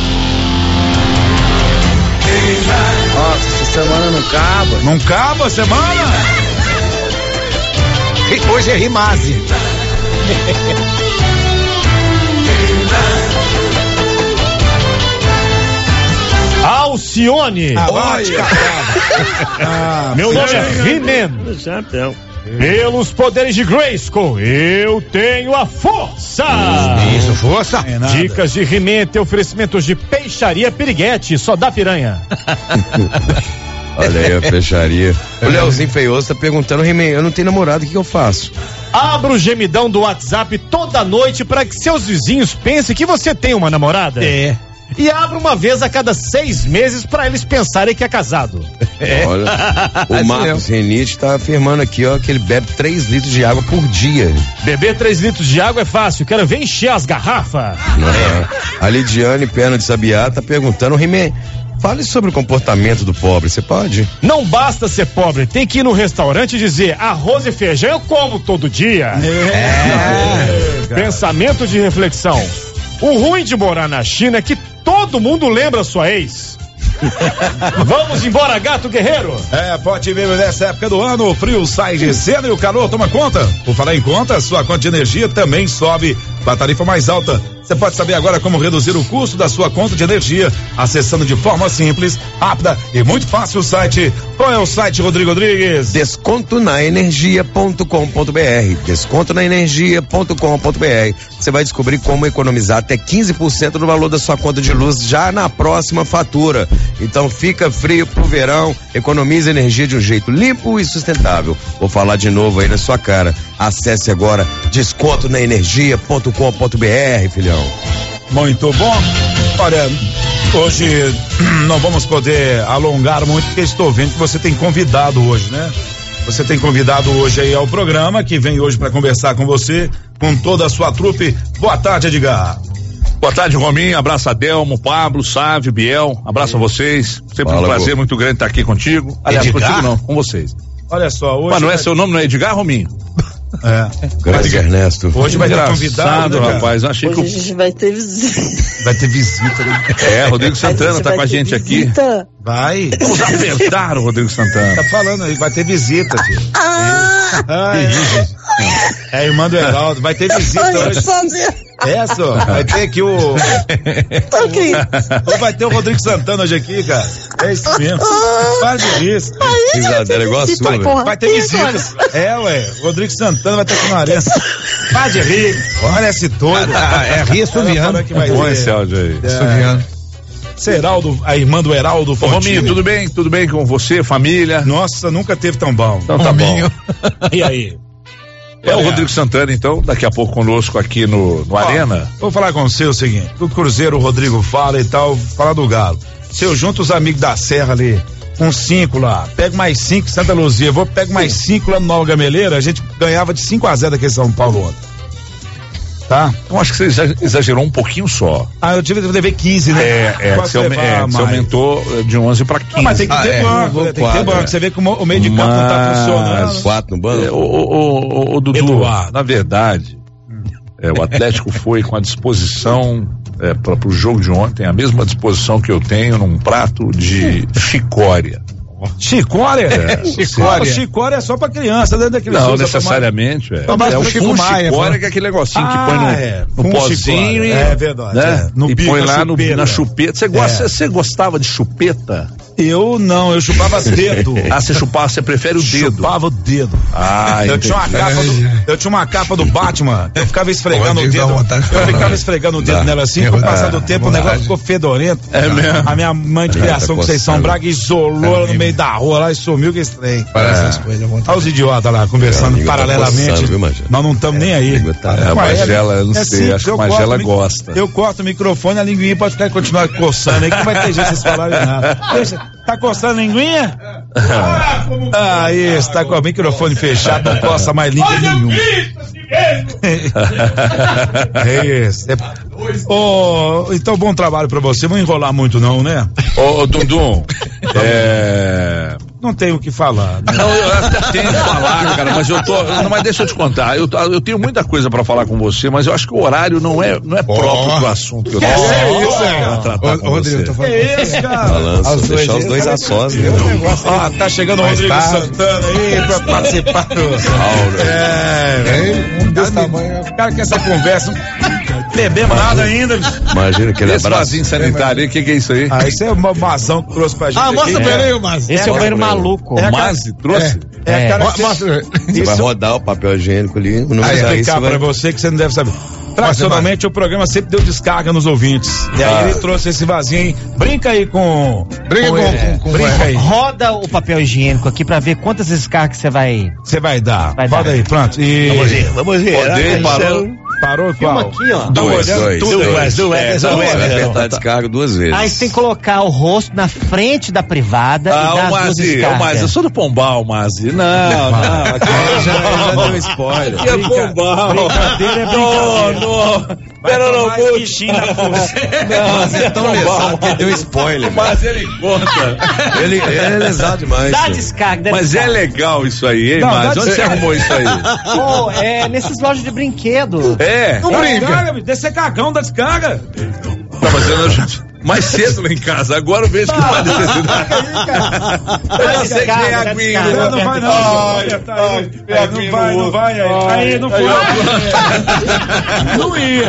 Nossa, essa semana não acaba.
Não acaba a semana?
Hoje é Rimase.
Alcione.
Ah, olha.
ah, Meu nome é He-Man. Pelos poderes de Grayskull, eu tenho a força.
Isso, força.
É Dicas de He-Man tem oferecimentos de peixaria Piriguete, só dá piranha.
Olha aí a fecharia. O Leozinho Feioso tá perguntando, He-Man, eu não tenho namorado, o que, que eu faço?
Abra o gemidão do WhatsApp toda noite para que seus vizinhos pensem que você tem uma namorada.
É.
E abra uma vez a cada seis meses para eles pensarem que é casado.
É. Olha, o Marcos Renite tá afirmando aqui, ó, que ele bebe três litros de água por dia.
Beber três litros de água é fácil, quero ver encher as garrafas.
É. A Lidiane Perna de Sabiá tá perguntando, He-Man, fale sobre o comportamento do pobre, você pode?
Não basta ser pobre, tem que ir no restaurante e dizer arroz e feijão eu como todo dia. É. É. Pensamento de reflexão. O ruim de morar na China é que todo mundo lembra sua ex. Vamos embora, gato guerreiro.
É, pode ir mesmo nessa época do ano, o frio sai de cena e o calor toma conta. Por falar em conta, sua conta de energia também sobe com a tarifa mais alta. Você pode saber agora como reduzir o custo da sua conta de energia, acessando de forma simples, rápida e muito fácil o site. Qual é o site, Rodrigo Rodrigues?
desconto na energia ponto com ponto b r. desconto na energia ponto com ponto b r. Você vai descobrir como economizar até quinze por cento no valor da sua conta de luz já na próxima fatura. Então fica frio pro verão, economiza energia de um jeito limpo e sustentável. Vou falar de novo aí na sua cara. Acesse agora desconto na energia ponto com ponto b r, filhão.
Muito bom. Olha, hoje não vamos poder alongar muito, porque estou vendo que você tem convidado hoje, né? Você tem convidado hoje aí ao programa, que vem hoje para conversar com você, com toda a sua trupe. Boa tarde, Edgar.
Boa tarde, Rominho. Abraço a Delmo, Pablo, Sávio, Biel. Abraço a vocês. Sempre Fala, um prazer vô. muito grande estar aqui contigo. Aliás, Edgar? contigo não, com vocês.
Olha só, hoje.
Mas não é
vai...
seu nome, não é Edgar, Rominho?
É.
Grande Ernesto.
Hoje vai ter convidado, né,
rapaz. Eu achei
hoje
que
a gente vai ter visita.
Vai ter visita, né?
É, Rodrigo Santana tá com a gente visita.
aqui. Vai.
Vamos apertar o Rodrigo Santana.
Tá falando aí, vai ter visita, filho. Ah, é, é a irmã do Heraldo, vai ter visita hoje. É, só, vai ter aqui o.
Tá aqui.
Ou vai ter o Rodrigo Santana hoje aqui, cara. É isso mesmo. Faz isso.
Risadeira igual a sua,
vai, vai ter visitas. É, ué. Rodrigo Santana vai ter aqui na arena. Faz de rir. Olha esse todo.
Ah, é Ria Suviano.
Põe esse áudio aí.
É. Suviano. Heraldo, a irmã do Heraldo Fontini.
Rominho, tudo bem? Tudo bem com você, família?
Nossa, nunca teve tão bom.
Então tá
Rominho.
bom. E aí? É o Rodrigo Santana, então, daqui a pouco conosco aqui no, no Ó, Arena.
Vou falar com você o seguinte, do Cruzeiro o Rodrigo fala e tal, fala do Galo. Se eu junto os amigos da Serra ali, com cinco lá, pego mais cinco Santa Luzia, vou pego mais cinco lá no Nova Gameleira, a gente ganhava de cinco a zero daquele São Paulo ontem. Tá?
Eu acho que você exagerou um pouquinho só.
Ah, eu tive que dever quinze, né?
É, é, você, aume, é você aumentou de onze para quinze.
Não, mas tem que ter ah, banco, é, tem que ter banco. É. Você vê que o meio de campo mas... não tá funcionando.
Quatro no banco?
É, o, o, o, o Dudu, Eduardo. Na verdade, é, o Atlético foi com a disposição é, para o jogo de ontem, a mesma disposição que eu tenho num prato de chicória.
Chicória?
É,
chicória. Chicória é só pra criança, dentro daquele
Não, necessariamente, velho. É, é o fumo chicória, que é aquele negocinho ah, que põe no,
é.
no pozinho e.
É verdade.
Né?
É. No
e
bico,
põe lá
chupeta.
No, na chupeta. Você gosta, você é. gostava de chupeta?
Eu não, eu chupava dedo.
Ah, você chupava, você prefere o dedo?
Chupava o dedo.
Ah,
eu tinha uma capa do, eu tinha uma capa do Batman, eu ficava esfregando o dedo. Eu ficava esfregando o dedo nela assim, com o passar do tempo o negócio ficou fedorento.
É mesmo.
A minha mãe de criação, Conceição Braga, isolou ela no meio da rua lá e sumiu que estranho.
Parece essas coisas.
Olha os idiotas lá conversando paralelamente. Nós não estamos nem aí.
É, a Magela, eu não sei, acho que a Magela gosta.
Eu corto o microfone, a linguinha pode ficar continuar coçando aí, que não vai ter jeito de vocês falarem nada. Deixa, tá coçando a linguinha? Ah, isso, tá com o microfone fechado, não coça mais língua nenhuma. É isso. É... Oh, então, bom trabalho pra você. Não enrolar muito, não, né?
Ô, oh, Dundum, é.
Não tenho o que falar. Né?
Não, eu até tenho que falar, cara, mas eu tô. Não, mas deixa eu te contar. Eu, eu tenho muita coisa pra falar com você, mas eu acho que o horário não é, não é próprio oh. do assunto que eu tô
falando. É isso, é.
Tratar com Rodrigo,
eu tô falando. É isso, cara.
Balanço, deixar os dois a sós, né?
Ah, tá chegando o Rodrigo tá. Santana aí pra participar do. É, velho. Um desse tamanho. O cara quer essa conversa. Bebemos nada ainda, bicho.
Imagina que ele é
esse vasinho sanitário aí, o que, que é isso aí?
Ah, isso é uma mazão que trouxe pra gente.
Ah, mostra pra ele aí o Mazi.
Esse é o banheiro maluco.
O Mazi trouxe?
É, é, é. Cara,
você isso... vai rodar o papel higiênico ali.
Não vai explicar pra vai... você que você não deve saber. Tradicionalmente o programa sempre deu descarga nos ouvintes. E aí ah. ele trouxe esse vasinho aí. Brinca aí com.
Brinca com, com, com, com
Brinca aí. Roda o papel higiênico aqui pra ver quantas descargas você vai.
Você vai dar.
Vai
Roda
dar.
aí, pronto. E...
Vamos ver, vamos ver.
Rodei, parou.
Parou qual?
aqui, ó.
Dois, dois,
tudo,
dois.
Duas, duas.
Vai apertar a descarga duas vezes.
Aí você tem que colocar o rosto na frente da privada
ah,
e dar
o
as duas
Mazi,
descargas.
o Mazi, eu sou do Pombal, Mazi. Não, não. Aqui
é já, já deu spoiler.
Aqui é Pombal.
Brincadeira é brincadeira.
Não, não. Pera, não,
puxa.
Não, mas é tão lesado que deu spoiler.
Mas ele conta.
Ele, ele é lesado demais.
Dá descarga.
Mas
descarga.
é legal isso aí, hein, Mazi? Onde você arrumou isso aí?
Pô, é nessas lojas de brinquedo.
É.
Não brinca. Descer cagão da descarga.
Tá fazendo já mais cedo lá em casa. Agora eu vejo que não há necessidade.
Eu sei que tem aguinha. Não, não vai não. Não vai, não vai. Aí não foi. Não ia.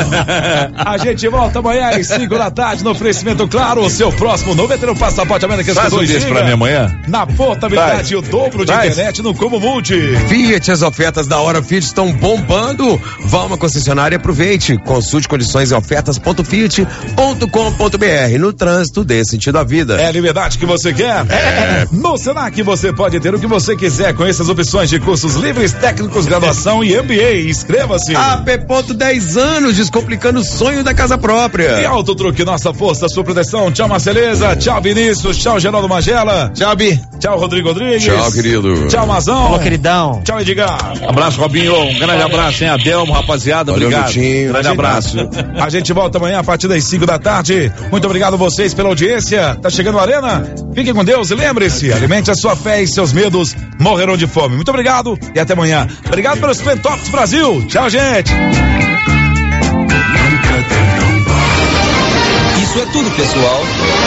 A gente volta amanhã às cinco da tarde no oferecimento Claro. O seu próximo novo é ter um passaporte americano.
Faz um desse pra mim amanhã.
Na portabilidade e o dobro de
Faz.
internet no Combo Multi.
Fiat, as ofertas da Hora Fiat estão bombando. Vá a uma concessionária e aproveite. Consulte condições e ofertas ponto fiat ponto com ponto br. No trânsito, dê sentido à vida.
É a liberdade que você quer? É. No Senac você pode ter o que você quiser com essas opções de cursos livres, técnicos, graduação e M B A. Inscreva-se.
A P. dez anos, descomplicando o sonho da casa própria.
E Auto Truque, nossa força, sua proteção. Tchau, Marceleza. Tchau, Vinícius. Tchau, Geraldo Magela.
Tchau, Bi.
Tchau, Rodrigo Rodrigues.
Tchau, querido.
Tchau, Mazão.
Falou, queridão.
Tchau, Edgar.
Abraço, Robinho. Um grande abraço, hein, Adelmo, rapaziada.
Valeu,
obrigado.
Vitinho.
Grande abraço.
A gente volta amanhã a partir das cinco da tarde. Muito obrigado a vocês pela audiência. Tá chegando a Arena? Fiquem com Deus e lembre-se, alimente a sua fé e seus medos morrerão de fome. Muito obrigado e até amanhã. Obrigado pelos Pentops Brasil. Tchau, gente.
Isso é tudo, pessoal.